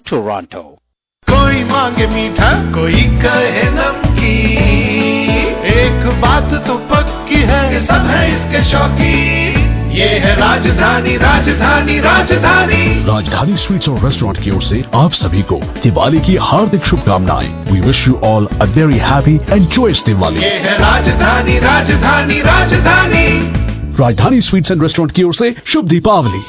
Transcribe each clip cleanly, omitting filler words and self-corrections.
Toronto. कोई मांगे मीठा कोई कहे नमकीन, एक बात तो पक्की है ये सब है इसके शौकीन। ये है राजधानी राजधानी राजधानी। राजधानी स्वीट्स और रेस्टोरेंट की ओर से आप सभी को दिवाली की हार्दिक शुभकामनाएं। We wish you all a very happy and joyous Diwali. ये है राजधानी राजधानी राजधानी। राजधानी स्वीट्स एंड रेस्टोरेंट की ओर से शुभ दीपावली।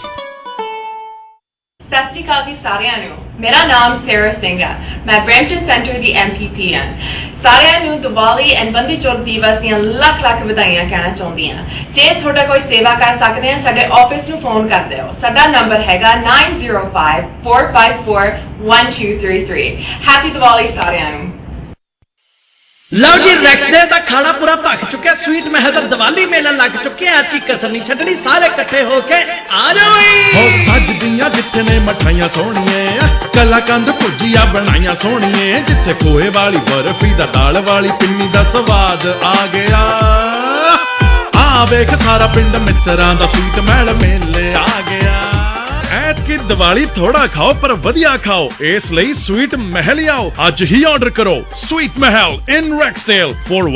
सत श्री अकाल जी सारिਆਂ ਨੂੰ। ਮੇਰਾ ਨਾਮ ਸੇਰਾ ਸਿੰਘ ਹੈ। ਮੈਂ ਬ੍ਰੈਂਪਟਨ ਸੈਂਟਰ ਦੀ MPP ਹਾਂ। ਸਾਰਿਆਂ ਨੂੰ ਦੀਵਾਲੀ ਐਂਡ ਬੰਦੀ ਛੋੜ ਦਿਵਸ ਦੀਆਂ ਲੱਖ ਲੱਖ ਵਧਾਈਆਂ ਕਹਿਣਾ ਚਾਹੁੰਦੀ ਹਾਂ। ਜੇ ਤੁਹਾਡਾ ਕੋਈ ਸੇਵਾ ਕਰ ਸਕਦੇ ਆ ਸਾਡੇ ਆਫਿਸ ਨੂੰ ਫੋਨ ਕਰ ਦਿਓ। ਸਾਡਾ ਨੰਬਰ ਹੈਗਾ 9054541233। ਹੈਪੀ ਦੀਵਾਲੀ ਸਾਰਿਆਂ ਨੂੰ। ਲਓ ਜੀ ਰੈਕਸਡੇ ਦਾ ਖਾਣਾ ਪੂਰਾ ਭੱਖ ਚੁੱਕਿਆ। ਸਵੀਟ ਮਹਿਲ ਦਾ ਦੀਵਾਲੀ ਮੇਲਾ ਲੱਗ ਚੁੱਕਿਆ। ਐਤਕੀ ਕਸਰ ਨਹੀਂ ਛੱਡਣੀ। ਸਾਰੇ ਇਕੱਠੇ ਹੋ ਕੇ ਆ ਜਾਓ ਹੋ ਸੱਜਦੀਆਂ ਜਿੱਥੇ ਨੇ ਮਠਾਈਆਂ ਸੋਹਣੀਏ, ਕਲਾਕੰਦ ਭੁਜੀਆ ਬਣਾਈਆਂ ਸੋਹਣੀਏ, ਜਿੱਥੇ ਖੋਏ ਵਾਲੀ ਬਰਫੀ ਦਾ ਦਾਲ ਵਾਲੀ ਪਿੰਨੀ ਦਾ ਸਵਾਦ ਆ ਗਿਆ। ਆ ਵੇਖ ਸਾਰਾ ਪਿੰਡ ਮਿੱਤਰਾਂ ਦਾ ਸਵੀਟ ਮਹਿਲ ਮੇਲੇ ਆ ਗਿਆ। ਐਤਕੀ ਦੀਵਾਲੀ ਥੋੜਾ ਖਾਓ ਪਰ ਵਧੀਆ ਖਾਓ, ਇਸ ਲਈ ਸਵੀਟ ਮਹਿਲ ਹੀ ਆਓ। ਅੱਜ ਹੀ ਆਰਡਰ ਕਰੋ। Sweet Mahal in Rexdale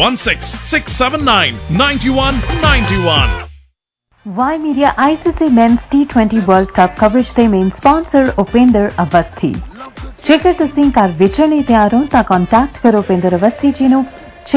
4166799191। Y Media ICC Men's T20 World Cup coverage ਦੇ ਮੇਨ ਸਪਾਂਸਰ ਉਪਿੰਦਰ ਅਵਸਥੀ। ਜੇਕਰ ਤੁਸੀਂ ਘਰ ਵੇਚਣ ਲਈ ਤਿਆਰ ਹੋ ਤਾਂ ਕੰਟੈਕਟ ਕਰੋ ਉਪਿੰਦਰ ਅਵਸਥੀ ਜੀ ਨੂੰ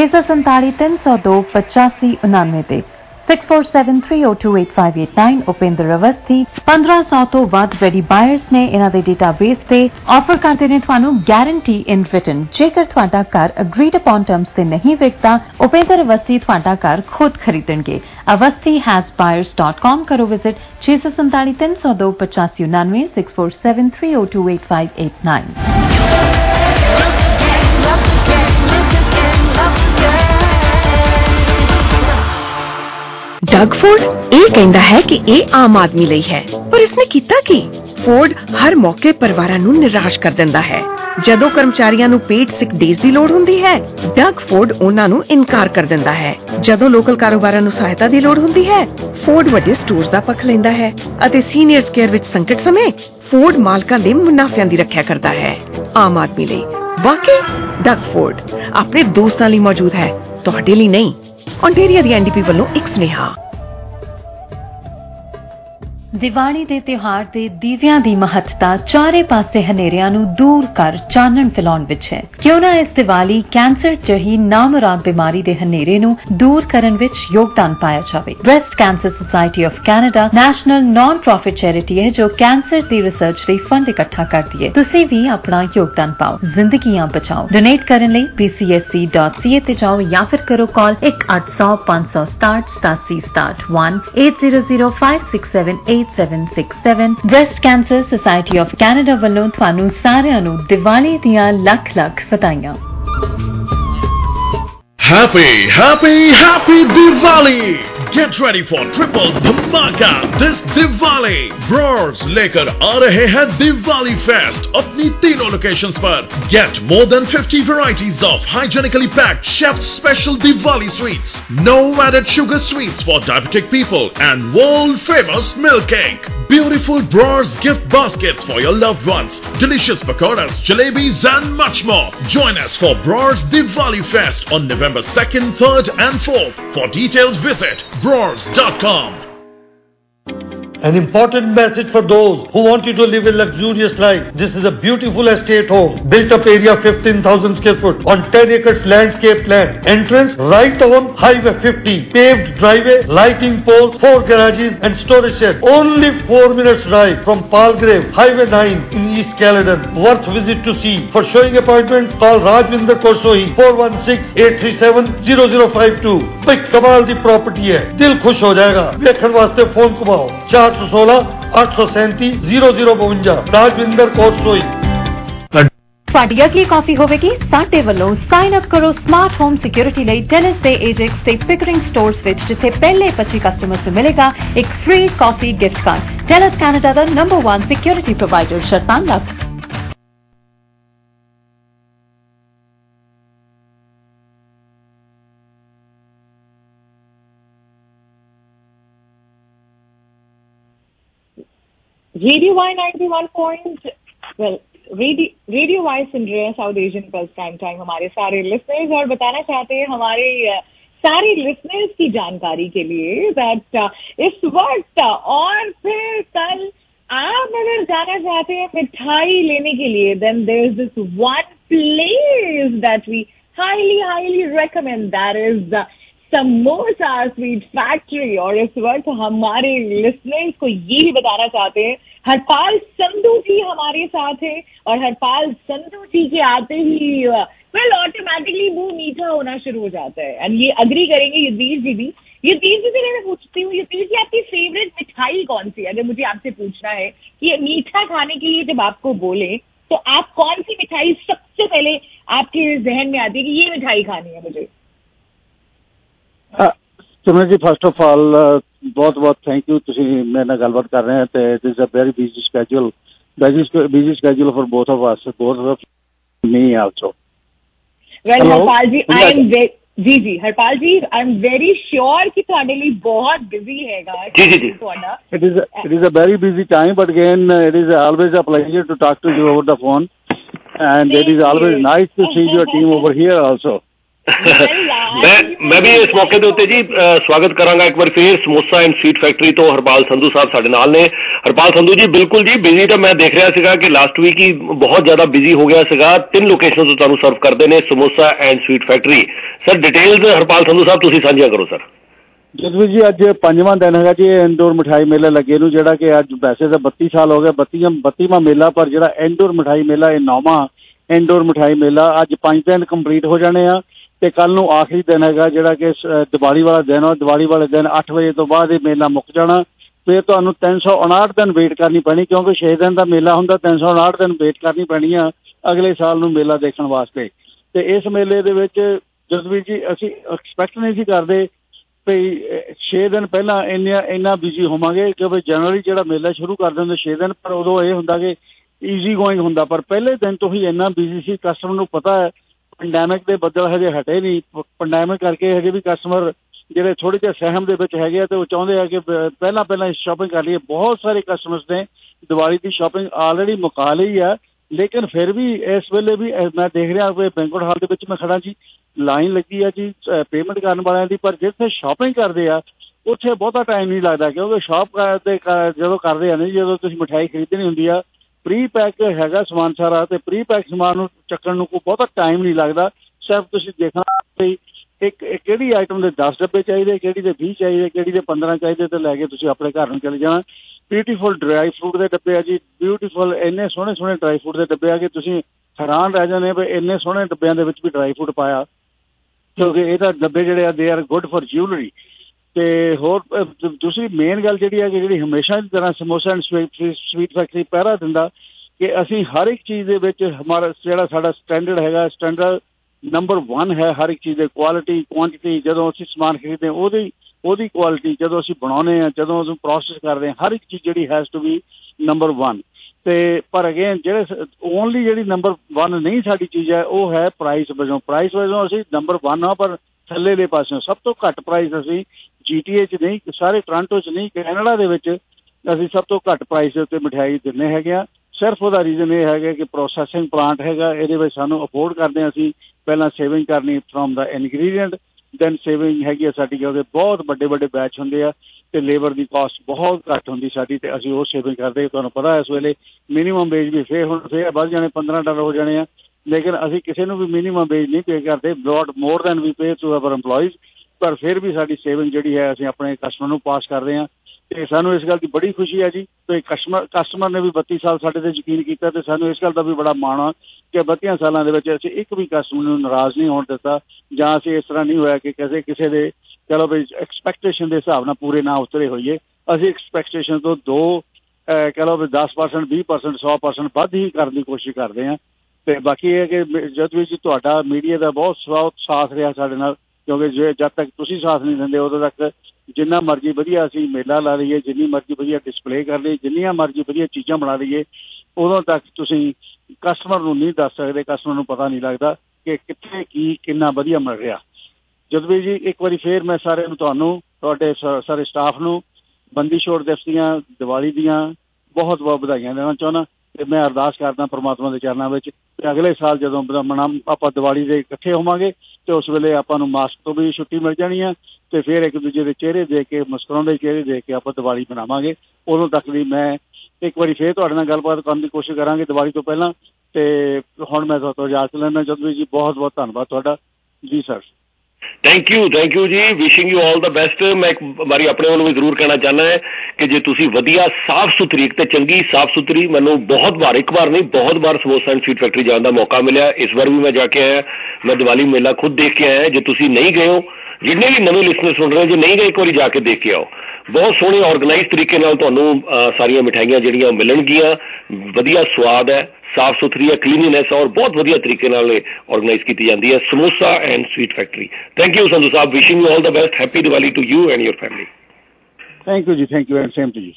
6473028599 ਤੇ 6473028589। ਉਪਿੰਦਰ ਅਵਸਥੀ 1500 ਤੋਂ ਵੱਧ ਰੈਡੀ ਬਾਇਰਸ ਨੇ ਇਹਨਾਂ ਦੇ ਡੇਟਾਬੇਸ ਤੇ ਆਫਰ ਕਰਦੇ ਨੇ ਤੁਹਾਨੂੰ ਗਾਰੰਟੀ ਇਨ ਰਿਟਨ। ਜੇਕਰ ਤੁਹਾਡਾ ਘਰ ਅਗਰੀਡ ਅਪਨ ਟਰਮਸ ਤੇ ਨਹੀਂ ਵਿਕਦਾ ਉਪਿੰਦਰ ਅਵਸਥੀ ਤੁਹਾਡਾ ਘਰ ਖੁਦ ਖਰੀਦਣਗੇ। avasthi-buyers.com ਕਰੋ ਵਿਜ਼ਿਟ 6473028599 6473028589। ਡਗ ਫੋਰਡ ਇਹ ਕਹਿੰਦਾ ਹੈ ਕਿ ਇਹ ਆਮ ਆਦਮੀ ਲਈ ਹੈ, ਪਰ ਇਸਨੇ ਕੀਤਾ ਕੀ? ਫੋਰਡ ਹਰ ਮੌਕੇ ਪਰਿਵਾਰਾਂ ਨੂੰ ਨਿਰਾਸ਼ ਕਰ ਦਿੰਦਾ ਹੈ। ਜਦੋਂ ਕਰਮਚਾਰੀਆਂ ਨੂੰ ਪੇਡ ਸਿਕ ਡੇਜ਼ ਦੀ ਲੋੜ ਹੁੰਦੀ ਹੈ ਡਗ ਫੋਰਡ ਉਹਨਾਂ ਨੂੰ ਇਨਕਾਰ ਕਰ ਦਿੰਦਾ ਹੈ। ਜਦੋਂ ਲੋਕਲ ਕਾਰੋਬਾਰਾਂ ਨੂੰ ਸਹਾਇਤਾ ਦੀ ਲੋੜ ਹੁੰਦੀ ਹੈ ਫੋਰਡ ਵੱਡੇ ਸਟੋਰਸ ਦਾ ਪੱਖ ਲੈਂਦਾ ਹੈ ਅਤੇ ਸੀਨੀਅਰਸ ਕੇਅਰ ਵਿੱਚ ਸੰਕਟ ਸਮੇਂ ਫੋਰਡ ਮਾਲਕਾਂ ਦੇ ਮੁਨਾਫਿਆਂ ਦੀ ਰੱਖਿਆ ਕਰਦਾ ਹੈ। ਆਮ ਆਦਮੀ ਲਈ ਵਾਕਈ ਡਗ ਫੋਰਡ ਆਪਣੇ ਦੋਸਤਾਂ ਲਈ ਮੌਜੂਦ ਹੈ, ਤੁਹਾਡੇ ਲਈ ਨਹੀਂ। ontario ਦੀ NDP ਵੱਲੋਂ ਇੱਕ ਸੁਨੇਹਾ। ਦੀਵਾਲੀ ਦੇ ਤਿਉਹਾਰ ਦੇ ਦੀਵਿਆਂ ਦੀ ਮਹੱਤਤਾ ਚਾਰੇ ਪਾਸੇ ਹਨੇਰਿਆਂ ਨੂੰ ਦੂਰ ਕਰ ਚਾਨਣ ਫੈਲਾਉਣ ਵਿੱਚ ਹੈ। ਕਿਉਂ ਨਾ ਇਸ ਦੀਵਾਲੀ ਕੈਂਸਰ ਜਿਹੀ ਨਾਮੁਰਾਦ ਬਿਮਾਰੀ ਦੇ ਹਨੇਰੇ ਨੂੰ ਦੂਰ ਕਰਨ ਵਿੱਚ ਯੋਗਦਾਨ ਪਾਇਆ ਜਾਵੇ। Breast cancer society of Canada national non profit charity ਹੈ ਜੋ ਕੈਂਸਰ ਦੀ ਰਿਸਰਚ ਲਈ ਫੰਡ ਇਕੱਠਾ ਕਰਦੀ ਹੈ। ਤੁਸੀਂ ਵੀ ਆਪਣਾ ਯੋਗਦਾਨ ਪਾਓ, ਜ਼ਿੰਦਗੀਆਂ ਬਚਾਓ। ਡੋਨੇਟ ਕਰਨ ਲਈ pcsc.ca ਤੇ ਜਾਓ ਜਾਂ ਫਿਰ ਕਰੋ call 1-800-567-8767 1-8005678767। Breast cancer society of Canada ਵੱਲੋਂ ਤੁਹਾਨੂੰ ਸਾਰਿਆਂ ਨੂੰ ਦੀਵਾਲੀ ਦੀਆਂ ਲੱਖ ਲੱਖ ਵਧਾਈਆਂ। Happy Diwali! Get ready for triple धमाका this Diwali. Brors लेकर आ रहे हैं Diwali Fest अपनी तीनों लोकेशंस पर। Get more than 50 varieties of hygienically packed chef special Diwali sweets, no added sugar sweets for diabetic people, and world famous milk cake. Beautiful Brors gift baskets for your loved ones, delicious pakoras, jalebis and much more. Join us for Brors Diwali Fest on November 2nd, 3rd and 4th. For details visit brors.com. An important message for those who want you to live a luxurious life. This is a beautiful estate home. Built up area 15,000 square foot on 10 acres landscape land. Entrance right on Highway 50. Paved driveway, lighting poles, 4 garages and storage shed. Only 4 minutes drive from Palgrave, Highway 9 in East Caledon. Worth visit to see. For showing appointments, call Rajvinder Korsoi 416-837-0052. भाई कमाल दी property है, दिल खुश हो जाएगा। देखने वास्ते phone घुमाओ 416-837-0052। राजविंदर कोर्सोई। ਤੁਹਾਡੀ ਅਗਲੀ ਕਾਫੀ ਹੋਵੇਗੀ ਸਾਡੇ ਵੱਲੋਂ। ਸਾਈਨ ਅਪ ਕਰੋ ਸਮਾਰਟ ਹੋਮ ਸਿਕਿਉਰਿਟੀ ਲਈ ਡੈਨਿਸ ਦੇ ਏਜੈਕਸ ਤੇ ਪਿਕਰਿੰਗ ਸਟੋਰਸ ਵਿੱਚ, ਜਿੱਥੇ ਪਹਿਲੇ 25 ਕਸਟਮਰਸ ਨੂੰ ਮਿਲੇਗਾ ਇੱਕ free coffee gift card. Dennis Canada ਦਾ ਨੰਬਰ 1 ਸਿਕਿਉਰਿਟੀ ਪ੍ਰੋਵਾਈਡਰ। ਸ਼ਰਤਾਂ ਲਾਗੂ। GDY 91 point, well, radio wise सुन रहे हैं South Asian pulse prime time हमारे सारे लिसनर्स, और बताना चाहते हैं हमारे सारे लिसनर्स की जानकारी के लिए दैट इस वक्त और फिर कल आप अगर जाना चाहते हैं मिठाई लेने के लिए, then there is this one place that we highly recommend, that is samosa sweet factory. और इस वक्त हमारे लिसनर्स को यही बताना चाहते हैं, हरपाल संधू जी हमारे साथ हैं, और हरपाल संधू जी के आते ही वेल ऑटोमेटिकली मुंह मीठा होना शुरू हो जाता है। एंड ये अग्री करेंगे युद्धीर जी भी। युद्धीर जी से मैं पूछती हूँ, युद्धीर जी आपकी फेवरेट मिठाई कौन सी है? अगर मुझे आपसे पूछना है कि ये मीठा खाने के लिए जब आपको बोले तो आप कौन सी मिठाई सबसे पहले आपके जहन में आती है कि ये मिठाई खानी है मुझे? Simran ji, first of all बहुत बहुत थैंक यू, तुसी मेरे नाल गलबात कर रहे हैं ते this is a very busy schedule for both of us, both of me also. Well Harpal ji, I am ji Harpal ji, I am very sure कि ਤੁਹਾਡੇ ਲਈ ਬਹੁਤ ਬਿਜ਼ੀ ਹੈਗਾ ਜੀ ਤੁਹਾਡਾ। It is a very busy time, but again it is always a pleasure to talk to you over the phone, and it is always nice to see your team over here also. मैं भी इस मौके ਦੇ ਉੱਤੇ ਜੀ ਸਵਾਗਤ ਕਰਾਂਗਾ ਇੱਕ ਵਾਰ ਫਿਰ ਸਮੋਸਾ ਐਂਡ ਸਵੀਟ ਫੈਕਟਰੀ ਤੋਂ ਹਰਪਾਲ ਸੰਧੂ ਸਾਹਿਬ ਸਾਡੇ ਨਾਲ ਨੇ। ਹਰਪਾਲ ਸੰਧੂ ਜੀ, ਬਿਲਕੁਲ ਜੀ, ਬਿਜ਼ੀ ਤਾਂ ਮੈਂ ਦੇਖ ਰਿਹਾ ਸੀਗਾ ਕਿ ਲਾਸਟ ਵੀਕ ਹੀ ਬਹੁਤ ਜ਼ਿਆਦਾ ਬਿਜ਼ੀ ਹੋ ਗਿਆ ਸੀਗਾ। 3 ਲੋਕੇਸ਼ਨ ਤੋਂ ਤੁਹਾਨੂੰ ਸਰਵ ਕਰਦੇ ਨੇ samosa and sweet factory. Sir details Harpal Sandhu Sahib ਤੁਸੀਂ ਸਾਂਝੀਆਂ ਕਰੋ ਸਰ। ਜਸਵੀਰ ਜੀ, ਅੱਜ 5ਵਾਂ ਦਿਨ ਹੈਗਾ ਜੀ ਇੰਡੋਰ ਮਿਠਾਈ ਮੇਲਾ ਲੱਗੇ ਨੂੰ, ਜਿਹੜਾ ਕਿ ਅੱਜ ਵੈਸੇ ਤਾਂ 32 ਸਾਲ ਹੋ ਗਏ 32ਵਾਂ ਮੇਲਾ, ਪਰ ਜਿਹੜਾ ਇੰਡੋਰ ਮਿਠਾਈ ਮੇਲਾ ਇਹ 9ਵਾਂ ਇੰਡੋਰ ਮਿਠਾਈ ਮੇਲਾ। ਅੱਜ 5 ਦਿਨ ਕੰਪਲੀਟ ਹੋ ਜਾਣੇ ਆ ਤੇ ਕੱਲ ਨੂੰ ਆਖਰੀ ਦਿਨ ਹੈਗਾ ਜਿਹੜਾ ਕਿ ਦੀਵਾਲੀ ਵਾਲਾ ਦਿਨ ਆ। ਦੀਵਾਲੀ ਵਾਲੇ ਦਿਨ 8 ਵਜੇ ਤੋਂ ਬਾਅਦ ਇਹ ਮੇਲਾ ਮੁੱਕ ਜਾਣਾ। ਫਿਰ ਤੁਹਾਨੂੰ 359 ਦਿਨ ਵੇਟ ਕਰਨੀ ਪੈਣੀ, ਕਿਉਂਕਿ 6 ਦਿਨ ਦਾ ਮੇਲਾ ਹੁੰਦਾ, 359 ਦਿਨ ਵੇਟ ਕਰਨੀ ਪੈਣੀ ਆ ਅਗਲੇ ਸਾਲ ਨੂੰ ਮੇਲਾ ਦੇਖਣ ਵਾਸਤੇ। ਤੇ ਇਸ ਮੇਲੇ ਦੇ ਵਿੱਚ ਜਸਵੀਰ ਜੀ ਅਸੀਂ ਐਕਸਪੈਕਟ ਨਹੀਂ ਸੀ ਕਰਦੇ ਵੀ 6 ਦਿਨ ਪਹਿਲਾਂ ਇੰਨਾ ਬਿਜ਼ੀ ਹੋਵਾਂਗੇ, ਕਿਉਂਕਿ ਜਨਰਲੀ ਜਿਹੜਾ ਮੇਲਾ ਸ਼ੁਰੂ ਕਰਦੇ ਹੁੰਦੇ 6 ਦਿਨ, ਪਰ ਉਦੋਂ ਇਹ ਹੁੰਦਾ ਕਿ ਈਜ਼ੀ ਗੋਇੰਗ ਹੁੰਦਾ, ਪਰ ਪਹਿਲੇ ਦਿਨ ਤੋਂ ਹੀ ਇੰਨਾ ਬਿਜ਼ੀ ਸੀ। ਕਸਟਮਰ ਨੂੰ ਪਤਾ ਹੈ ਪੈਂਡੈਮਿਕ ਦੇ ਬੱਦਲ ਹਜੇ ਹਟੇ ਨਹੀਂ, ਪੈਂਡੈਮਿਕ ਕਰਕੇ ਹਜੇ ਵੀ ਕਸਟਮਰ ਜਿਹੜੇ ਥੋੜ੍ਹੇ ਜਿਹੇ ਸਹਿਮ ਦੇ ਵਿੱਚ ਹੈਗੇ ਆ ਤੇ ਉਹ ਚਾਹੁੰਦੇ ਆ ਕਿ ਪਹਿਲਾਂ ਸ਼ਾਪਿੰਗ ਕਰ ਲਈਏ। ਬਹੁਤ ਸਾਰੇ ਕਸਟਮਰਸ ਨੇ ਦੀਵਾਲੀ ਦੀ ਸ਼ਾਪਿੰਗ ਆਲਰੇਡੀ ਮੁਕਾ ਲਈ ਆ, ਲੇਕਿਨ ਫਿਰ ਵੀ ਇਸ ਵੇਲੇ ਵੀ ਮੈਂ ਦੇਖ ਰਿਹਾ ਕਿ ਬੈਂਕੁਏਟ ਹਾਲ ਦੇ ਵਿੱਚ ਮੈਂ ਖੜਾ ਜੀ, ਲਾਈਨ ਲੱਗੀ ਆ ਜੀ ਪੇਮੈਂਟ ਕਰਨ ਵਾਲਿਆਂ ਦੀ, ਪਰ ਜਿੱਥੇ ਸ਼ਾਪਿੰਗ ਕਰਦੇ ਆ ਉੱਥੇ ਬਹੁਤਾ ਟਾਈਮ ਨਹੀਂ ਲੱਗਦਾ, ਕਿਉਂਕਿ ਸ਼ਾਪ ਜਦੋਂ ਕਰਦੇ ਆ ਨਹੀਂ, ਜਦੋਂ ਤੁਸੀਂ ਮਿਠਾਈ ਖਰੀਦਣੀ ਹੁੰਦੀ ਆ ਪ੍ਰੀ ਪੈਕ ਹੈਗਾ ਸਮਾਨ ਸਾਰਾ, ਤੇ ਪ੍ਰੀ ਪੈਕ ਸਮਾਨ ਨੂੰ ਚੱਕਣ ਨੂੰ ਕੋਈ ਬਹੁਤਾ ਟਾਈਮ ਨਹੀਂ ਲੱਗਦਾ। ਸਿਰਫ ਤੁਸੀਂ ਦੇਖਣਾ ਵੀ ਇੱਕ ਕਿਹੜੀ ਆਈਟਮ ਦੇ 10 ਡੱਬੇ ਚਾਹੀਦੇ, ਕਿਹੜੀ ਦੇ 20 ਚਾਹੀਦੇ, ਕਿਹੜੀ ਦੇ 15 ਚਾਹੀਦੇ, ਤੇ ਲੈ ਕੇ ਤੁਸੀਂ ਆਪਣੇ ਘਰ ਨੂੰ ਚਲੇ ਜਾਣਾ। ਬਿਊਟੀਫੁਲ ਡਰਾਈ ਫਰੂਟ ਦੇ ਡੱਬੇ ਆ ਜੀ, ਬਿਊਟੀਫੁਲ ਇੰਨੇ ਸੋਹਣੇ ਡਰਾਈ ਫਰੂਟ ਦੇ ਡੱਬੇ ਆ ਕਿ ਤੁਸੀਂ ਹੈਰਾਨ ਰਹਿ ਜਾਂਦੇ ਵੀ ਇੰਨੇ ਸੋਹਣੇ ਡੱਬਿਆਂ ਦੇ ਵਿੱਚ ਵੀ ਡਰਾਈ ਫਰੂਟ ਪਾਇਆ, ਕਿਉਂਕਿ ਇਹ ਤਾਂ ਡੱਬੇ ਜਿਹੜੇ ਆ they are good for jewellery. ਤੇ ਹੋਰ ਦੂਸਰੀ ਮੇਨ ਗੱਲ ਜਿਹੜੀ ਹੈ ਕਿ ਜਿਹੜੀ ਹਮੇਸ਼ਾ ਦੀ ਤਰ੍ਹਾਂ ਸਮੋਸਾ ਐਂਡ ਸਵੀਟ ਫੈਕਟਰੀ ਪਹਿਰਾ ਦਿੰਦਾ ਕਿ ਅਸੀਂ ਹਰ ਇੱਕ ਚੀਜ਼ ਦੇ ਵਿੱਚ ਹਮਾਰਾ ਜਿਹੜਾ ਸਾਡਾ ਸਟੈਂਡਰਡ ਹੈਗਾ, ਸਟੈਂਡਰਡ ਨੰਬਰ 1 ਹੈ ਹਰ ਇੱਕ ਚੀਜ਼ ਦੇ, ਕੁਆਲਿਟੀ ਕੁਆਂਟਿਟੀ। ਜਦੋਂ ਅਸੀਂ ਸਮਾਨ ਖਰੀਦਦੇ ਉਹਦੀ ਕੁਆਲਿਟੀ, ਜਦੋਂ ਅਸੀਂ ਬਣਾਉਂਦੇ ਹਾਂ, ਜਦੋਂ ਅਸੀਂ ਪ੍ਰੋਸੈਸ ਕਰਦੇ ਹਾਂ, ਹਰ ਇੱਕ ਚੀਜ਼ ਜਿਹੜੀ ਹੈਜ਼ ਟੂ ਬੀ ਨੰਬਰ 1। ਤੇ ਪਰ ਅਗੇਨ ਜਿਹੜੇ ਓਨਲੀ ਜਿਹੜੀ ਨੰਬਰ 1 ਨਹੀਂ ਸਾਡੀ ਚੀਜ਼ ਹੈ ਉਹ ਹੈ ਪ੍ਰਾਈਸ ਵਜੋਂ ਅਸੀਂ ਨੰਬਰ 1 ਆ, ਪਰ ਥੱਲੇ ਦੇ ਪਾਸਿਓਂ ਸਭ ਤੋਂ ਘੱਟ ਪ੍ਰਾਈਸ ਅਸੀਂ GTA 'ਚ ਨਹੀਂ, ਸਾਰੇ ਟੋਰਾਂਟੋ 'ਚ ਨਹੀਂ, ਕੈਨੇਡਾ ਦੇ ਵਿੱਚ ਅਸੀਂ ਸਭ ਤੋਂ ਘੱਟ ਪ੍ਰਾਈਸ ਦੇ ਉੱਤੇ ਮਿਠਾਈ ਦਿੰਦੇ ਹੈਗੇ ਆ। ਸਿਰਫ ਉਹਦਾ ਰੀਜ਼ਨ ਇਹ ਹੈਗਾ ਕਿ ਪ੍ਰੋਸੈਸਿੰਗ ਪਲਾਂਟ ਹੈਗਾ, ਇਹਦੇ ਵਿੱਚ ਸਾਨੂੰ ਅਫੋਰਡ ਕਰਦੇ ਹਾਂ ਅਸੀਂ ਪਹਿਲਾਂ ਸੇਵਿੰਗ ਕਰਨੀ from the ingredient, then saving ਹੈਗੀ ਆ ਸਾਡੀ, ਕਿਉਂਕਿ ਬਹੁਤ ਵੱਡੇ ਬੈਚ ਹੁੰਦੇ ਆ ਤੇ ਲੇਬਰ ਦੀ ਕਾਸਟ ਬਹੁਤ ਘੱਟ ਹੁੰਦੀ ਸਾਡੀ, ਤੇ ਅਸੀਂ ਉਹ ਸੇਵਿੰਗ ਕਰਦੇ। ਤੁਹਾਨੂੰ ਪਤਾ ਇਸ ਵੇਲੇ ਮਿਨੀਮਮ ਵੇਜ ਵੀ ਫੇਰ ਵੱਧ ਜਾਣੇ, $15 ਹੋ ਜਾਣੇ ਆ, ਲੇਕਿਨ ਅਸੀਂ ਕਿਸੇ ਨੂੰ ਵੀ ਮਿਨੀਮਮ ਵੇਜ ਨਹੀਂ ਪੇ ਕਰਦੇ, broad more than we pay to our EMPLOYEES, ਪਰ ਫਿਰ ਵੀ ਸਾਡੀ ਸੇਵਿੰਗ ਜਿਹੜੀ ਹੈ ਅਸੀਂ ਆਪਣੇ ਕਸਟਮਰ ਨੂੰ ਪਾਸ ਕਰਦੇ ਹਾਂ। ਤੇ ਸਾਨੂੰ ਇਸ ਗੱਲ ਦੀ ਬੜੀ ਖੁਸ਼ੀ ਹੈ ਜੀ, ਤੇ ਕਸਟਮਰ ਨੇ ਵੀ 32 ਸਾਲ ਸਾਡੇ ਤੇ ਯਕੀਨ ਕੀਤਾ, ਤੇ ਸਾਨੂੰ ਇਸ ਗੱਲ ਦਾ ਵੀ ਬੜਾ ਮਾਣ ਆ ਕਿ 32 ਸਾਲਾਂ ਦੇ ਵਿੱਚ ਅਸੀਂ ਇੱਕ ਵੀ ਕਸਟਮਰ ਨੂੰ ਨਾਰਾਜ਼ ਨਹੀਂ ਹੋਣ ਦਿੱਤਾ, ਜਾਂ ਅਸੀਂ ਇਸ ਤਰ੍ਹਾਂ ਨਹੀਂ ਹੋਇਆ ਕਿ ਕਿਸੇ ਦੇ ਚਲੋ ਵੀ ਐਕਸਪੈਕਟੇਸ਼ਨ ਦੇ ਹਿਸਾਬ ਨਾਲ ਪੂਰੇ ਨਾ ਉਤਰੇ ਹੋਈਏ। ਅਸੀਂ ਐਕਸਪੈਕਟੇਸ਼ਨ ਤੋਂ 10%, 20%, 100% ਵੱਧ ਹੀ ਕਰਨ ਦੀ ਕੋਸ਼ਿਸ਼ ਕਰਦੇ ਹਾਂ। ਤੇ ਬਾਕੀ ਇਹ ਹੈ ਕਿ ਜਦ ਵੀ ਜੀ ਤੁਹਾਡਾ ਮੀਡੀਆ ਦਾ ਬਹੁਤ ਸਾਥ ਰਿਹਾ ਸਾਡੇ ਨਾਲ, ਕਿਉਂਕਿ ਜਦ ਤੱਕ ਤੁਸੀਂ ਸਾਥ ਨਹੀਂ ਦਿੰਦੇ ਉਦੋਂ ਤੱਕ ਜਿੰਨਾ ਮਰਜ਼ੀ ਵਧੀਆ ਅਸੀਂ ਮੇਲਾ ਲਾ ਲਈਏ, ਜਿੰਨੀ ਮਰਜ਼ੀ ਵਧੀਆ ਡਿਸਪਲੇ ਕਰ ਲਈਏ, ਜਿੰਨੀਆਂ ਮਰਜ਼ੀ ਵਧੀਆ ਚੀਜ਼ਾਂ ਬਣਾ ਲਈਏ, ਉਦੋਂ ਤੱਕ ਤੁਸੀਂ ਕਸਟਮਰ ਨੂੰ ਨਹੀਂ ਦੱਸ ਸਕਦੇ, ਕਸਟਮਰ ਨੂੰ ਪਤਾ ਨਹੀਂ ਲੱਗਦਾ ਕਿ ਕਿੱਥੇ ਕਿੰਨਾ ਵਧੀਆ ਮਿਲ ਰਿਹਾ। ਜਦਵੀਰ ਜੀ ਇੱਕ ਵਾਰੀ ਫੇਰ ਮੈਂ ਸਾਰਿਆਂ ਨੂੰ, ਤੁਹਾਨੂੰ, ਤੁਹਾਡੇ ਸਾਰੇ ਸਟਾਫ ਨੂੰ ਬੰਦੀ ਛੋੜ ਦਿਵਸ ਦੀਆਂ, ਦੀਵਾਲੀ ਦੀਆਂ ਬਹੁਤ ਵਧਾਈਆਂ ਦੇਣਾ ਚਾਹੁੰਦਾ। ਤੇ ਮੈਂ ਅਰਦਾਸ ਕਰਦਾ ਪ੍ਰਮਾਤਮਾ ਦੇ ਚਰਨਾਂ ਵਿੱਚ ਤੇ ਅਗਲੇ ਸਾਲ ਜਦੋਂ ਆਪਾਂ ਦੀਵਾਲੀ ਦੇ ਇਕੱਠੇ ਹੋਵਾਂਗੇ ਤੇ ਉਸ ਵੇਲੇ ਆਪਾਂ ਨੂੰ ਮਾਸਕ ਤੋਂ ਵੀ ਛੁੱਟੀ ਮਿਲ ਜਾਣੀ ਆ ਤੇ ਫਿਰ ਇੱਕ ਦੂਜੇ ਦੇ ਚਿਹਰੇ ਦੇਖ ਕੇ ਮੁਸਕਰਾਉਂਦੇ ਚਿਹਰੇ ਦੇਖ ਕੇ ਆਪਾਂ ਦੀਵਾਲੀ ਮਨਾਵਾਂਗੇ। ਉਦੋਂ ਤੱਕ ਲਈ ਮੈਂ ਇੱਕ ਵਾਰੀ ਫਿਰ ਤੁਹਾਡੇ ਨਾਲ ਗੱਲਬਾਤ ਕਰਨ ਦੀ ਕੋਸ਼ਿਸ਼ ਕਰਾਂਗੇ ਦੀਵਾਲੀ ਤੋਂ ਪਹਿਲਾਂ। ਤੇ ਹੁਣ ਮੈਂ ਤੁਹਾਡੇ ਤੋਂ ਇਜਾਜ਼ਤ ਲੈਂਦਾ ਜਦਵੀਰ ਜੀ, ਬਹੁਤ ਬਹੁਤ ਧੰਨਵਾਦ ਤੁਹਾਡਾ ਜੀ ਸਰ। ਥੈਂਕ ਯੂ ਜੀ, wishing you all the best. ਮੈਂ ਇੱਕ ਵਾਰੀ ਆਪਣੇ ਵੱਲੋਂ ਵੀ ਜ਼ਰੂਰ ਕਹਿਣਾ ਚਾਹੁੰਦਾ ਹੈ ਕਿ ਜੇ ਤੁਸੀਂ ਵਧੀਆ ਸਾਫ਼ ਸੁਥਰੀ ਇੱਕ ਤੇ ਚੰਗੀ ਸਾਫ਼ ਸੁਥਰੀ, ਮੈਨੂੰ ਬਹੁਤ ਵਾਰ, ਇੱਕ ਵਾਰ ਨਹੀਂ ਬਹੁਤ ਵਾਰ ਸਮੋਸਾ ਐਂਡ ਸਵੀਟ ਫੈਕਟਰੀ ਜਾਣ ਦਾ ਮੌਕਾ ਮਿਲਿਆ। ਇਸ ਵਾਰ ਵੀ ਮੈਂ ਜਾ ਕੇ ਆਇਆ, ਮੈਂ ਦੀਵਾਲੀ ਮੇਲਾ ਖੁਦ ਦੇਖ ਕੇ ਆਇਆ। ਜੇ ਤੁਸੀਂ ਨਹੀਂ ਗਏ ਹੋ, ਜਿੰਨੇ ਵੀ ਨਵੇਂ ਲਿਸਨਰ ਸੁਣ ਰਹੇ ਹੋ, ਜੇ ਨਹੀਂ ਗਏ ਇੱਕ ਵਾਰੀ ਜਾ ਕੇ ਦੇਖ ਕੇ ਆਓ। ਬਹੁਤ ਸੋਹਣੇ ਔਰਗਨਾਈਜ਼ ਤਰੀਕੇ ਨਾਲ ਤੁਹਾਨੂੰ ਸਾਰੀਆਂ ਮਿਠਾਈਆਂ ਜਿਹੜੀਆਂ ਮਿਲਣਗੀਆਂ, ਵਧੀਆ ਸਵਾਦ ਹੈ, ਸਾਫ਼ ਸੁਥਰੀ ਹੈ, ਕਲੀਨਲੀਨੈਸ ਔਰ ਬਹੁਤ ਵਧੀਆ ਤਰੀਕੇ ਨਾਲ ਔਰਗਨਾਈਜ਼ ਕੀਤੀ ਜਾਂਦੀ ਹੈ samosa and sweet factory. Thank you Sandhu Sahib, wishing you all the best. Happy Diwali to you and your family. Thank you ਜੀ, thank you and same to you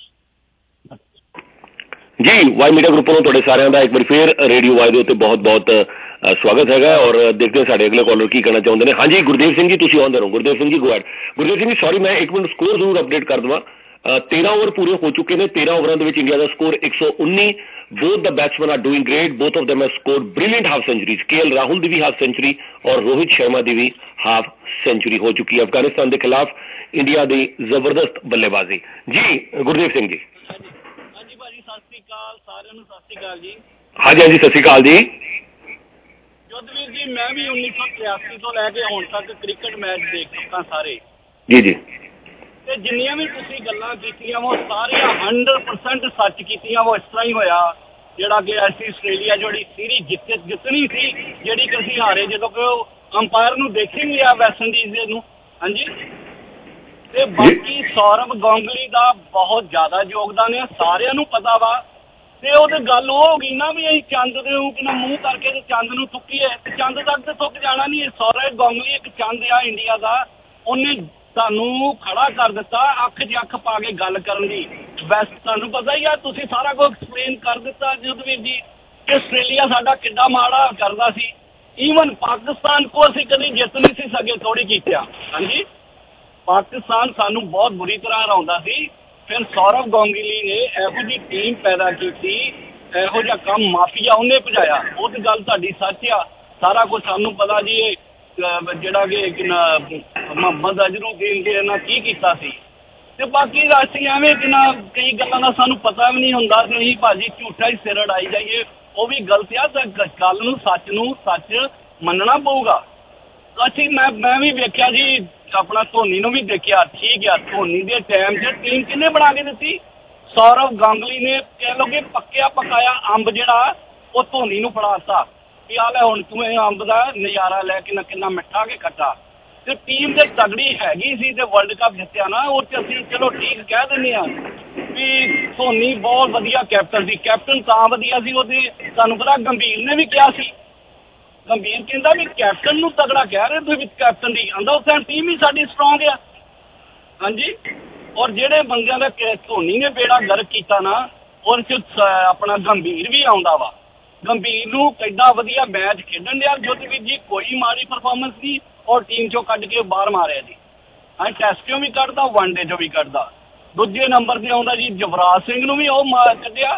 ਜੀ। ਵਾਈ ਮੀਡੀਆ ਗਰੁੱਪ ਨੂੰ ਤੁਹਾਡੇ ਸਾਰਿਆਂ ਦਾ ਇੱਕ ਵਾਰੀ ਫੇਰ ਰੇਡੀਓ ਵਾਈ ਦੇ ਉੱਤੇ ਬਹੁਤ ਬਹੁਤ ਸਵਾਗਤ ਹੈਗਾ ਔਰ ਦੇਖਦੇ ਹਾਂ ਸਾਡੇ ਅਗਲੇ ਕਾਲਰ ਕੀ ਕਹਿਣਾ ਚਾਹੁੰਦੇ ਨੇ। ਹਾਂਜੀ ਗੁਰਦੇਵ ਸਿੰਘ ਜੀ, ਤੁਸੀਂ ਆਉਂਦੇ ਰਹੋ। Gurdev Singh ji go ahead. Gurdev Singh ji sorry, ਮੈਂ ਇੱਕ ਮਿੰਟ ਸਕੋਰ ਜ਼ਰੂਰ ਅਪਡੇਟ ਕਰ ਦੇਵਾਂ। 13 ਓਵਰ ਪੂਰੇ ਹੋ ਚੁੱਕੇ ਨੇ। 13 ਓਵਰਾਂ ਦੇ ਵਿੱਚ ਇੰਡੀਆ ਦਾ score 119। both the batsmen are doing great. both of them have scored brilliant half centuries. KL Rahul ਦੀ ਵੀ ਹਾਫ ਸੈਂਚੁਰੀ ਔਰ ਰੋਹਿਤ ਸ਼ਰਮਾ ਦੀ ਵੀ ਹਾਫ ਸੈਂਚੁਰੀ ਹੋ ਚੁੱਕੀ ਹੈ ਅਫਗਾਨਿਸਤਾਨ ਦੇ ਖਿਲਾਫ ਇੰਡੀਆ ਦੀ ਜ਼ਬਰਦਸਤ ਬੱਲੇਬਾਜ਼ੀ। ਜੀ ਗੁਰਦੇਵ ਸਿੰਘ ਜੀ। ਹਾਂਜੀ ਭਾਜੀ, ਸਤਿ ਸ੍ਰੀ ਅਕਾਲ ਸਾਰਿਆਂ ਨੂੰ। ਸਤਿ ਸ੍ਰੀ ਅਕਾਲ ਜੀ। ਹਾਂਜੀ ਸਤਿ ਸ੍ਰੀ ਅਕਾਲ ਜੀ। ਜੋਧਵੀਰ ਜੀ, ਮੈਂ ਵੀ 1983 ਤੋਂ ਲੈ ਕੇ ਹੁਣ ਤੱਕ ਕ੍ਰਿਕਟ ਮੈਚ ਦੇਖ ਚੁੱਕਾ ਸਾਰੇ। ਜੀ ਤੇ ਜਿੰਨੀਆਂ ਵੀ ਤੁਸੀਂ ਗੱਲਾਂ ਕੀਤੀਆਂ ਉਹ ਸਾਰੀਆਂ 100% ਸੱਚ ਕੀਤੀਆਂ। ਉਹ ਇਸ ਤਰ੍ਹਾਂ ਹੀ ਹੋਇਆ ਜਿਹੜਾ ਕਿ ਅਸੀਂ ਆਸਟ੍ਰੇਲੀਆ ਜਿਹੜੀ ਸੀਰੀਜ਼ ਜਿੱਤਣੀ ਸੀ, ਜਿਹੜੀ ਕਿ ਅਸੀਂ ਹਾਰੇ ਜਦੋਂ ਕਿ ਉਹ ਅੰਪਾਇਰ ਨੂੰ ਦੇਖੀ ਨਹੀਂ ਆ ਵੈਸਟ ਇੰਡੀਜ਼ ਦੇ ਨੂੰ। ਹਾਂਜੀ। ਤੇ ਬਾਕੀ ਸੌਰਵ ਗਾਂਗੁਲੀ ਦਾ ਬਹੁਤ ਜ਼ਿਆਦਾ ਯੋਗਦਾਨ ਹੈ, ਸਾਰਿਆਂ ਨੂੰ ਪਤਾ ਵਾ। ਤੇ ਉਹ ਤੇ ਗੱਲ ਉਹ ਹੋ ਗਈ ਨਾ ਵੀ ਅਸੀਂ ਚੰਦ ਦੇ ਕਿੰਨਾ ਮੂੰਹ ਕਰਕੇ ਤੇ ਚੰਦ ਨੂੰ ਥੁੱਕੀਏ ਤੇ ਚੰਦ ਤੱਕ ਤੇ ਥੁੱਕ ਜਾਣਾ ਨਹੀਂ। ਸੌਰਵ ਗਾਂਗੁਲੀ ਇੱਕ ਚੰਦ ਆ ਇੰਡੀਆ ਦਾ, ਉਹਨੇ ਤੁਹਾਨੂੰ ਖੜਾ ਕਰ ਦਿੱਤਾ ਅੱਖ 'ਚ ਅੱਖ ਪਾ ਕੇ ਗੱਲ ਕਰਨ ਦੀ। ਬੈਸਟ ਤੁਹਾਨੂੰ ਪਤਾ ਹੀ ਆ, ਤੁਸੀਂ ਸਾਰਾ ਕੁਝ ਐਕਸਪਲੇਨ ਕਰ ਦਿੱਤਾ ਜੋਧਵੀਰ ਜੀ ਕਿ ਆਸਟ੍ਰੇਲੀਆ ਸਾਡਾ ਕਿੱਡਾ ਮਾੜਾ ਕਰਦਾ ਸੀ। ਈਵਨ ਪਾਕਿਸਤਾਨ ਕੋ ਅਸੀਂ ਕਦੀ ਜਿੱਤ ਨਹੀਂ ਸੀ ਸਕੇ, ਥੋੜੀ ਕੀਤਾ। ਹਾਂਜੀ, ਪਾਕਿਸਤਾਨ ਸਾਨੂੰ ਬਹੁਤ ਬੁਰੀ ਤਰ੍ਹਾਂ ਹਰਾਉਂਦਾ ਸੀ। ਫਿਰ ਸੌਰਵ ਗਾਂਗੁਲੀ ਨੇ ਇਹੋ ਜਿਹੀ ਟੀਮ ਪੈਦਾ ਕੀਤੀ, ਇਹੋ ਜਿਹਾ ਕੰਮ ਮਾਫੀਆ ਉਹਨੇ ਭਜਾਇਆ। ਉਹ ਤੇ ਗੱਲ ਤੁਹਾਡੀ ਸੱਚ ਆ, ਸਾਰਾ ਕੁਝ ਸਾਨੂੰ ਪਤਾ ਜੀ। ਇਹ ਜਿਹੜਾ ਕਿ ਮੁਹੰਮਦ ਅਜ਼ਹਰੁਦੀਨ ਦੇ ਨਾਲ ਕੀ ਕੀਤਾ ਸੀ। ਤੇ ਬਾਕੀ ਅਸੀਂ ਐਵੇਂ ਕਿ ਕਈ ਗੱਲਾਂ ਦਾ ਸਾਨੂੰ ਪਤਾ ਵੀ ਨਹੀਂ ਹੁੰਦਾ ਤੇ ਅਸੀਂ ਭਾਜੀ ਝੂਠਾ ਹੀ ਸਿਰ ਅੜਾਈ ਜਾਈਏ, ਉਹ ਵੀ ਗਲਤ ਆ। ਤਾਂ ਗੱਲ ਨੂੰ ਸੱਚ ਮੰਨਣਾ ਪਊਗਾ। ਅਸੀਂ ਮੈਂ ਵੀ ਵੇਖਿਆ ਜੀ, ਆਪਣਾ ਧੋਨੀ ਨੂੰ ਵੀ ਦੇਖਿਆ। ਠੀਕ ਆ, ਧੋਨੀ ਦੇ ਟਾਈਮ 'ਚ ਟੀਮ ਕਿਹਨੇ ਬਣਾ ਕੇ ਦਿੱਤੀ? ਸੌਰਵ ਗਾਂਗੁਲੀ ਨੇ। ਕਹਿ ਲਓ ਕਿ ਪੱਕਿਆ ਪਕਾਇਆ ਅੰਬ ਜਿਹੜਾ ਉਹ ਧੋਨੀ ਨੂੰ ਫੜਾਤਾ ਕਿ ਆ ਲੈ ਹੁਣ ਤੂੰ ਇਹ ਅੰਬ ਦਾ ਨਜ਼ਾਰਾ ਲੈ ਕੇ ਕਿੰਨਾ ਮਿੱਠਾ ਕੇ ਖੱਟਾ। ਤੇ ਟੀਮ ਤੇ ਤਗੜੀ ਹੈਗੀ ਸੀ ਤੇ ਵਰਲਡ ਕੱਪ ਜਿੱਤਿਆ ਨਾ, ਉਹ 'ਚ ਅਸੀਂ ਚਲੋ ਠੀਕ ਕਹਿ ਦਿੰਦੇ ਹਾਂ ਵੀ ਧੋਨੀ ਬਹੁਤ ਵਧੀਆ ਕੈਪਟਨ ਸੀ। ਕੈਪਟਨ ਤਾਂ ਵਧੀਆ ਸੀ ਉਹਦੇ, ਤੁਹਾਨੂੰ ਪਤਾ ਗੰਭੀਰ ਨੇ ਵੀ ਕਿਹਾ ਸੀ। ਗੰਭੀਰ ਕਹਿੰਦਾ ਵੀ ਕੈਪਟਨ ਨੂੰ ਤਗੜਾ ਕਹਿ ਰਹੇ ਤੁਸੀਂ ਕੈਪਟਨ ਦੀ ਆਂਦਾ, ਉਸ ਟਾਈਮ ਟੀਮ ਹੀ ਸਾਡੀ ਸਟਰੋਂਗ ਆ। ਹਾਂਜੀ। ਔਰ ਜਿਹੜੇ ਬੰਦਿਆਂ ਦਾ ਧੋਨੀ ਨੇ ਬੇੜਾ ਗਰਕ ਕੀਤਾ ਨਾ, ਉਹਦੇ 'ਚ ਆਪਣਾ ਗੰਭੀਰ ਵੀ ਆਉਂਦਾ ਵਾ। ਗੰਭੀਰ ਨੂੰ ਕਿੱਡਾ ਵਧੀਆ ਮੈਚ ਖੇਡਣ ਡਿਆ ਜੋਧਵੀਰ ਜੀ, ਕੋਈ ਮਾੜੀ ਪਰਫਾਰਮੈਂਸ ਨਹੀਂ ਔਰ ਟੀਮ 'ਚੋਂ ਕੱਢ ਕੇ ਬਾਹਰ ਮਾਰਿਆ ਜੀ। ਹਾਂ, ਟੈਸਟ 'ਚੋਂ ਵੀ ਕੱਢਦਾ, ਵਨਡੇ 'ਚੋਂ ਵੀ ਕੱਢਦਾ। ਦੂਜੇ ਨੰਬਰ 'ਤੇ ਆਉਂਦਾ ਜੀ ਯੁਵਰਾਜ ਸਿੰਘ ਨੂੰ ਵੀ ਉਹ ਕੱਢਿਆ,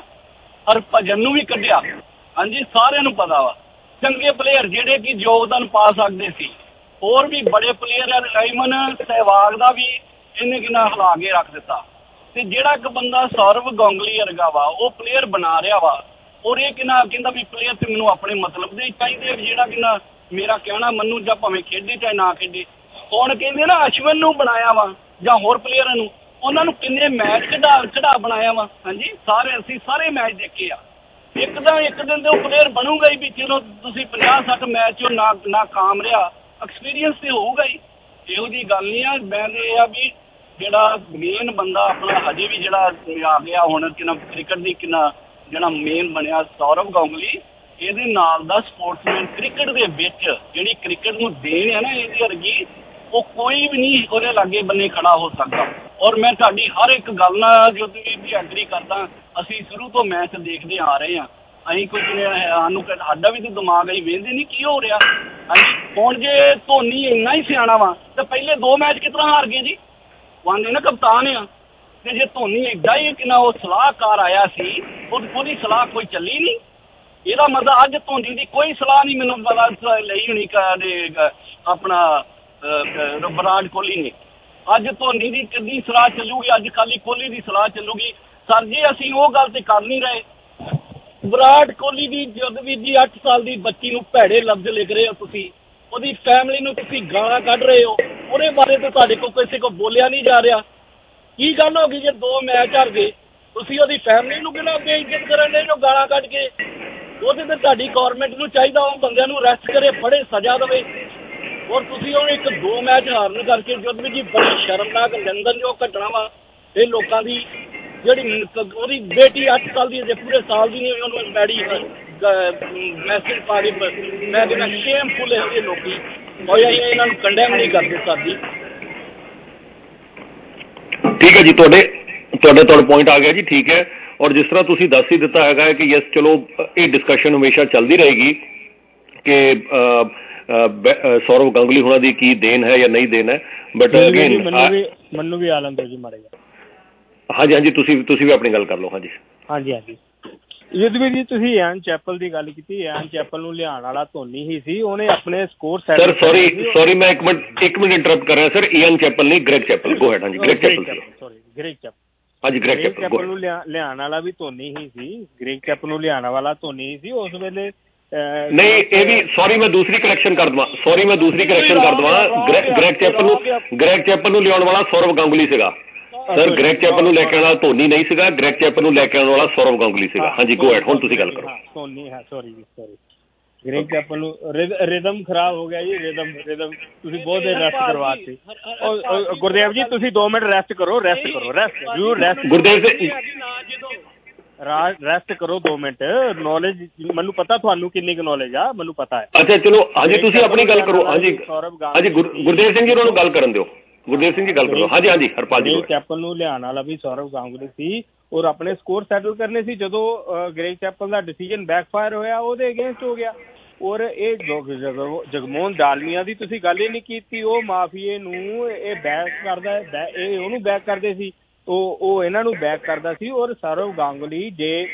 ਹਰਭਜਨ ਨੂੰ ਵੀ ਕੱਢਿਆ। ਹਾਂਜੀ, ਸਾਰਿਆਂ ਨੂੰ ਪਤਾ ਵਾ। ਚੰਗੇ ਪਲੇਅਰ ਜਿਹੜੇ ਕਿ ਯੋਗਦਾਨ ਪਾ ਸਕਦੇ ਸੀ, ਹੋਰ ਵੀ ਬੜੇ ਪਲੇਅਰ ਆ। ਅਯਮਨ ਸਹਿਵਾਗ ਦਾ ਵੀ ਇਹਨੇ ਕਿੰਨਾ ਹਿਲਾ ਕੇ ਰੱਖ ਦਿੱਤਾ। ਤੇ ਜਿਹੜਾ ਇੱਕ ਬੰਦਾ ਸੌਰਵ ਗਾਂਗੁਲੀ ਵਰਗਾ ਵਾ, ਉਹ ਪਲੇਅਰ ਬਣਾ ਰਿਹਾ ਵਾ। ਔਰ ਇਹ ਕਹਿੰਦਾ ਵੀ ਪਲੇਅਰ ਤੇ ਮੈਨੂੰ ਆਪਣੇ ਮਤਲਬ ਦੇ ਚਾਹੀਦੇ, ਜਿਹੜਾ ਮੇਰਾ ਕਹਿਣਾ ਮੰਨੂ ਜਾਂ ਭਾਵੇਂ ਖੇਡੇ ਚਾਹੇ ਨਾ ਖੇਡੇ। ਹੁਣ ਕਹਿੰਦੇ ਨਾ ਅਸ਼ਵਨ ਨੂੰ ਬਣਾਇਆ ਵਾ ਜਾਂ ਹੋਰ ਪਲੇਅਰਾਂ ਨੂੰ, ਉਹਨਾਂ ਨੂੰ ਕਿੰਨੇ ਮੈਚ ਕਢਾ ਬਣਾਇਆ ਵਾ। ਹਾਂਜੀ, ਅਸੀਂ ਸਾਰੇ ਮੈਚ ਦੇਖੇ ਆ। ਇੱਕ ਦਿਨ ਤੇ ਉਹ ਪਲੇਅਰ ਬਣੂਗਾ ਹੀ ਵੀ ਚਲੋ ਤੁਸੀਂ 50-60 ਮੈਚ ਨਾ ਕਾਮ ਰਿਹਾ, ਐਕਸਪੀਰੀਅੰਸ ਤੇ ਹੋਊਗਾ ਹੀ। ਇਹੋ ਜਿਹੀ ਗੱਲ ਨਹੀਂ ਆ। ਮੈਂ ਇਹ ਆ ਵੀ ਜਿਹੜਾ ਮੇਨ ਬੰਦਾ ਆਪਣਾ ਹਜੇ ਵੀ ਜਿਹੜਾ ਆ ਗਿਆ ਹੁਣ ਕ੍ਰਿਕਟ ਦੀ ਜਿਹੜਾ ਮੇਨ ਬਣਿਆ ਸੌਰਵ ਗਾਂਗੁਲੀ, ਇਹਦੇ ਨਾਲ ਦਾ ਸਪੋਰਟਸਮੈਨ ਕ੍ਰਿਕਟ ਦੇ ਵਿੱਚ ਜਿਹੜੀ ਕ੍ਰਿਕਟ ਨੂੰ ਦੇਣ ਹੈ ਨਾ, ਇਹਦੀ ਵਰਗੀ ਉਹ ਕੋਈ ਵੀ ਨਹੀਂ ਉਹਦੇ ਲਾਗੇ ਬੰਨੇ ਖੜਾ ਹੋ ਸਕਦਾ। ਔਰ ਮੈਂ ਤੁਹਾਡੀ ਹਰ ਇੱਕ ਗੱਲ ਨਾਲ ਜੋ ਤੁਸੀਂ ਵੀ ਐਗਰੀ ਕਰਦਾ। ਅਸੀਂ ਸ਼ੁਰੂ ਤੋਂ ਮੈਚ ਦੇਖਦੇ ਆ ਰਹੇ ਹਾਂ। ਅਸੀਂ ਕੁਝ ਸਾਨੂੰ ਸਾਡਾ ਵੀ ਤਾਂ ਦਿਮਾਗ ਅਸੀਂ ਵੇਖਦੇ ਨਹੀਂ ਕੀ ਹੋ ਰਿਹਾ। ਹਾਂਜੀ, ਹੁਣ ਜੇ ਧੋਨੀ ਇੰਨਾ ਹੀ ਸਿਆਣਾ ਵਾ ਤਾਂ ਪਹਿਲੇ 2 ਮੈਚ ਕਿਸ ਤਰ੍ਹਾਂ ਹਾਰ ਗਏ ਜੀ? ਵਾਂਦੇ ਨਾ ਕਪਤਾਨ ਆ। ਤੇ ਜੇ ਧੋਨੀ ਏਡਾ ਹੀ ਕਿ ਨਾ ਉਹ ਸਲਾਹਕਾਰ ਆਇਆ ਸੀ ਉਹਦੀ ਸਲਾਹ ਕੋਈ ਚੱਲੀ ਨਹੀਂ। ਇਹਦਾ ਮਤਲਬ ਅੱਜ ਧੋਨੀ ਦੀ ਕੋਈ ਸਲਾਹ ਨਹੀਂ ਮੈਨੂੰ ਪਤਾ ਲਈ ਹੋਣੀ ਆਪਣਾ ਵਿਰਾਟ ਕੋਹਲੀ ਨੇ। ਅੱਜ ਧੋਨੀ ਦੀ ਕਿੰਨੀ ਸਲਾਹ ਚੱਲੂਗੀ, ਅੱਜ ਖਾਲੀ ਕੋਹਲੀ ਦੀ ਸਲਾਹ ਚੱਲੂਗੀ। ਸਰ ਜੀ ਅਸੀਂ ਉਹ ਗੱਲ ਤੇ ਕਰ ਨਹੀਂ ਰਹੇ। ਵਿਰਾਟ ਕੋਹਲੀ ਦੀ ਜਦ ਵੀ ਜੀ 8 ਸਾਲ ਦੀ ਬੱਚੀ ਨੂੰ ਭੈੜੇ ਲਫ਼ਜ਼ ਲਿਖ ਰਹੇ ਹੋ ਤੁਸੀਂ, ਉਹਦੀ ਫੈਮਿਲੀ ਨੂੰ ਤੁਸੀਂ ਗਾਲਾਂ ਕੱਢ ਰਹੇ ਹੋ, ਉਹਦੇ ਬਾਰੇ ਤਾਂ ਤੁਹਾਡੇ ਕੋਲ ਕਿਸੇ ਕੋਲ ਬੋਲਿਆ ਨਹੀਂ ਜਾ ਰਿਹਾ। ਕੀ ਗੱਲ ਹੋ ਗਈ ਜੇ 2 ਮੈਚ ਹਾਰ ਗਏ? ਤੁਸੀਂ ਉਹਦੀ ਫੈਮਿਲੀ ਨੂੰ ਕਿਹਨਾਂ ਬੇਇੱਜ਼ਤ ਕਰਨ ਦੇ ਜੋ ਗਾਲਾਂ ਕੱਢ ਕੇ? ਉਹਦੇ ਤੇ ਤੁਹਾਡੀ ਗੌਰਮੈਂਟ ਨੂੰ ਚਾਹੀਦਾ ਉਹ ਬੰਦਿਆਂ ਨੂੰ ਅਰੈਸਟ ਕਰੇ, ਫੜੇ, ਸਜ਼ਾ ਦੇਵੇ। ਔਰ ਤੁਸੀਂ ਉਹ 1-2 ਮੈਚ ਹਾਰਨ ਕਰਕੇ ਜਦ ਵੀ ਜੀ ਬੜੀ ਸ਼ਰਮਨਾਕ ਨਿੰਦਣਯੋਗ ਘਟਨਾ ਵਾ ਇਹ ਲੋਕਾਂ ਦੀ। ਜਿਹੜੀ ਉਹਦੀ ਬੇਟੀ 8 ਸਾਲ ਦੀ ਅਜੇ ਪੂਰੇ ਸਾਲ ਦੀ ਨਹੀਂ ਹੋਈ, ਉਹਨੂੰ ਮੈਡੀ ਮੈਸੇਜ ਪਾ ਕੇ ਮੈਂ ਕਹਿੰਦਾ ਸ਼ੇਮਫੁਲ ਹੈ ਇਹ ਲੋਕੀ ਹੋਇਆ ਹੀ ਇਹਨਾਂ ਨੂੰ ਕੰਡੈਮ ਨਹੀਂ ਕਰਦੇ ਸਰ ਜੀ। ਠੀਕ ਹੈ ਜੀ, ਤੁਹਾਡਾ ਪੁਆਇੰਟ ਆ ਗਿਆ ਜੀ, ਠੀਕ ਹੈ। ਔਰ ਜਿਸ ਤਰ੍ਹਾਂ ਤੁਸੀਂ ਦੱਸ ਹੀ ਦਿੱਤਾ ਹੈਗਾ ਹੈ ਕਿ ਯਸ ਚਲੋ ਇਹ ਡਿਸਕਸ਼ਨ ਹਮੇਸ਼ਾ ਚੱਲਦੀ ਰਹੇਗੀ ਕਿ ਸੌਰਵ ਗਾਂਗੁਲੀ ਹੋਣਾ ਦੀ ਕੀ ਦੇਣ ਹੈ ਜਾਂ ਨਹੀਂ ਦੇਣ ਹੈ, ਬਟ ਅਗੇਨ ਮੈਨੂੰ ਵੀ ਆ ਲੈਂਦੇ ਜੀ ਮਾੜਾ ਜਿਹਾ। ਹਾਂਜੀ ਤੁਸੀਂ ਵੀ ਆਪਣੀ ਗੱਲ ਕਰ ਲਓ। ਹਾਂਜੀ ਯੁੱਧਵੀਰ ਜੀ ਤੁਸੀਂ ਐਨ ਚੈਪਲ ਦੀ ਗੱਲ ਕੀਤੀ। ਐਨ ਚੈਪਲ ਨੂੰ ਲਿਆਉਣ ਵਾਲਾ ਧੋਨੀ ਹੀ ਸੀ, ਉਹਨੇ ਆਪਣੇ ਸਕੋਰ ਸੈਟ। ਸਰ ਸੌਰੀ ਮੈਂ ਇੱਕ ਮਿੰਟ ਇੰਟਰਰਪਟ ਕਰ ਰਿਹਾ ਸਰ। ਈਅਨ ਚੈਪਲ ਨਹੀਂ, ਗ੍ਰੈਗ ਚੈਪਲ। Go ahead. ਹਾਂਜੀ ਗ੍ਰੈਗ ਚੈਪਲ ਹਾਂਜੀ ਗ੍ਰੈਗ ਚੈਪਲ ਨੂੰ ਲਿਆਉਣ ਵਾਲਾ ਵੀ ਧੋਨੀ ਹੀ ਸੀ। ਗ੍ਰੈਗ ਚੈਪਲ ਨੂੰ ਲਿਆਉਣ ਵਾਲਾ ਧੋਨੀ ਹੀ ਸੀ ਉਸ ਵੇਲੇ। ਨਹੀਂ ਇਹ ਵੀ ਸੌਰੀ ਮੈਂ ਦੂਸਰੀ ਕਰੈਕਸ਼ਨ ਕਰ ਦਵਾਂ ਗ੍ਰੈਗ ਚੈਪਲ ਨੂੰ ਲਿਆਉਣ ਵਾਲਾ ਸੌਰਵ ਗਾਂਗੁਲੀ ਸੀਗਾ ਸਰ। ਗ੍ਰੈਗ ਚੈਪਲ ਨੂੰ ਲੈ ਕੇ ਆਉਣ ਵਾਲਾ ਧੋਨੀ ਨਹੀਂ ਸੀਗਾ, ਗ੍ਰੈਗ ਚੈਪਲ ਨੂੰ ਲੈ ਕੇ ਆਉਣ ਵਾਲਾ ਸੌਰਵ ਗਾਂਗੁਲੀ ਸੀਗਾ। ਹਾਂਜੀ ਗੋ ਹੈਡ, ਹੁਣ ਤੁਸੀਂ ਗੱਲ ਕਰੋ। ਧੋਨੀ ਹੈ ਸੌਰੀ ਗ੍ਰੈਗ ਚੈਪਲ ਨੂੰ ਰਿਦਮ ਖਰਾਬ ਹੋ ਗਿਆ ਜੀ। ਰਿਦਮ ਤੁਸੀਂ ਬਹੁਤ ਦੇਰ ਰੈਸਟ ਕਰਵਾਤੀ। ਗੁਰਦੇਵ ਜੀ ਤੁਸੀਂ 2 ਮਿੰਟ ਰੈਸਟ ਕਰੋ ਗੁਰਦੇਵ ਸਿੰਘ ਰੈਸਟ ਕਰੋ 2 ਮਿੰਟ। ਨੌਲੇਜ ਮੈਨੂੰ ਪਤਾ ਤੁਹਾਨੂੰ ਕਿੰਨੀ ਕੁ ਨੌਲੇਜ ਆ, ਮੈਨੂੰ ਪਤਾ ਹੈ। ਅੱਛਾ ਚਲੋ ਹਾਂਜੀ ਤੁਸੀਂ ਆਪਣੀ ਗੱਲ ਕਰੋ। ਹਾਂਜੀ ਗੁਰਦੇਵ ਸਿੰਘ ਜੀ ਉਹਨਾਂ ਨੂੰ ਗੱਲ ਕਰਨ ਦਿਓ। ਗੁਰਦੇਵ ਸਿੰਘ ਜੀ ਗੱਲ ਕਰੋ। ਹਾਂਜੀ ਹਰਪਾਲ ਜੀ। ਚੈਪਲ ਨੂੰ ਲਿਆਉਣ ਵਾਲਾ ਵੀ ਸੌਰਵ ਗਾਂਗੁਲੀ ਸੀ ਔਰ ਆਪਣੇ ਸਕੋਰ ਸੈਟਲ ਕਰਨੇ ਸੀ। ਜਦੋਂ ਗ੍ਰੈਗ ਚੈਪਲ ਦਾ ਡਿਸੀਜਨ ਬੈਕਫਾਇਰ ਹੋਇਆ ਉਹਦੇ ਅਗੇਂਸਟ ਹੋ ਗਿਆ। ਔਰ ਇਹ ਜਗਮੋਹਨ ਡਾਲਮੀਆ ਦੀ ਤੁਸੀਂ ਗੱਲ ਹੀ ਨਹੀਂ ਕੀਤੀ। ਉਹ ਮਾਫੀਏ ਨੂੰ ਇਹ ਬੈਕ ਕਰਦਾ, ਇਹ ਉਹਨੂੰ ਬੈਕ ਕਰਦੇ ਸੀ, ਉਹ ਇਹਨਾਂ ਨੂੰ ਬੈਕ ਕਰਦਾ ਸੀ। ਔਰ ਸੌਰਵ ਗਾਂਗੁਲੀ ਜੇ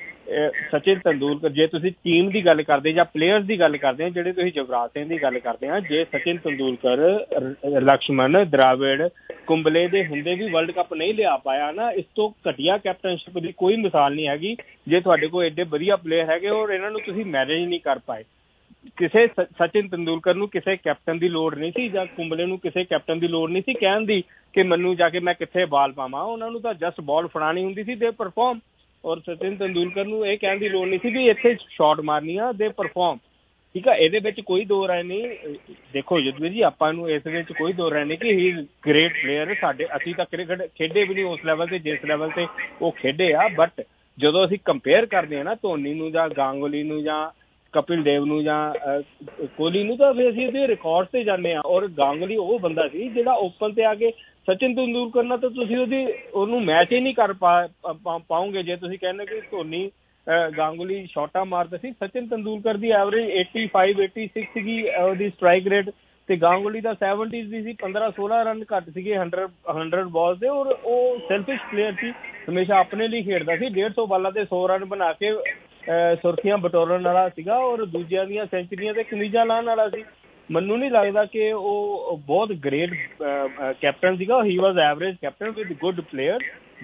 ਸਚਿਨ ਤੰਦੂਲਕਰ, ਜੇ ਤੁਸੀਂ ਟੀਮ ਦੀ ਗੱਲ ਕਰਦੇ ਜਾਂ ਪਲੇਅਰਸ ਦੀ ਗੱਲ ਕਰਦੇ ਆ, ਜਿਹੜੇ ਤੁਸੀਂ ਯੁਵਰਾਜ ਸਿੰਘ ਦੀ ਗੱਲ ਕਰਦੇ ਆ, ਜੇ ਸਚਿਨ ਤੰਦੂਲਕਰ, ਲਕਸ਼ਮਣ, ਦਰਾਵਿੜ, ਕੁੰਬਲੇ ਦੇ ਹੁੰਦੇ ਵੀ ਵਰਲਡ ਕੱਪ ਨਹੀਂ ਲਿਆ ਪਾਇਆ ਨਾ, ਇਸ ਤੋਂ ਘਟੀਆ ਕੈਪਟਨਸ਼ਿਪ ਦੀ ਕੋਈ ਮਿਸਾਲ ਨਹੀਂ ਹੈਗੀ। ਜੇ ਤੁਹਾਡੇ ਕੋਲ ਐਡੇ ਵਧੀਆ ਪਲੇਅਰ ਹੈਗੇ ਔਰ ਇਹਨਾਂ ਨੂੰ ਤੁਸੀਂ ਮੈਨੇਜ ਨਹੀਂ ਕਰ ਪਾਏ। ਕਿਸੇ ਸਚਿਨ ਤੰਦੂਲਕਰ ਨੂੰ ਕਿਸੇ ਕੈਪਟਨ ਦੀ ਲੋੜ ਨਹੀਂ ਸੀ ਜਾਂ ਕੁੰਬਲੇ ਨੂੰ ਕਿਸੇ ਕੈਪਟਨ ਦੀ ਲੋੜ ਨਹੀਂ ਸੀ ਕਹਿਣ ਦੀ ਕਿ ਮੈਨੂੰ ਜਾ ਕੇ ਮੈਂ ਕਿੱਥੇ ਬਾਲ ਪਾਵਾਂ। ਉਹਨਾਂ ਨੂੰ ਤਾਂ ਜਸਟ ਬਾਲ ਫੜਾਉਣੀ ਹੁੰਦੀ ਸੀ, ਦੇ ਪਰਫਾਰਮ। ਔਰ ਸਚਿਨ ਤੰਦੂਲਕਰ ਨੂੰ ਇਹ ਕਹਿਣ ਦੀ ਲੋੜ ਨਹੀਂ ਸੀ ਵੀ ਇੱਥੇ ਸ਼ਾਟ ਮਾਰਨੀ ਆ, ਦੇ ਪਰਫਾਰਮ। ਠੀਕ ਆ, ਇਹਦੇ ਵਿੱਚ ਕੋਈ ਦੋ ਰਾਏ ਨਹੀਂ। ਦੇਖੋ ਯੁੱਧਵੀਰ ਜੀ, ਆਪਾਂ ਨੂੰ ਇਸ ਵਿੱਚ ਕੋਈ ਦੋ ਰਾਏ ਨਹੀਂ ਕਿ ਹੀ ਇਜ਼ ਗ੍ਰੇਟ ਪਲੇਅਰ। ਅਸੀਂ ਤਾਂ ਕ੍ਰਿਕਟ ਖੇਡੇ ਵੀ ਨਹੀਂ ਉਸ ਲੈਵਲ ਤੇ ਜਿਸ ਲੈਵਲ ਤੇ ਉਹ ਖੇਡੇ ਆ। ਬਟ ਜਦੋਂ ਅਸੀਂ ਕੰਪੇਅਰ ਕਰਦੇ ਹਾਂ ਨਾ ਧੋਨੀ ਨੂੰ ਜਾਂ ਗਾਂਗੁਲੀ ਨੂੰ ਜਾਂ ਕਪਿਲ ਦੇਵ ਨੂੰ ਜਾਂ ਕੋਹਲੀ ਨੂੰ, ਤਾਂ ਫਿਰ ਅਸੀਂ ਉਹਦੇ ਰਿਕਾਰਡ ਤੇ ਜਾਂਦੇ ਹਾਂ। ਔਰ ਗਾਂਗੁਲੀ ਉਹ ਬੰਦਾ ਸੀ ਜਿਹੜਾ ਓਪਨ ਤੇ ਆ ਕੇ ਸਚਿਨ ਤੰਦੂਲਕਰ ਨਾਲ ਤਾਂ ਤੁਸੀਂ ਉਹਨੂੰ ਮੈਚ ਹੀ ਨਹੀਂ ਕਰ ਪਾਓਗੇ। ਜੇ ਤੁਸੀਂ ਕਹਿੰਦੇ ਕਿ ਧੋਨੀ ਗਾਂਗੁਲੀ ਸ਼ਾਟਾਂ ਮਾਰਦੇ ਸੀ, ਸਚਿਨ ਤੰਦੂਲਕਰ ਦੀ ਐਵਰੇਜ 85-86 ਸੀਗੀ ਉਹਦੀ ਸਟਰਾਈਕ ਰੇਟ, ਤੇ ਗਾਂਗੁਲੀ ਦਾ 70 ਦੀ ਸੀ। 15-16 ਰਨ ਘੱਟ ਸੀਗੇ 100 ਬਾਲ ਤੇ। ਔਰ ਉਹ ਸੈਲਫਿਸ਼ ਪਲੇਅਰ ਸੀ, ਹਮੇਸ਼ਾ ਆਪਣੇ ਲਈ ਖੇਡਦਾ ਸੀ। 150 ਬਾਲਾਂ ਤੇ 100 ਰਨ ਬਣਾ ਕੇ ਸੁਰਖੀਆਂ ਬਟੋਰਨ ਵਾਲਾ ਸੀਗਾ ਔਰ ਦੂਜਿਆਂ ਦੀਆਂ ਸੈਂਚਰੀਆਂ ਤੇ ਕਮੀਜ਼ਾਂ ਲਾਉਣ ਵਾਲਾ ਸੀ। ਮੈਨੂੰ ਨਹੀਂ ਲੱਗਦਾ ਕਿ ਉਹ ਬਹੁਤ ਗ੍ਰੇਟ ਕੈਪਟਨ ਸੀਗਾ। He was average captain with good player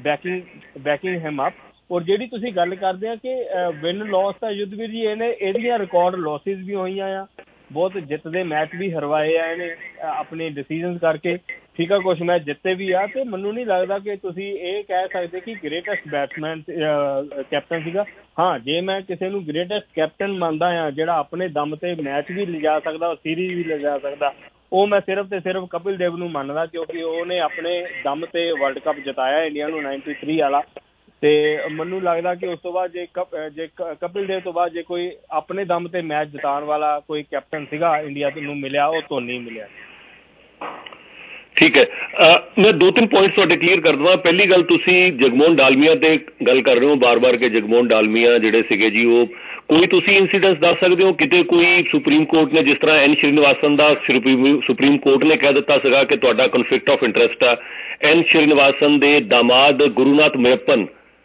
backing him up. ਔਰ ਜਿਹੜੀ ਤੁਸੀਂ ਗੱਲ ਕਰਦੇ ਆ ਕਿ ਵਿਨ ਲੋਸ ਤਾਂ ਯੁੱਧਵੀਰ ਜੀ ਇਹਦੀਆਂ ਰਿਕਾਰਡ ਲੋਸਿਸ ਵੀ ਹੋਈਆਂ ਆ, ਬਹੁਤ ਜਿੱਤਦੇ ਮੈਚ ਵੀ ਹਰਵਾਏ ਆ ਇਹਨੇ ਆਪਣੇ ਡਿਸੀਜ਼ਨ ਕਰਕੇ। ਠੀਕ ਆ, ਕੁਛ ਮੈਚ ਜਿੱਤੇ ਵੀ ਆ। ਤੇ ਮੈਨੂੰ ਨਹੀਂ ਲੱਗਦਾ ਕਿ ਤੁਸੀਂ ਇਹ ਕਹਿ ਸਕਦੇ ਕਿ ਗ੍ਰੇਟੈਸਟ ਬੈਟਸਮੈਨ ਕੈਪਟਨ ਸੀਗਾ। ਹਾਂ, ਜੇ ਮੈਂ ਕਿਸੇ ਨੂੰ ਗ੍ਰੇਟੈਸਟ ਕੈਪਟਨ ਮੰਨਦਾ ਆ ਜਿਹੜਾ ਆਪਣੇ ਦਮ ਤੇ ਮੈਚ ਵੀ ਲਿਜਾ ਸਕਦਾ, ਸੀਰੀਜ਼ ਵੀ ਲਿਜਾ ਸਕਦਾ, ਉਹ ਮੈਂ ਸਿਰਫ ਤੇ ਸਿਰਫ ਕਪਿਲ ਦੇਵ ਨੂੰ ਮੰਨਦਾ, ਕਿਉਂਕਿ ਉਹਨੇ ਆਪਣੇ ਦਮ ਤੇ ਵਰਲਡ ਕੱਪ ਜਿਤਾਇਆ ਇੰਡੀਆ ਨੂੰ 93 ਵਾਲਾ। ਤੇ ਮੈਨੂੰ ਲੱਗਦਾ ਕਿ ਉਸ ਤੋਂ ਬਾਅਦ ਜੇ ਕਪਿਲ ਦੇਵ ਤੋਂ ਬਾਅਦ ਜੇ ਕੋਈ ਆਪਣੇ ਦਮ ਤੇ ਮੈਚ ਜਿਤਾਉਣ ਵਾਲਾ ਕੋਈ ਕੈਪਟਨ ਸੀਗਾ ਇੰਡੀਆ ਨੂੰ ਮਿਲਿਆ, ਉਹ ਧੋਨੀ ਮਿਲਿਆ। ਠੀਕ ਹੈ। ਮੈਂ 2-3 ਪੁਆਇੰਟਸ ਤੁਹਾਡੇ ਕਲੀਅਰ ਕਰ ਦਵਾਂ। ਪਹਿਲੀ ਗੱਲ, ਤੁਸੀਂ ਜਗਮੋਹਨ ਡਾਲਮੀਆ ਤੇ ਗੱਲ ਕਰ ਰਹੇ ਹੋ ਬਾਰ-ਬਾਰ ਕਿ ਜਗਮੋਹਨ ਡਾਲਮੀਆ ਜਿਹੜੇ ਸੀਗੇ ਜੀ, ਉਹ ਕੋਈ ਤੁਸੀਂ ਇਨਸੀਡੈਂਸ ਦੱਸ ਸਕਦੇ ਹੋ ਕਿਤੇ ਕੋਈ ਸੁਪਰੀਮ ਕੋਰਟ ਨੇ, ਜਿਸ ਤਰ੍ਹਾਂ ਐਨ ਸ਼੍ਰੀਨਿਵਾਸਨ ਦਾ ਸੁਪਰੀਮ ਕੋਰਟ ਨੇ ਕਹਿ ਦਿੱਤਾ ਸੀਗਾ ਕਿ ਤੁਹਾਡਾ ਕਨਫਲਿਕਟ ਆਫ ਇੰਟਰਸਟ ਆ, ਐਨ ਸ਼੍ਰੀਨਿਵਾਸਨ ਦੇ ਦਾਮਾਦ ਗੁਰੂਨਾਥ ਮੇਯੱਪਨ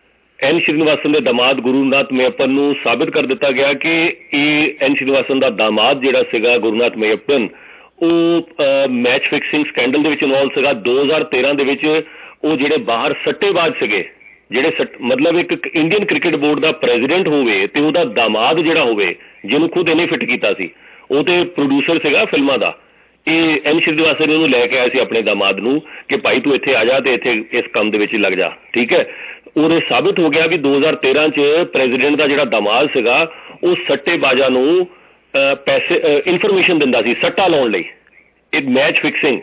ਨੂੰ ਸਾਬਿਤ ਕਰ ਦਿੱਤਾ ਗਿਆ ਕਿ ਇਹ ਐਨ ਸ਼੍ਰੀਨਿਵਾਸਨ ਦਾ ਦਾਮਾਦ ਜਿਹੜਾ ਸੀਗਾ ਗੁਰੂਨਾਥ ਮੇਯੱਪਨ, ਉਹ ਮੈਚ ਫਿਕਸਿੰਗ ਸਕੈਂਡਲ ਦੇ ਵਿੱਚ ਇਨਵੋਲਵ ਸੀਗਾ। 2013 ਦੇ ਵਿੱਚ ਉਹ ਜਿਹੜੇ ਬਾਹਰ ਸੱਟੇਬਾਜ਼ ਸੀਗੇ, ਜਿਹੜੇ ਮਤਲਬ ਇੱਕ ਇੰਡੀਅਨ ਕ੍ਰਿਕਟ ਬੋਰਡ ਦਾ ਪ੍ਰੈਜ਼ੀਡੈਂਟ ਹੋਵੇ ਤੇ ਉਹਦਾ ਦਾਮਾਦ ਜਿਹੜਾ ਹੋਵੇ, ਜਿਹਨੂੰ ਖੁਦ ਇਹਨੇ ਫਿੱਟ ਕੀਤਾ ਸੀ, ਉਹ ਤੇ ਪ੍ਰੋਡਿਊਸਰ ਸੀਗਾ ਫਿਲਮਾਂ ਦਾ, ਇਹ ਐਨ ਸ਼੍ਰੀਨਿਵਾਸਨ ਨੇ ਉਹਨੂੰ ਲੈ ਕੇ ਆਇਆ ਸੀ ਆਪਣੇ ਦਾਮਾਦ ਨੂੰ ਕਿ ਭਾਈ ਤੂੰ ਇੱਥੇ ਆ ਜਾ ਤੇ ਇੱਥੇ ਇਸ ਕੰਮ ਦੇ ਵਿੱਚ ਲੱਗ ਜਾ। ਠੀਕ ਹੈ, ਉਹਦੇ ਸਾਬਿਤ ਹੋ ਗਿਆ ਵੀ 2013 ਚ ਪ੍ਰੈਜ਼ੀਡੈਂਟ ਦਾ ਜਿਹੜਾ ਦਾਮਾਦ ਸੀਗਾ ਉਹ ਸੱਟੇਬਾਜ਼ਾਂ ਨੂੰ ਪੈਸੇ ਇਨਫੋਰਮੇਸ਼ਨ ਦਿੰਦਾ ਸੀ ਸੱਟਾ ਲਾਉਣ ਲਈ। ਇਹ ਮੈਚ ਫਿਕਸਿੰਗ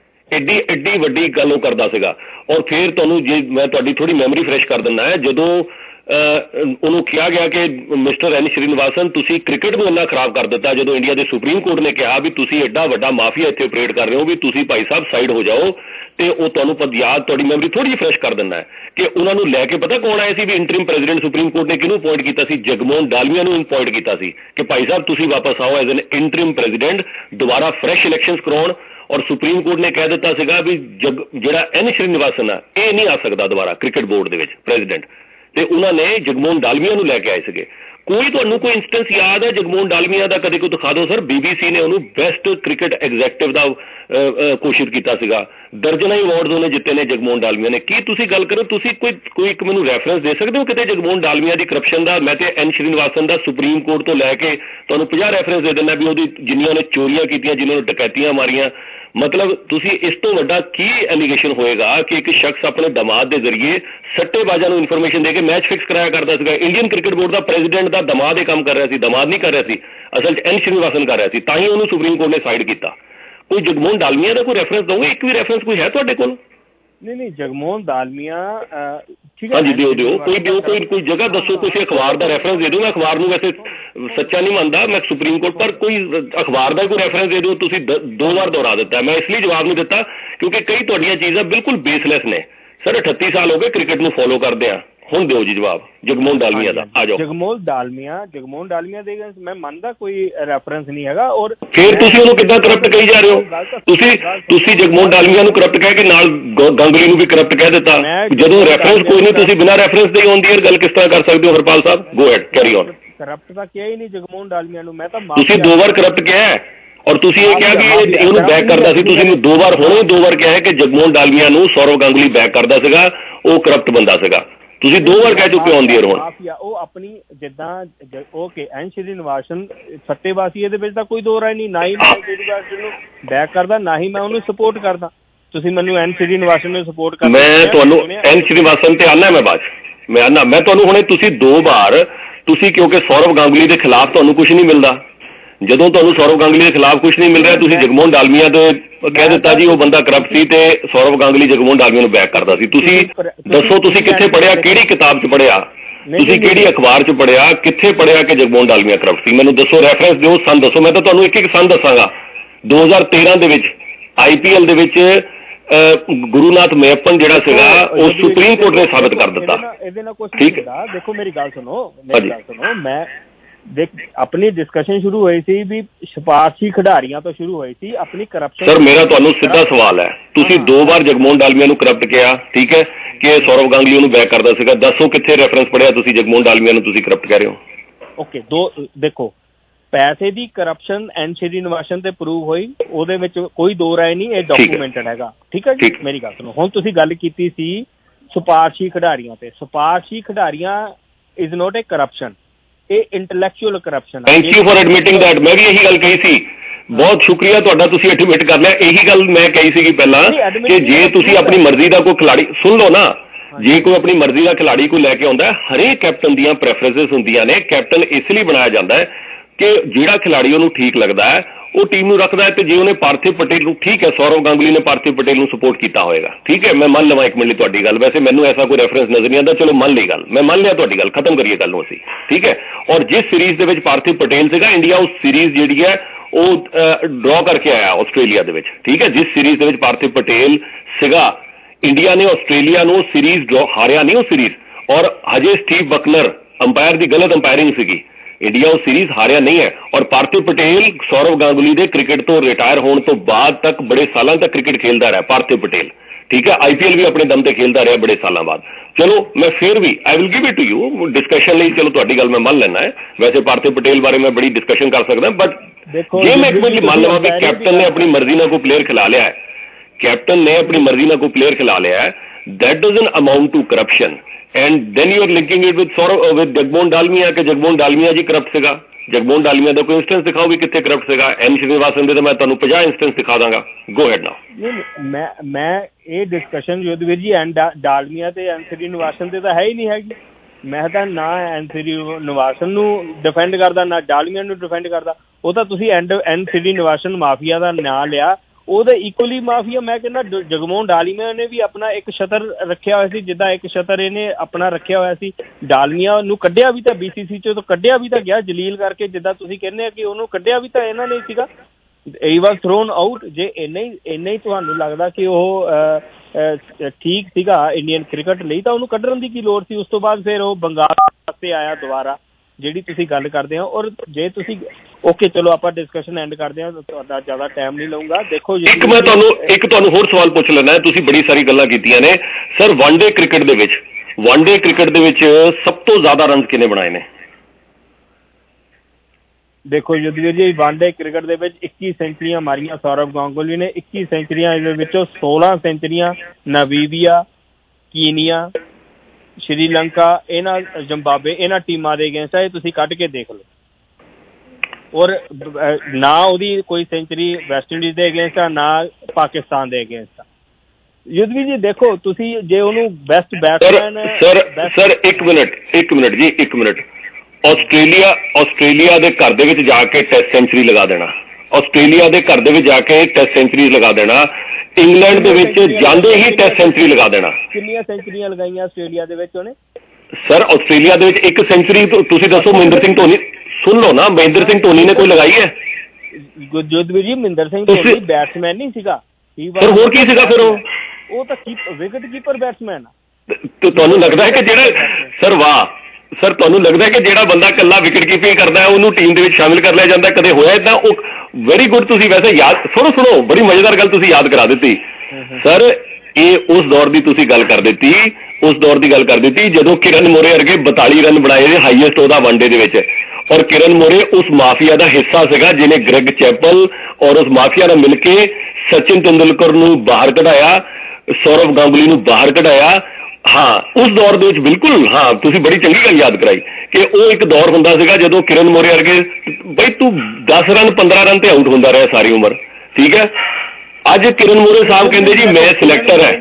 ਐਡੀ ਵੱਡੀ ਗੱਲ ਉਹ ਕਰਦਾ ਸੀਗਾ। ਔਰ ਫਿਰ ਤੁਹਾਨੂੰ ਜੇ ਮੈਂ ਤੁਹਾਡੀ ਥੋੜੀ ਮੈਮਰੀ ਫਰੈਸ਼ ਕਰ ਦਿੰਦਾ ਹੈ, ਜਦੋਂ ਉਹਨੂੰ ਕਿਹਾ ਗਿਆ ਕਿ ਮਿਸਟਰ ਐਨ ਸ਼੍ਰੀਨਿਵਾਸਨ ਤੁਸੀਂ ਕ੍ਰਿਕਟ ਨੂੰ ਇੰਨਾ ਖਰਾਬ ਕਰ ਦਿੱਤਾ, ਜਦੋਂ ਇੰਡੀਆ ਦੇ ਸੁਪਰੀਮ ਕੋਰਟ ਨੇ ਕਿਹਾ ਵੀ ਤੁਸੀਂ ਐਡਾ ਵੱਡਾ ਮਾਫੀਆ ਇੱਥੇ ਆਪਰੇਟ ਕਰ ਰਹੇ ਹੋ ਵੀ ਤੁਸੀਂ ਭਾਈ ਸਾਹਿਬ ਸਾਈਡ ਹੋ ਜਾਓ, ਤੇ ਉਹ ਤੁਹਾਨੂੰ ਯਾਦ, ਤੁਹਾਡੀ ਮੈਮਰੀ ਥੋੜੀ ਜਿਹੀ ਫਰੈਸ਼ ਕਰ ਦਿੰਦਾ ਹੈ ਕਿ ਉਹਨਾਂ ਨੂੰ ਲੈ ਕੇ ਪਤਾ ਕੌਣ ਆਏ ਸੀ ਵੀ ਇੰਟਰਿਮ ਪ੍ਰੈਜ਼ੀਡੈਂਟ ਸੁਪਰੀਮ ਕੋਰਟ ਨੇ ਕਿਹਨੂੰ ਅਪਾਇੰਟ ਕੀਤਾ ਸੀ? ਜਗਮੋਹਨ ਡਾਲਮੀਆ ਨੂੰ ਅਪਾਇੰਟ ਕੀਤਾ ਸੀ ਕਿ ਭਾਈ ਸਾਹਿਬ ਤੁਸੀਂ ਵਾਪਸ ਆਓ ਐਜ਼ ਐਨ ਇੰਟਰਿਮ ਪ੍ਰੈਜ਼ੀਡੈਂਟ, ਦੁਬਾਰਾ ਫਰੈਸ਼ ਇਲੈਕਸ਼ਨਸ ਕਰਾਉਣ। ਔਰ ਸੁਪਰੀਮ ਕੋਰਟ ਨੇ ਕਹਿ ਦਿੱਤਾ ਸੀਗਾ ਵੀ ਜਿਹੜਾ ਐਨ ਸ਼੍ਰੀਨਿਵਾਸਨ ਆ ਇਹ ਨਹੀਂ ਆ ਸਕਦਾ ਦੁਬਾਰਾ ਕ੍ਰਿਕਟ ਬੋਰਡ ਦੇ ਵਿੱਚ ਪ੍ਰੈਜ਼ੀਡੈਂਟ, ਤੇ ਉਹਨਾਂ ਨੇ ਜਗਮੋਹਨ ਡਾਲਮੀਆ ਨੂੰ ਲੈ ਕੇ ਆਏ ਸੀਗੇ। ਕੋਈ ਤੁਹਾਨੂੰ ਕੋਈ ਇੰਸਟੈਂਸ ਯਾਦ ਹੈ ਜਗਮੋਹਨ ਡਾਲਮੀਆ ਦਾ? ਕਦੇ ਕੋਈ ਦਿਖਾ ਦਿਓ ਸਰ। BBC ਨੇ ਉਹਨੂੰ ਬੈਸਟ ਕ੍ਰਿਕਟ ਐਗਜ਼ੈਕਟਿਵ ਦਾ ਘੋਸ਼ਿਤ ਕੀਤਾ ਸੀਗਾ, ਦਰਜਨਾਂ ਅਵਾਰਡਸ ਉਹਨੇ ਜਿੱਤੇ ਨੇ ਜਗਮੋਹਨ ਡਾਲਮੀਆ ਨੇ। ਕੀ ਤੁਸੀਂ ਗੱਲ ਕਰੋ, ਤੁਸੀਂ ਕੋਈ ਇੱਕ ਮੈਨੂੰ ਰੈਫਰੈਂਸ ਦੇ ਸਕਦੇ ਹੋ ਕਿਤੇ ਜਗਮੋਹਨ ਡਾਲਮੀਆ ਦੀ ਕਰਪਸ਼ਨ ਦਾ? ਮੈਂ ਤੇ ਐਨ ਸ਼੍ਰੀਨਿਵਾਸਨ ਦਾ ਸੁਪਰੀਮ ਕੋਰਟ ਤੋਂ ਲੈ ਕੇ ਤੁਹਾਨੂੰ 50 ਰੈਫਰੈਂਸ ਦੇ ਦਿੰਦਾ ਵੀ ਉਹਦੀ ਜਿੰਨੀਆਂ ਨੇ ਚੋਰੀਆਂ ਕੀਤੀਆਂ, ਜਿਨ੍ਹਾਂ ਨੇ ਡਕੈਤੀਆਂ ਮਾਰੀਆਂ। ਮਤਲਬ ਤੁਸੀਂ ਇਸ ਤੋਂ ਵੱਡਾ ਕੀ ਐਲੀਗੇਸ਼ਨ ਹੋਏਗਾ ਕਿ ਇੱਕ ਸ਼ਖਸ ਆਪਣੇ ਦਮਾਦ ਦੇ ਜ਼ਰੀਏ ਸੱਟੇਬਾਜ਼ਾਂ ਨੂੰ ਇਨਫੋਰਮੇਸ਼ਨ ਦੇ ਕੇ ਮੈਚ ਫਿਕਸ ਕਰਾਇਆ ਕਰਦਾ ਸੀਗਾ। ਇੰਡੀਅਨ ਕ੍ਰਿਕਟ ਬੋਰਡ ਦਾ ਪ੍ਰੈਜ਼ੀਡੈਂਟ ਦਾ ਦਮਾਦ ਇਹ ਕੰਮ ਕਰ ਰਿਹਾ ਸੀ, ਦਮਾਦ ਨਹੀਂ ਕਰ ਰਿਹਾ ਸੀ, ਅਸਲ 'ਚ ਐਨ ਸ਼੍ਰੀਨਿਵਾਸਨ ਕਰ ਰਿਹਾ ਸੀ, ਤਾਂ ਹੀ ਉਹਨੂੰ ਸੁਪਰੀਮ ਕੋਰਟ ਨੇ ਸਾਈਡ ਕੀਤਾ। ਕੋਈ ਜਗਮੋਹਨ ਡਾਲਮੀਆ ਦਾ ਕੋਈ ਰੈਫਰੈਂਸ ਦੋਗੇ? ਇੱਕ ਵੀ ਰੈਫਰੈਂਸ ਕੋਈ ਹੈ ਤੁਹਾਡੇ ਕੋਲ? ਨਹੀਂ ਜਗਮੋਹਨ ਡਾਲਮੀਆ ਹਾਂਜੀ ਦਿਓ ਕੋਈ ਜਗ੍ਹਾ ਦੱਸੋ, ਕਿਸੇ ਅਖਬਾਰ ਦਾ ਰੈਫਰੈਂਸ ਦੇ ਦਿਓ। ਮੈਂ ਅਖਬਾਰ ਨੂੰ ਵੈਸੇ ਸੱਚਾ ਨਹੀਂ ਮੰਨਦਾ, ਮੈਂ ਸੁਪਰੀਮ ਕੋਰਟ, ਪਰ ਕੋਈ ਅਖਬਾਰ ਦਾ ਕੋਈ ਰੈਫਰੈਂਸ ਦੇ ਦਿਓ। ਤੁਸੀਂ 2 ਵਾਰ ਦੁਹਰਾ ਦਿੱਤਾ, ਮੈਂ ਇਸ ਲਈ ਜਵਾਬ ਨਹੀਂ ਦਿੱਤਾ ਕਿਉਂਕਿ ਕਈ ਤੁਹਾਡੀਆਂ ਚੀਜ਼ਾਂ ਬਿਲਕੁਲ ਬੇਸਲੈਸ ਨੇ। ਸਰ 38 ਸਾਲ ਹੋ ਗਏ ਕ੍ਰਿਕਟ ਨੂੰ ਫੋਲੋ ਕਰਦੇ ਆ, ਹੁਣ ਦਿਓ ਜੀ ਜਵਾਬ ਜਗਮੋਹਨ ਡਾਲਮੀਆ ਦਾ। ਆ ਜਾਓ। ਜਗਮੋਹਨ ਡਾਲਮੀਆ ਦੇ ਮੈਂ ਮੰਨਦਾ ਕੋਈ ਰੈਫਰੈਂਸ ਨਹੀਂ ਹੈਗਾ। ਔਰ ਫਿਰ ਤੁਸੀਂ ਉਹਨੂੰ ਕਿੱਦਾਂ ਕਰਪਟ ਕਹੀ ਜਾ ਰਹੇ ਹੋ? ਤੁਸੀਂ ਜਗਮੋਹਨ ਡਾਲਮੀਆ ਨੂੰ ਕਰਪਟ ਕਹਿ ਕੇ ਨਾਲ ਗੰਗੂਲੀ ਨੂੰ ਵੀ ਕਰਪਟ ਕਹਿ ਦਿੱਤਾ, ਜਦੋਂ ਰੈਫਰੈਂਸ ਕੋਈ ਨਹੀਂ। ਤੁਸੀਂ ਬਿਨਾਂ ਰੈਫਰੈਂਸ ਦੇ ਔਨ ਦੀ ਏਅਰ ਗੱਲ ਕਿਸ ਤਰ੍ਹਾਂ ਕਰ ਸਕਦੇ ਹੋ? Harpal Sahib go ahead, carry on. Corrupt ਤਾਂ ਕਿਹਾ ਹੀ ਨਹੀਂ ਜਗਮੋਹਨ ਡਾਲਮੀਆ ਨੂੰ, ਮੈਂ ਤਾਂ ਤੁਸੀਂ 2 ਵਾਰ ਕਰਪਟ ਕਿਹਾ ਹੈ ਔਰ ਤੁਸੀਂ ਇਹ ਕਿਹਾ ਕਿ ਇਹਨੂੰ ਬੈਕ ਕਰਦਾ ਸੀ। ਤੁਸੀਂ 2 ਵਾਰ ਹੁਣੇ 2 ਵਾਰ ਕਿਹਾ ਹੈ ਕਿ ਜਗਮੋਹਨ ਡਾਲਮੀਆ ਨੂੰ ਸੌਰਵ ਗੰਗੂਲੀ ਬੈਕ ਕਰਦਾ ਸੀਗਾ, ਉਹ ਕਰਪਟ ਬੰਦਾ ਸੀਗਾ। ਤੁਸੀਂ 2 ਵਾਰ ਕਹਿ ਚੁੱਕੇ ਹੋ ਔਨ ਦੀ ਏਅਰ। ਹੁਣ ਉਹ ਆਪਣੀ ਜਿੱਦਾਂ ਓਕੇ ਐਨ ਸ਼੍ਰੀਨਿਵਾਸਨ ਸੱਟੇਬਾਜ਼ੀ ਇਹਦੇ ਵਿੱਚ ਤਾਂ ਕੋਈ ਦੋ ਰਾਏ ਨਹੀਂ, ਨਾ ਹੀ ਮੈਂ ਸ਼੍ਰੀਨਿਵਾਸਨ ਨੂੰ ਬੈਕ ਕਰਦਾ, ਨਾ ਹੀ ਮੈਂ ਉਹਨੂੰ ਸਪੋਰਟ ਕਰਦਾ। ਤੁਸੀਂ ਮੈਨੂੰ ਐਨ ਸ਼੍ਰੀਨਿਵਾਸਨ ਨੂੰ ਸਪੋਰਟ ਕਰ, ਮੈਂ ਤੁਹਾਨੂੰ ਐਨ ਸ਼੍ਰੀਨਿਵਾਸਨ ਤੇ ਆਨਾ, ਮੈਂ ਤੁਹਾਨੂੰ ਹੁਣੇ ਤੁਸੀਂ 2 ਵਾਰ ਤੁਸੀਂ ਕਿਉਂਕਿ ਸੌਰਵ ਗੰਗੂਲੀ ਦੇ ਖਿਲਾਫ ਤੁਹਾਨੂੰ ਕੁਝ ਨਹੀਂ ਮਿਲਦਾ, ਜਦੋਂ ਤੁਹਾਨੂੰ ਸੌਰਵ ਗੰਗੂਲੀ ਦੇ ਖਿਲਾਫ ਕੁਝ ਨਹੀਂ ਮਿਲ ਰਿਹਾ ਤੁਸੀਂ ਜਗਮੋਹਨ ਡਾਲਮੀਆ ਤੇ ਕਹਿ ਦਿੱਤਾ ਜੀ ਉਹ ਬੰਦਾ ਕਰਪਟ ਸੀ ਤੇ ਸੌਰਵ ਗੰਗੂਲੀ ਜਗਮੋਹਨ ਡਾਲਮੀਆ ਨੂੰ ਬੈਕ ਕਰਦਾ ਸੀ। ਤੁਸੀਂ ਦੱਸੋ ਤੁਸੀਂ ਕਿੱਥੇ ਪੜ੍ਹਿਆ, ਕਿਹੜੀ ਕਿਤਾਬ 'ਚ ਪੜ੍ਹਿਆ, ਤੁਸੀਂ ਕਿਹੜੀ ਅਖਬਾਰ 'ਚ ਪੜ੍ਹਿਆ, ਕਿੱਥੇ ਪੜ੍ਹਿਆ ਕਿ ਜਗਮੋਹਨ ਡਾਲਮੀਆ ਕਰਪਟ ਸੀ? ਮੈਨੂੰ ਦੱਸੋ, ਰੈਫਰੈਂਸ ਦਿਓ, ਸੰਨ ਦੱਸੋ। ਮੈਂ ਤਾਂ ਤੁਹਾਨੂੰ ਇੱਕ ਸੰਨ ਦੱਸਾਂਗਾ। 2013 ਦੇ ਵਿੱਚ IPL ਦੇ ਵਿੱਚ ਗੁਰੂਨਾਥ ਮੇਯੱਪਨ ਜਿਹੜਾ ਸੀਗਾ ਉਹ ਸੁਪਰੀਮ ਕੋਰਟ ਨੇ ਸਾਬਿਤ ਕਰ ਦਿੱਤਾ। ਇਹਦੇ ਨਾਲ ਕੁਝ ਨਹੀਂ ਹੁੰਦਾ। ਦੇਖੋ ਮੇਰੀ ਗੱਲ ਸੁਣੋ, ਮੈਂ ਆਪਣੀ ਡਿਸਕਸ਼ਨ ਸ਼ੁਰੂ ਹੋਈ ਸੀ ਵੀ ਸਿਫਾਰਸ਼ੀ ਖਿਡਾਰੀਆਂ ਤੋਂ ਸ਼ੁਰੂ ਹੋਈ ਸੀ ਆਪਣੀ ਕਰਪਸ਼ਨ। ਸਰ ਮੇਰਾ ਤੁਹਾਨੂੰ ਸਿੱਧਾ ਸਵਾਲ ਹੈ, ਤੁਸੀਂ 2 ਵਾਰ ਜਗਮੋਹਨ ਡਾਲਮੀਆ ਨੂੰ ਕਰਪਟ ਕਿਹਾ, ਠੀਕ ਹੈ, ਕਿ ਸੌਰਵ ਗੰਗੂਲੀ ਉਹਨੂੰ ਬੈਕ ਕਰਦਾ ਸੀਗਾ। ਦੱਸੋ ਕਿੱਥੇ ਰੈਫਰੈਂਸ ਪੜਿਆ ਤੁਸੀਂ ਜਗਮੋਹਨ ਡਾਲਮੀਆ ਨੂੰ ਤੁਸੀਂ ਕਰਪਟ ਕਹਿ ਰਹੇ ਹੋ? ਓਕੇ, ਦੇਖੋ ਪੈਸੇ ਦੀ ਕਰਪਸ਼ਨ ਐਨ ਸ਼੍ਰੀਨਿਵਾਸਨ ਤੇ ਪ੍ਰੂਵ ਹੋਈ, ਉਹਦੇ ਵਿੱਚ ਕੋਈ ਦੋ ਰਾਏ ਨਹੀਂ, ਇਹ ਡਾਕੂਮੈਂਟਡ ਹੈਗਾ। ਠੀਕ ਹੈ ਜੀ, ਮੇਰੀ ਗੱਲ ਸੁਣੋ। ਹੁਣ ਤੁਸੀਂ ਗੱਲ ਕੀਤੀ ਸੀ ਸਿਫਾਰਸ਼ੀ ਖਿਡਾਰੀਆਂ ਤੇ, ਸਿਫਾਰਸ਼ੀ ਖਿਡਾਰੀਆਂ ਇਜ਼ ਨੋਟ ਏ ਕਰਪਸ਼ਨ, ਇਹ ਇੰਟੈਲੈਕਚੁਅਲ ਕਰਪਸ਼ਨ ਹੈ। Thank you for admitting that. ਮੈਂ ਵੀ ਇਹੀ ਗੱਲ ਕਹੀ ਸੀ, ਬਹੁਤ ਸ਼ੁਕਰੀਆ ਤੁਹਾਡਾ, ਤੁਸੀਂ ਐਡਮਿਟ ਕਰ ਲਿਆ। ਇਹੀ ਗੱਲ ਮੈਂ ਕਹੀ ਸੀਗੀ ਪਹਿਲਾਂ ਕਿ ਜੇ ਤੁਸੀਂ ਆਪਣੀ ਮਰਜ਼ੀ ਦਾ ਕੋਈ ਖਿਲਾੜੀ, ਸੁਣ ਲਓ ਨਾ, ਜੇ ਕੋਈ ਆਪਣੀ ਮਰਜ਼ੀ ਦਾ ਖਿਲਾੜੀ ਕੋਈ ਲੈ ਕੇ ਆਉਂਦਾ, ਹਰੇਕ ਕੈਪਟਨ ਦੀਆਂ ਪ੍ਰੈਫਰੈਂਸਿਸ ਹੁੰਦੀਆਂ ਨੇ। ਕੈਪਟਨ ਇਸ ਲਈ ਬਣਾਇਆ ਜਾਂਦਾ ਹੈ ਕਿ ਜਿਹੜਾ ਖਿਲਾੜੀ ਉਹਨੂੰ ਠੀਕ ਲੱਗਦਾ ਹੈ ਉਹ ਟੀਮ ਨੂੰ ਰੱਖਦਾ ਹੈ। ਤੇ ਜੇ ਉਹਨੇ ਪਾਰਥਿਵ ਪਟੇਲ ਨੂੰ, ਠੀਕ ਹੈ ਸੌਰਵ ਗੰਗੂਲੀ ਨੇ ਪਾਰਥਿਵ ਪਟੇਲ ਨੂੰ ਸਪੋਰਟ ਕੀਤਾ ਹੋਏਗਾ, ਠੀਕ ਹੈ, ਮੈਂ ਮੰਨ ਲਵਾਂ ਇੱਕ ਮਿੰਟ ਲਈ ਤੁਹਾਡੀ ਗੱਲ, ਵੈਸੇ ਮੈਨੂੰ ਐਸਾ ਕੋਈ ਰੈਫਰੈਂਸ ਨਜ਼ਰ ਨਹੀਂ ਆਉਂਦਾ, ਚਲੋ ਮੰਨ ਲਈ ਗੱਲ, ਮੈਂ ਮੰਨ ਲਿਆ ਤੁਹਾਡੀ ਗੱਲ, ਖਤਮ ਕਰੀਏ ਗੱਲ ਨੂੰ ਅਸੀਂ, ਠੀਕ ਹੈ। ਔਰ ਜਿਸ ਸੀਰੀਜ਼ ਦੇ ਵਿੱਚ ਪਾਰਥਿਵ ਪਟੇਲ ਸੀਗਾ, ਇੰਡੀਆ ਉਸ ਸੀਰੀਜ਼ ਜਿਹੜੀ ਹੈ ਉਹ ਡਰਾ ਕਰਕੇ ਆਇਆ ਆਸਟ੍ਰੇਲੀਆ ਦੇ ਵਿੱਚ, ਠੀਕ ਹੈ, ਜਿਸ ਸੀਰੀਜ਼ ਦੇ ਵਿੱਚ ਪਾਰਥਿਵ ਪਟੇਲ ਸੀਗਾ। ਇੰਡੀਆ ਨੇ ਆਸਟ੍ਰੇਲੀਆ ਨੂੰ ਸੀਰੀਜ਼ ਹਾਰਿਆ ਨਹੀਂ ਉਹ ਸੀਰੀਜ਼, ਔਰ ਹਜੇ ਸਟੀਵ ਬਕਲਰ ਅੰਪਾਇਰ ਦੀ ਗਲਤ ਅੰਪਾਇਰਿੰਗ ਸੀਗੀ, ਇੰਡੀਆ ਉਹ ਸੀਰੀਜ਼ ਹਾਰਿਆ ਨਹੀਂ ਹੈ। ਔਰ ਪਾਰਥਿਵ ਪਟੇਲ ਸੌਰਵ ਗਾਂਗੁਲੀ ਦੇ ਕ੍ਰਿਕਟ ਤੋਂ ਰਿਟਾਇਰ ਹੋਣ ਤੋਂ ਬਾਅਦ ਤੱਕ ਬੜੇ ਸਾਲਾਂ ਤੱਕ ਕ੍ਰਿਕਟ ਖੇਲਦਾ ਰਿਹਾ ਪਾਰਥਿਵ ਪਟੇਲ, ਠੀਕ ਹੈ, IPL ਵੀ ਆਪਣੇ ਦਮ ਤੇ ਖੇਲਦਾ ਰਿਹਾ ਬੜੇ ਸਾਲਾਂ ਬਾਅਦ। ਚਲੋ ਮੈਂ ਫਿਰ ਵੀ I will give it to you discussion ਲਈ, ਚਲੋ ਤੁਹਾਡੀ ਗੱਲ ਮੈਂ ਮੰਨ ਲੈਣਾ ਹੈ, ਵੈਸੇ ਪਾਰਥਿਵ ਪਟੇਲ ਬਾਰੇ ਮੈਂ ਬੜੀ ਡਿਸਕਸ਼ਨ ਕਰ ਸਕਦਾ, ਬਟ ਜੇ ਮੈਂ ਇੱਕ ਵਾਰੀ ਮੰਨ ਲਵਾਂ ਵੀ ਕੈਪਟਨ ਨੇ ਆਪਣੀ ਮਰਜ਼ੀ ਨਾਲ ਕੋਈ ਪਲੇਅਰ ਖਿਲਾ ਲਿਆ ਹੈ, ਕੈਪਟਨ ਨੇ ਆਪਣੀ ਮਰਜ਼ੀ ਨਾਲ ਕੋਈ ਪਲੇਅਰ ਖਿਲਾ ਲਿਆ ਹੈ, that doesn't amount to corruption, and then you are linking it with Jagmohan Dalmia ਕਿ ਜਗਮੋਹਨ ਡਾਲਮੀਆ ਜੀ ਕਰਪਟ ਸੀਗਾ। ਜਗਮੋਹਨ ਡਾਲਮੀਆ ਦਾ ਕੋਈ ਇੰਸਟੈਂਸ ਦਿਖਾਓ ਵੀ ਕਿੱਥੇ ਕਰਪਟ ਸੀਗਾ। ਐਨ ਸ਼੍ਰੀਨਿਵਾਸਨ ਦੇ ਤਾਂ ਮੈਂ ਤੁਹਾਨੂੰ 50 ਇੰਸਟੈਂਸ ਦਿਖਾ ਦਾਂਗਾ। Go ahead now. ਮੈਂ ਇਹ ਡਿਸਕਸ਼ਨ ਯੁੱਧਵੀਰ ਜੀ ਡਾਲਮੀਆ ਤੇ ਐਨ ਸ਼੍ਰੀਨਿਵਾਸਨ ਤੇ ਤਾਂ ਹੈ ਹੀ ਨਹੀਂ ਹੈਗੀ। ਮੈਂ ਤਾਂ ਨਾ ਐਨ ਸ਼੍ਰੀਨਿਵਾਸਨ ਨੂੰ ਡਿਫੈਂਡ ਕਰਦਾ, ਨਾ ਡਾਲਮੀਆ ਨੂੰ ਡਿਫੈਂਡ ਕਰਦਾ। ਉਹ ਤਾਂ ਤੁਸੀਂ ਐਨ ਸ਼੍ਰੀਨਿਵਾਸਨ ਮਾਫੀਆ ਦਾ ਨਾਂ ਲਿਆ, ਉਹਦਾ ਇਕੁਅਲੀ ਮਾਫੀਆ ਮੈਂ ਕਹਿੰਦਾ ਜਗਮੋਹਨ ਡਾਲਮੀਆ ਨੇ ਵੀ ਆਪਣਾ ਇੱਕ ਛਤਰ ਰੱਖਿਆ ਹੋਇਆ ਸੀ, ਜਿੱਦਾਂ ਇੱਕ ਛਤਰ ਇਹਨੇ ਆਪਣਾ ਰੱਖਿਆ ਹੋਇਆ ਸੀ। ਡਾਲਮੀਆ ਨੂੰ ਕੱਢਿਆ ਵੀ ਤਾਂ BCC ਚੋਂ ਕੱਢਿਆ ਵੀ ਤਾਂ ਗਿਆ ਜਲੀਲ ਕਰਕੇ, ਜਿੱਦਾਂ ਤੁਸੀਂ ਕਹਿੰਦੇ ਆ ਕਿ ਉਹਨੂੰ ਕੱਢਿਆ ਵੀ ਤਾਂ ਇਹਨਾਂ ਨੇ ਸੀਗਾ। He was thrown out. ਜੇ ਇੰਨਾ ਹੀ ਤੁਹਾਨੂੰ ਲੱਗਦਾ ਕਿ ਉਹ ਠੀਕ ਸੀਗਾ ਇੰਡੀਅਨ ਕ੍ਰਿਕਟ ਲਈ ਤਾਂ ਉਹਨੂੰ ਕੱਢਣ ਦੀ ਕੀ ਲੋੜ ਸੀ। ਉਸ ਤੋਂ ਬਾਅਦ ਫਿਰ ਉਹ ਬੰਗਾਲ ਵਾਸਤੇ ਆਇਆ ਦੁਬਾਰਾ, ਜਿਹੜੀ ਤੁਸੀਂ ਗੱਲ ਕਰਦੇ ਹੋ। ਔਰ ਜੇ ਤੁਸੀਂ ਓਕੇ ਚਲੋ ਆਪਾਂ ਡਿਸਕਸ਼ਨ ਐਂਡ ਕਰਦੇ ਹਾਂ, ਤੁਹਾਡਾ ਜ਼ਿਆਦਾ ਟਾਈਮ ਨਹੀਂ ਲਊਂਗਾ। ਦੇਖੋ ਇੱਕ ਮੈਂ ਤੁਹਾਨੂੰ ਹੋਰ ਸਵਾਲ ਪੁੱਛ ਲੈਣਾ, ਤੁਸੀਂ ਬੜੀ ਸਾਰੀ ਗੱਲਾਂ ਕੀਤੀਆਂ ਨੇ ਸਰ। ਵਨਡੇ ਕ੍ਰਿਕਟ ਦੇ ਵਿੱਚ ਸਭ ਤੋਂ ਜ਼ਿਆਦਾ ਰਨ ਕਿਹਨੇ ਬਣਾਏ ਨੇ? ਦੇਖੋ ਯੁੱਧਵੀਰ ਜੀ, ਵਨਡੇ ਕ੍ਰਿਕਟ ਦੇ ਵਿੱਚ 21 ਸੈਂਚਰੀਆਂ ਮਾਰੀਆਂ ਸੌਰਵ ਗਾਂਗੁਲੀ ਨੇ। 21 ਸੈਂਚਰੀਆਂ ਦੇ ਵਿੱਚੋਂ 16 ਸੈਂਚਰੀਆਂ ਨਾਮੀਬੀਆ, ਕੀਨੀਆ, ਸ਼੍ਰੀਲੰਕਾ, ਇਹਨਾਂ ਜ਼ਿੰਬਾਬਵੇ, ਇਹਨਾਂ ਟੀਮਾਂ ਦੇ ਅਗੇਂਸਟ ਆ। ਇਹ ਤੁਸੀਂ ਕੱਢ ਕੇ ਦੇਖ ਲਓ। ਔਰ ਨਾ ਉਹਦੀ ਕੋਈ ਸੈਂਚਰੀ ਵੈਸਟ ਇੰਡੀਜ਼ ਦੇ ਅਗੇਂਸਟ ਆ, ਨਾ ਪਾਕਿਸਤਾਨ ਦੇ ਅਗੇਂਸਟ ਆ। ਯੁੱਧਵੀਰ ਜੀ ਦੇਖੋ ਤੁਸੀਂ ਜੇ ਉਹਨੂੰ ਬੈਸਟ ਬੈਟਸਮੈਨ ਸਰ ਇੱਕ ਮਿੰਟ ਜੀ, ਇੱਕ ਮਿੰਟ। ਆਸਟ੍ਰੇਲੀਆ ਦੇ ਘਰ ਦੇ ਵਿੱਚ ਜਾ ਕੇ ਟੈਸਟ ਸੈਂਚਰੀ ਲਗਾ ਦੇਣਾ, ਆਸਟ੍ਰੇਲੀਆ ਦੇ ਘਰ ਦੇ ਵਿੱਚ ਜਾ ਕੇ ਟੈਸਟ ਸੈਂਚਰੀ ਲਗਾ ਦੇਣਾ, ਇੰਗਲੈਂਡ ਦੇ ਵਿੱਚ ਜਾਂਦੇ ਹੀ ਟੈਸਟ ਸੈਂਚਰੀ ਲਗਾ ਦੇਣਾ। ਕਿੰਨੀਆਂ ਸੈਂਚਰੀਆਂ ਲਗਾਈਆਂ ਆਸਟ੍ਰੇਲੀਆ ਦੇ ਵਿੱਚ ਉਹਨੇ? ਸਰ ਆਸਟ੍ਰੇਲੀਆ ਦੇ ਵਿੱਚ ਇੱਕ ਸੈਂਚਰੀ ਤੁਸੀਂ ਦੱਸੋ। ਮਹਿੰਦਰ ਸਿੰਘ ਧੋਨੀ, ਸੁਣ ਲਓ ਨਾ, ਮਹਿੰਦਰ ਸਿੰਘ ਧੋਨੀ ਨੇ ਕੋਈ ਲਗਾਈ ਹੈ? ਯੁੱਧਵੀਰ ਜੀ ਮਹਿੰਦਰ ਸਿੰਘ ਧੋਨੀ ਬੈਟਸਮੈਨ ਨਹੀਂ ਸੀਗਾ ਸਰ, ਹੋਰ ਕੀ ਸੀਗਾ ਫਿਰ? ਉਹ ਤਾਂ ਵਿਕਟ ਕੀਪਰ ਬੈਟਸਮੈਨ ਆ। ਤੁਹਾਨੂੰ ਲੱਗਦਾ ਹੈ ਕਿ ਜਿਹੜਾ ਸਰ ਵਾਹ ਸਰ ਤੁਹਾਨੂੰ ਲੱਗਦਾ ਹੈ ਕਿ ਜਿਹੜਾ ਬੰਦਾ ਇਕੱਲਾ ਵਿਕਟ ਕੀਪਿੰਗ ਕਰਦਾ ਹੈ ਉਹਨੂੰ ਟੀਮ ਦੇ ਵਿੱਚ ਸ਼ਾਮਿਲ ਕਰ ਲਿਆ ਜਾਂਦਾ? ਕਦੇ ਹੋਇਆ ਏਦਾਂ? ਉਹ ਵੈਰੀ ਗੁੱਡ। ਤੁਸੀਂ ਵੈਸੇ ਯਾਦ ਸੁਣੋ ਬੜੀ ਮਜ਼ੇਦਾਰ ਗੱਲ ਤੁਸੀਂ ਯਾਦ ਕਰਾ ਦਿੱਤੀ ਸਰ। ਇਹ ਉਸ ਦੌਰ ਦੀ ਤੁਸੀਂ ਗੱਲ ਕਰ ਦਿੱਤੀ, ਉਸ ਦੌਰ ਦੀ ਗੱਲ ਕਰ ਦਿੱਤੀ ਜਦੋਂ ਕਿਰਨ ਮੋਰੇ ਵਰਗੇ 42 ਰਨ ਬਣਾਏ ਨੇ, ਹਾਈਐਸਟ ਉਹਦਾ ਵਨਡੇ ਦੇ ਵਿੱਚ। ਔਰ ਕਿਰਨ ਮੋਰੇ ਉਸ ਮਾਫੀਆ ਦਾ ਹਿੱਸਾ ਸੀਗਾ ਜਿਹਨੇ ਗ੍ਰੈਗ ਚੈਪਲ ਔਰ ਉਸ ਮਾਫੀਆ ਨਾਲ ਮਿਲ ਕੇ ਸਚਿਨ ਤੇਂਦੁਲਕਰ ਨੂੰ ਬਾਹਰ ਕਢਾਇਆ, ਸੌਰਵ ਗਾਂਗੁਲੀ ਨੂੰ ਬਾਹਰ ਕਢਾਇਆ। ਹਾਂ, ਉਸ ਦੌਰ ਦੇ ਵਿੱਚ ਬਿਲਕੁਲ। ਹਾਂ, ਤੁਸੀਂ ਬੜੀ ਚੰਗੀ ਗੱਲ ਯਾਦ ਕਰਾਈ ਕਿ ਉਹ ਇੱਕ ਦੌਰ ਹੁੰਦਾ ਸੀਗਾ ਜਦੋਂ ਕਿਰਨ ਮੋਰੇ ਵਰਗੇ ਬਈ ਤੂੰ 10 ਰਨ 15 ਰਨ ਤੇ ਆਊਟ ਹੁੰਦਾ ਰਿਹਾ ਸਾਰੀ ਉਮਰ, ਠੀਕ ਹੈ। ਅੱਜ ਕਿਰਨ ਮੋਰੇ ਸਾਹਿਬ ਕਹਿੰਦੇ ਜੀ ਮੈਂ ਸਿਲੈਕਟਰ ਹੈ।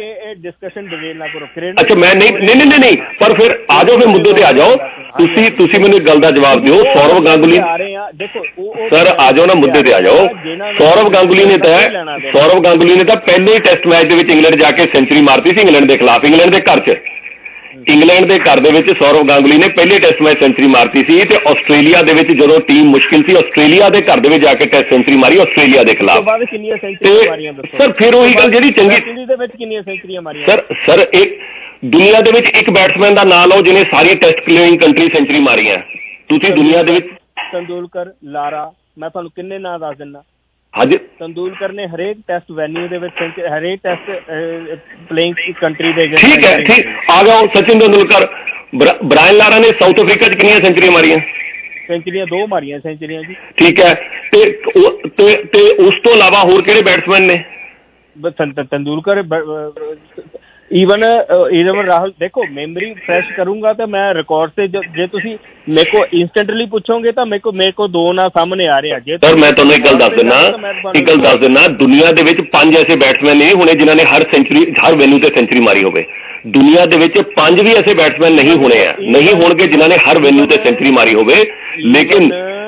ਅੱਛਾ ਮੈਂ ਨਹੀਂ, ਪਰ ਫਿਰ ਆ ਜਾਓ, ਫਿਰ ਮੁੱਦੇ ਤੇ ਆ ਜਾਓ। ਤੁਸੀਂ ਮੈਨੂੰ ਇੱਕ ਗੱਲ ਦਾ ਜਵਾਬ ਦਿਓ। ਸੌਰਵ ਗਾਂਗੁਲੀ ਸਰ ਆ ਜਾਓ ਨਾ, ਮੁੱਦੇ ਤੇ ਆ ਜਾਓ। ਸੌਰਵ ਗਾਂਗੁਲੀ ਨੇ ਤਾਂ ਪਹਿਲੇ ਹੀ ਟੈਸਟ ਮੈਚ ਦੇ ਵਿੱਚ ਇੰਗਲੈਂਡ ਜਾ ਕੇ ਸੈਂਚਰੀ ਮਾਰਤੀ ਸੀ, ਇੰਗਲੈਂਡ ਦੇ ਖਿਲਾਫ, ਇੰਗਲੈਂਡ ਦੇ ਘਰ 'ਚ। ਇੰਗਲੈਂਡ ਦੇ ਘਰ ਦੇ ਵਿੱਚ ਸੌਰਵ ਗਾਂਗੁਲੀ ਨੇ ਪਹਿਲੇ ਟੈਸਟ ਮੈਚ ਸੈਂਚਰੀ ਮਾਰਤੀ ਸੀ। ਤੇ ਆਸਟ੍ਰੇਲੀਆ ਦੇ ਵਿੱਚ ਜਦੋਂ ਟੀਮ ਮੁਸ਼ਕਿਲ ਸੀ, ਆਸਟ੍ਰੇਲੀਆ ਦੇ ਘਰ ਦੇ ਵਿੱਚ ਜਾ ਕੇ ਟੈਸਟ ਸੈਂਚਰੀ ਮਾਰੀ ਆਸਟ੍ਰੇਲੀਆ ਦੇ ਖਿਲਾਫ। ਸਰ ਫਿਰ ਉਹੀ ਗੱਲ ਜਿਹੜੀ ਚੰਗੀ ਦੇ ਵਿੱਚ ਕਿੰਨੀਆਂ ਸੈਂਚਰੀਆਂ ਮਾਰੀਆਂ ਸਰ ਇੱਕ ਦੁਨੀਆ ਦੇ ਵਿੱਚ ਇੱਕ ਬੈਟਸਮੈਨ ਦਾ ਨਾਂ ਲਓ ਜਿਹਨੇ ਸਾਰੀ ਟੈਸਟ ਪਲੇਇੰਗ ਕੰਟਰੀ ਸੈਂਚਰੀ ਮਾਰੀਆਂ। ਤੁਸੀਂ ਦੁਨੀਆ ਦੇ ਵਿੱਚ ਤੰਦੂਲਕਰ, ਲਾਰਾ, ਮੈਂ ਤੁਹਾਨੂੰ ਕਿੰਨੇ ਨਾਂ ਦੱਸ ਦਿੰਦਾ। ਹਾਂਜੀ, ਤੰਦੂਲਕਰ ਨੇ ਹਰੇਕ ਟੈਸਟ ਵੈਨਿਊ ਦੇ ਵਿੱਚ ਹਰੇਕ ਟੈਸਟ ਪਲੇਇੰਗ ਕੰਟਰੀ ਦੇ ਠੀਕ ਹੈ ਆ ਗਿਆ। ਸਚਿਨ ਤੇਂਦੁਲਕਰ, ਬ੍ਰਾਇਨ ਲਾਰਾ ਨੇ ਸਾਊਥ ਅਫਰੀਕਾ 'ਚ ਕਿੰਨੀਆਂ ਸੈਂਚਰੀਆਂ ਮਾਰੀਆਂ? ਸੈਂਚਰੀਆਂ 2 ਮਾਰੀਆਂ ਸੈਂਚਰੀਆਂ ਜੀ, ਠੀਕ ਹੈ। ਤੇ ਉਸ ਤੋਂ ਇਲਾਵਾ ਹੋਰ ਕਿਹੜੇ ਬੈਟਸਮੈਨ ਨੇ? ਤੰਦੂਲਕਰ, ਈਵਨ ਰਾਹੁਲ। ਦੇਖੋ ਮੈਮਰੀ ਫਰੈਸ਼ ਕਰੂੰਗਾ ਤਾਂ ਮੈਂ ਰਿਕਾਰਡ ਤੇ ਜੇ ਤੁਸੀਂ ਮੇਰੇ ਕੋਲ ਇੰਸਟੈਂਟਲੀ ਪੁੱਛੋਗੇ ਤਾਂ ਮੇਰੇ ਕੋਲ 2 ਨਾਂ ਸਾਹਮਣੇ ਆ ਰਹੇ ਆ। ਜੇ ਸਰ ਮੈਂ ਤੁਹਾਨੂੰ ਇੱਕ ਗੱਲ ਦੱਸ ਦਿੰਦਾ, ਦੁਨੀਆ ਦੇ ਵਿੱਚ 5 ਐਸੇ ਬੈਟਸਮੈਨ ਨਹੀਂ ਹੋਣੇ ਜਿਨ੍ਹਾਂ ਨੇ ਹਰ ਵੈਨਿਊ ਤੇ ਸੈਂਚਰੀ ਮਾਰੀ ਹੋਵੇ। ਦੁਨੀਆ ਦੇ ਵਿੱਚ 5 ਵੀ ਐਸੇ ਬੈਟਸਮੈਨ ਨਹੀਂ ਹੋਣਗੇ ਜਿਨ੍ਹਾਂ ਨੇ ਹਰ ਵੈਨਿਊ ਤੇ ਸੈਂਚਰੀ ਮਾਰੀ ਹੋਵੇ। ਲੇਕਿਨ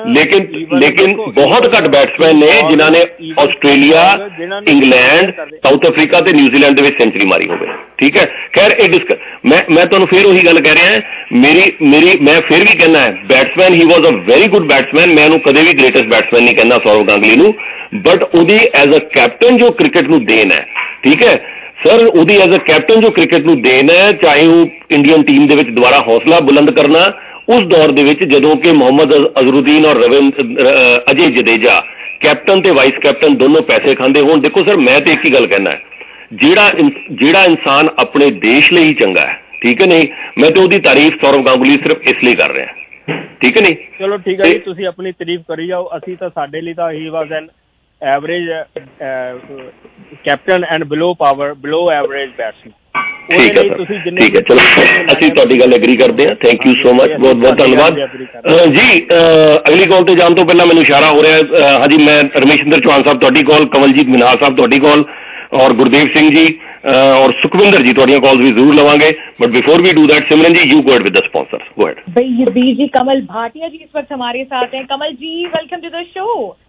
लेकिन बहुत घट बैट्समैन ने जिन्होंने ऑस्ट्रेलिया, इंग्लैंड, साउथ अफ्रीका ते न्यूजीलैंड दे विच सेंचुरी मारी होवे। ठीक है, खैर मैं तुहानूं फिर उही गल कह रहा मेरी मैं फिर भी कहना है बैट्समैन ही was a very good batsman. मैं उहनूं कदे भी ग्रेटेस्ट बैट्समैन नहीं कहना सौरव गांगुली नूं, बट उहदी एज अ कैप्टन जो क्रिकेट नूं देन है, ठीक है सर, उहदी एज अ कैप्टन जो क्रिकेट नूं देन है, चाहे वो इंडियन टीम दे विच दोबारा हौसला बुलंद करना उस दौर दे विच जदों कि मोहम्मद अजहरुद्दीन और अजय जडेजा कैप्टन ते वाइस कैप्टन दोनों पैसे खांदे होण। देखो सर, मैं तो एक ही गल कहना है, जिहड़ा इंसान अपने देश लिए ही चंगा है, ठीक है नहीं, मैं तो उहदी तारीफ सौरव गांगुली सिर्फ इसलिए कर रहा, ठीक है नहीं। चलो ठीक है जी, तुसीं अपनी तारीफ करी जाओ, असीं तां साडे लई तां ही was an average captain and below average batsman. ठीक है सर, ठीक है, चलो ਅਸੀਂ ਤੁਹਾਡੀ ਗੱਲ ਐਗਰੀ ਕਰਦੇ ਹਾਂ। ਥੈਂਕ ਯੂ ਸੋ ਮਚ, ਬਹੁਤ ਬਹੁਤ ਧੰਨਵਾਦ ਜੀ। ਅਗਲੀ ਕਾਲ ਤੇ ਜਾਣ ਤੋਂ ਪਹਿਲਾਂ ਮੈਨੂੰ ਇਸ਼ਾਰਾ ਹੋ ਰਿਹਾ, ਹਾਂਜੀ ਮੈਂ ਰਮੇਸ਼ਿੰਦਰ ਚੌਹਾਨ ਸਾਹਿਬ ਤੁਹਾਡੀ ਕਾਲ, ਕਮਲਜੀਤ ਮਿਨਾਲ ਸਾਹਿਬ ਤੁਹਾਡੀ ਕਾਲ, ਔਰ ਗੁਰਦੇਵ ਸਿੰਘ ਜੀ और सुखविंदर जी ਤੁਹਾਡੀਆਂ ਕਾਲਸ ਵੀ ਜ਼ਰੂਰ ਲਵਾਂਗੇ। But before we do that, Simran ji you go ahead with the sponsors, go ahead. भाई जी कमल भाटिया जी इस वक्त हमारे साथ हैं। Kamal ji welcome to the show.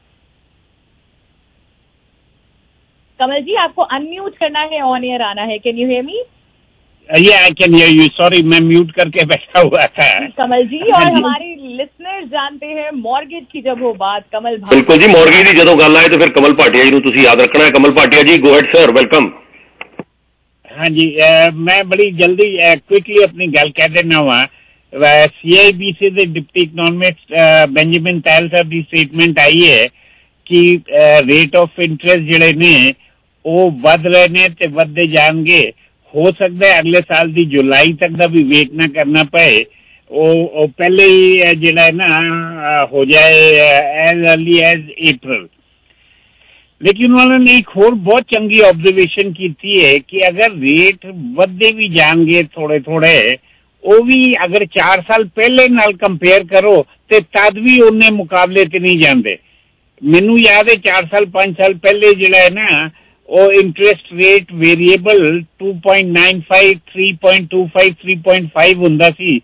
Kamal ji आपको अनम्यूट करना है, ऑन एयर आना है। Can you hear me? Yeah, I can hear you. Sorry, मैं म्यूट करके बैठा हुआ था। कमल जी, और हमारे लिसनर्स जानते हैं मॉर्गेज की जब हो बात, कमल भाटिया, बिल्कुल जी, मॉर्गेज की जदों गल आए तो फिर कमल भाटिया जी नूं तुसीं याद रखना है। Kamal Bhatia ji go ahead sir, welcome. हाँ जी, मैं बड़ी जल्दी क्विकली अपनी गल कह देना वा। CIBC ਦੇ डिप्टी इकोनॉमिस्ट बेंजामिन तायल साहब की स्टेटमेंट आई है कि रेट ऑफ इंटरेस्ट जिहड़े ने वो वध रहे ने ते वधदे जाणगे। हो सकता है अगले साल की जुलाई तक का भी वेट ना करना पए, वो पहले ही जिहड़ा है ना हो जाए एज अर्ली एज अप्रैल। लेकिन उन्होंने एक होर बहुत चंगी ऑब्जर्वेशन की है कि अगर रेट वधदे भी जाएंगे थोड़े थोड़े, वो भी अगर 4 साल पहले नाल कंपेयर करो तो तद भी उन्ने मुकाबले ते नहीं जाते। मैनू याद है 4 साल 5 साल पहले जिहड़ा है ना वो इंटरेस्ट रेट वेरिएबल 2.95, 3.25, 3.5 हुंदा सी।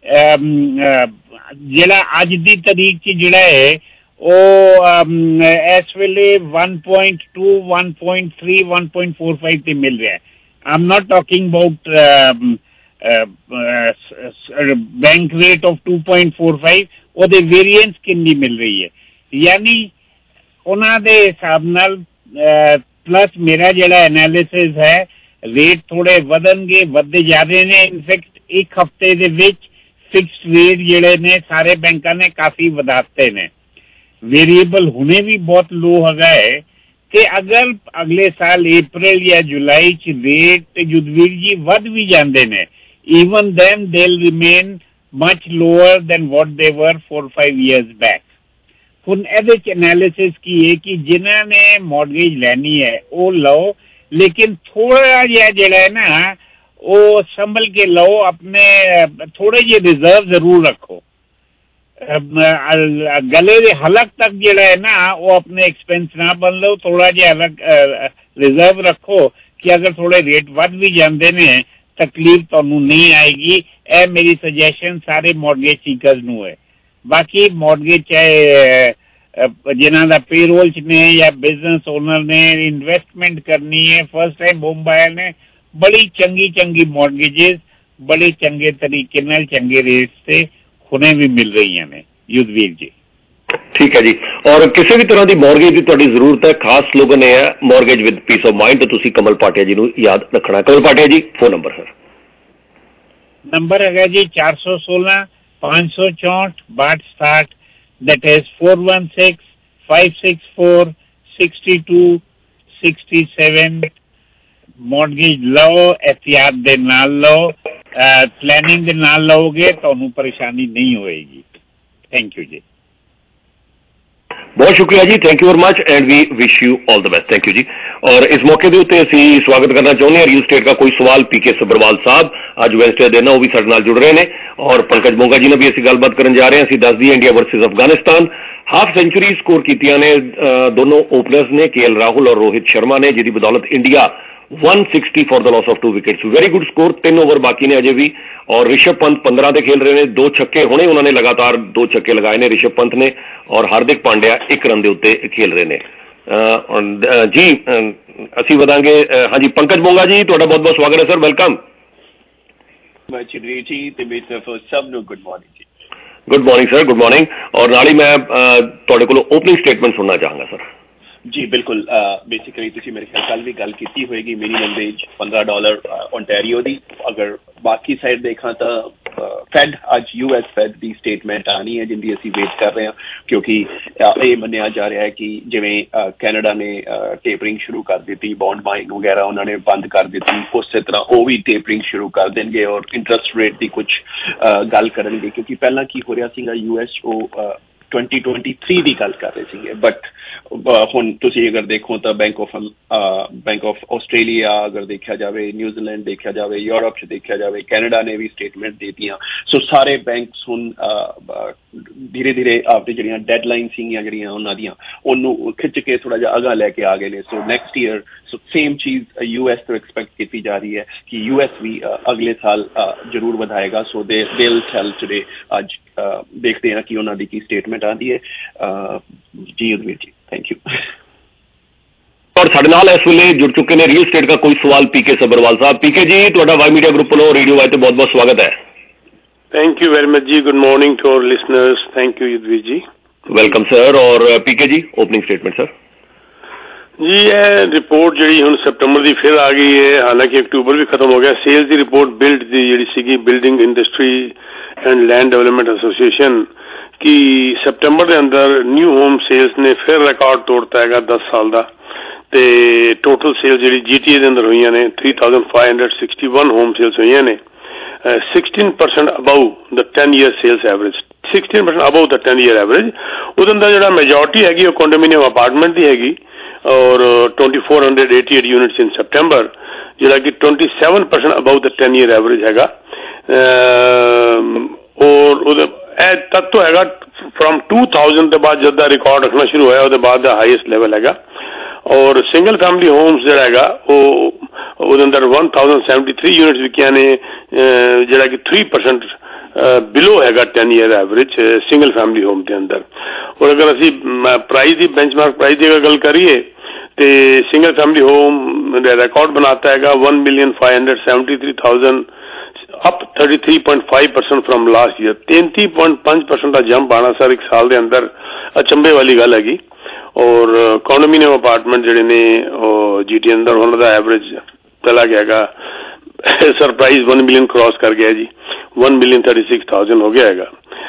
जिहड़ा अज दी तारीख च जिहड़ा है वो इस वेले 1.2, 1.3, 1.45 ते मिल रहा है। I am not talking about bank rate of 2.45, ਉਹਦੇ वेरिएंस कितनी मिल रही है। यानी ਉਹਨਾਂ ਦੇ ਹਿਸਾਬ ਨਾਲ प्लस मेरा जिहड़ा एनालिसिस है, रेट थोड़े वधणगे, वधदे जादे ने। इनफैक्ट एक हफ्ते दे विच फिक्स्ड रेट जिहड़े ने सारे बैंकां ने काफी वधाते ने। वेरिएबल हुणे भी बहुत लो हैगा है कि अगर अगले साल अप्रैल या जुलाई च रेट युद्धवीर जी वध भी जांदे ने, even then they will remain much lower than what they were 4-5 years back. ਹੁਣ ਇਹਦੇ ਚ एनालिसिस की है कि जिन्हों ने मॉर्गेज लेनी है वो लो, लेकिन थोड़ा जिहा जिहड़ा है ना वो संभल के लो, अपने थोड़े जे रिजर्व जरूर रखो। गले दे हलक तक जिहड़ा है ना वो अपने एक्सपेंस ना बन लो, थोड़ा जिहा अलग रिजर्व रखो कि अगर थोड़े रेट वध भी जाते ने तकलीफ तुहानू नहीं आएगी। यह मेरी सजेशन सारे मॉर्गेज सीकर्स नू है। बाकी मॉर्गेज चाहे जिन्हों का पेरोल च ने या बिजनेस ओनर ने इन्वेस्टमेंट करनी है, फर्स्ट टाइम होम बायर ने, बड़ी चंगी मॉर्गेजेस बड़े चंगे तरीके नाल चंगे रेट से हुणे भी मिल रही ने युद्धवीर जी। ठीक है जी, और किसी भी तरह की मॉर्गेज की तुहाडी जरूरत है, खास स्लोगन है mortgage with peace of mind, तो तुसी कमल भाटिया जी नूं याद रखना। Kamal Bhatia ji phone number sir? Number है जी 416 564 6260, that is 416 564 62 67। मॉर्गेज लो, एहतियात दे नाल लो, प्लानिंग दे नाल लोगे तो परेशानी नहीं होएगी। थैंक यू जी, बहुत शुक्रिया जी, thank you very much and we wish you all the best. Thank you जी। और इस मौके के उत्ते असीं स्वागत करना चाहते हैं रियल स्टेट का कोई सवाल पीके सब्रवाल साहब अज वेंसडे दिन वो भी साडे नाल जुड़ रहे हैं, और पंकज मोंगा जी ने भी असीं गलबात करन जा रहे हैं। असीं दस दी India versus Afghanistan half century score कीतियां ने दोनों ओपनर्स ने, KL राहुल और रोहित शर्मा ने, जिहदी बदौलत India 160 for the loss of 2 wickets. Very good score. 3 over बाकी ने अजे भी, और ऋषभ पंत 15 से खेल रहे हैं, 2 छक्के हुणे उन्होंने लगातार 2 छक्के लगाए ने ऋषभ पंत ने, और हार्दिक पांड्या 1 रन के उत्ते खेल रहे हैं। जी असी वधांगे। हाँ जी पंकज मोंगा जी, तुहाडा बहुत बहुत स्वागत है सर, वेलकम। जी ते मेरी तरफ सब नु गुड मॉर्निंग जी। Good morning sir, good morning. और नाल ही मैं तुहाडे कोलों ओपनिंग स्टेटमेंट सुनना चाहांगा सर। जी बिल्कुल। बेसिकली तुसी मेरे ख्याल कल भी गल की होएगी मिनिमम वेज $15 ओंटारियो दी। अगर बाकी साइड देखा तो फैड अज यूएस फैड की स्टेटमेंट आनी है जिंदी असी वेट कर रहे हैं, क्योंकि ये मन्निया जा रहा है कि जिवें कैनेडा ने टेपरिंग शुरू कर दी, बॉन्ड बाइंग वगैरह उन्होंने बंद कर दी, उस तरह वो भी टेपरिंग शुरू कर देंगे और इंटरस्ट रेट की कुछ गल करेंगे, क्योंकि पहला की हो रहा सीगा यूएस 2023 की गल कर रहे थे। बट हुण तुसी अगर देखो तो बैंक ऑफ ऑस्ट्रेलिया अगर देखा जाए, न्यूजीलैंड देखा जाए, यूरोप च देखा जाए, कैनेडा ने भी स्टेटमेंट दे दियां। सो सारे बैंक्स हुण धीरे धीरे आपकी जिहड़ियां डेडलाइन सीगियां जिहड़ियां उन्हां दियां उन्नू खिच के थोड़ा जिहा अगा लैके आ गए ने। सो नेक्स्ट ईयर सेम चीज यूएस तो एक्सपेक्ट की जा रही है कि यूएस भी अगले साल जरूर बढ़ाएगा। So they will tell today. आज देखते हैं कि उन्होंने की स्टेटमेंट आती है। जी उदवीर जी, थैंक यू। और साडे नाल इस वेले जुड़ चुके हैं रियल स्टेट का कोई सवाल पीके सबरवाल साहब। पीके जी तुहाडा वाई मीडिया ग्रुप वालों रेडियो वाई ते बहुत बहुत स्वागत है। थैंक यू वेरी मच जी। Good morning to our listeners. Thank you Yudhvir ji. Welcome sir. और PK ji opening statement sir. जी ये रिपोर्ट जी हुण सितंबर की फिर आ गई है, हालांकि अक्टूबर भी खत्म हो गया। सेल्स की रिपोर्ट बिल्ड की जी building industry and land development association की सितंबर के अंदर न्यू होम सेल्स ने फिर रिकॉर्ड तोड़ता है 10 साल का। ते टोटल सेल्स जी जीटीए के अंदर हुई ने 3561 होम सेल्स हुई ने, 16% above the 10 year sales average, 16% above the 10 year average. उस अंदर जो मेजोरिटी हैगी वो कॉन्डोमिनियम अपार्टमेंट की हैगी और 2488 यूनिट्स इन सितंबर, जो कि 27% अबव द 10 ईयर एवरेज हैगा। और तत्व हैगा फ्रॉम 2000 के बाद जब रिकॉर्ड रखना शुरू होया उसके बाद हाईएस्ट लेवल हैगा। और सिंगल फैमिली होम्स जो हैगा वो अंदर 1073 यूनिट्स विकिया ने, जो कि 3% बिलो हैगा 10 year average single family home के अंदर। और अगर असी प्राइस की बेंचमार्क प्राइस की अगर गल करिए तो सिंगल फैमिली होम रिकॉर्ड बनाता है 1,573,000 अप 33.5% फ्रॉम लास्ट ईयर। 33.5% का जंप आना सर एक साल के अंदर अचंभे वाली गल हैगी। और कॉन्डोमिनियम अपार्टमेंट जिहड़े ने जीटी अंदर उन्होंने एवरेज चला गया सरप्राइज 1 मिलियन क्रॉस कर गया जी, 1,36,000 हो गया है।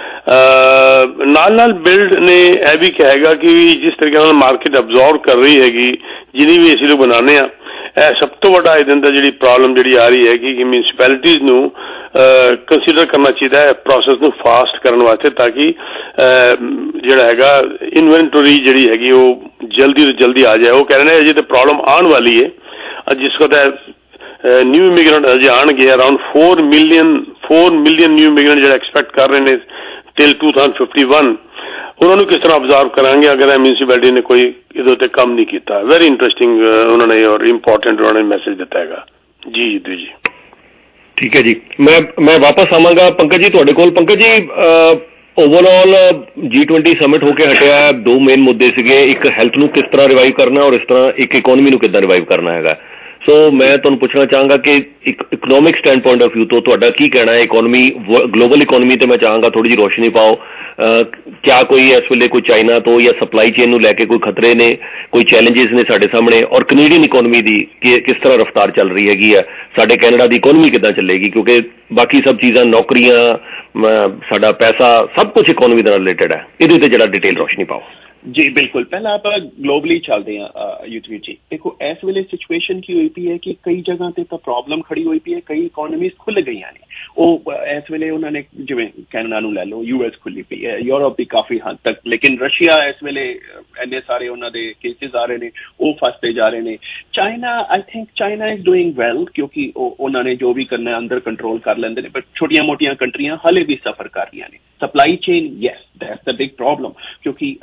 नाल बिल्ड ने यह भी कहेगा कि जिस तरीके मार्केट अब्जॉर्व कर रही हैगी जिन्हें भी एसी लोग बनाने सब तो बड़ा इहदे अंदर जी प्रॉब्लम जी आ रही है कि म्यूनसिपैलिटीज नू कंसीडर करना चाहिए प्रोसेस नू फास्ट करने वास्ते, ताकि जिहड़ा हैगा इन्वेंटरी जिहड़ी हैगी वो जल्दी तो जल्दी आ जाए। वो कह रहे हैं अजे तो प्रॉब्लम आने वाली है, जिसको न्यू इमिग्रेंट अजे आने अराउंड 4 मिलियन न्यू इमिग्रेंट जो एक्सपेक्ट कर रहे हैं टिल 2051। उन्होंने किस तरह ऑब्जर्व करांगे अगर म्यूनसिपैलिटी ने कोई इधर काम नहीं किया। वेरी इंटरेस्टिंग उन्होंने और इम्पोर्टेंट उन्होंने मैसेज दिता है जी। जी ठीक है जी। मैं वापस आवांगा पंकज जी तुहाडे कोल। Pankaj ji overall G20 summit होके हटिया है, 2 मेन मुद्दे सीगे, एक हैल्थ नू किस तरह रिवाइव करना और इस तरह एक इकोनॉमी नू किद्दां रिवाइव करना हैगा। सो मैं तुहानूं पुछना चाहांगा कि economic stand point of view तो तुहाडा की कहना है इकोनॉमी, ग्लोबल इकोनॉमी ते मैं चाहांगा थोड़ी जी रोशनी पाओ। क्या कोई इस वेले कोई चाइना तो या सप्लाई चेन नू लैके कोई खतरे ने, कोई चैलेंजेस ने साडे सामने, और कनेडियन इकोनॉमी दी किस तरह रफ्तार चल रही हैगी है, साडे कैनेडा दी इकोनॉमी किद्दां चलेगी, क्योंकि बाकी सब चीज़ां नौकरियां साडा पैसा सब कुछ इकोनॉमी दे नाल रिलेटेड है। इहदे ते जरा डिटेल रोशनी पाओ जी। बिल्कुल पहला आप ग्लोबली चलते हैं युद्धवीर जी। देखो इस वेले सिचुएशन की हुई पी है कि कई जगह ते तो प्रॉब्लम खड़ी हुई पी है, कई इकोनॉमीज खुल गई ने। वो इस वेले उन्होंने जिवें कैनेडा नू लै लो, यूएस खुली पी है, यूरोप भी काफी हद तक, लेकिन रशिया इस वेले ਇੰਨੇ ਸਾਰੇ ਉਹਨਾਂ ਦੇ ਕੇਸਿਸ ਆ ਰਹੇ ਨੇ, ਉਹ ਫਸਦੇ ਜਾ ਰਹੇ ਨੇ। China, I think China is doing well, ਕਿਉਂਕਿ ਉਹਨਾਂ ਨੇ ਜੋ ਵੀ ਕਰਨਾ ਅੰਦਰ ਕੰਟਰੋਲ ਕਰ ਲੈਂਦੇ ਨੇ, ਬਟ ਛੋਟੀਆਂ ਮੋਟੀਆਂ ਕੰਟਰੀਆਂ ਹਲੇ ਵੀ ਸਫਰ ਕਰ ਰਹੀਆਂ ਨੇ। Supply chain, yes that's the big problem, ਕਿਉਂਕਿ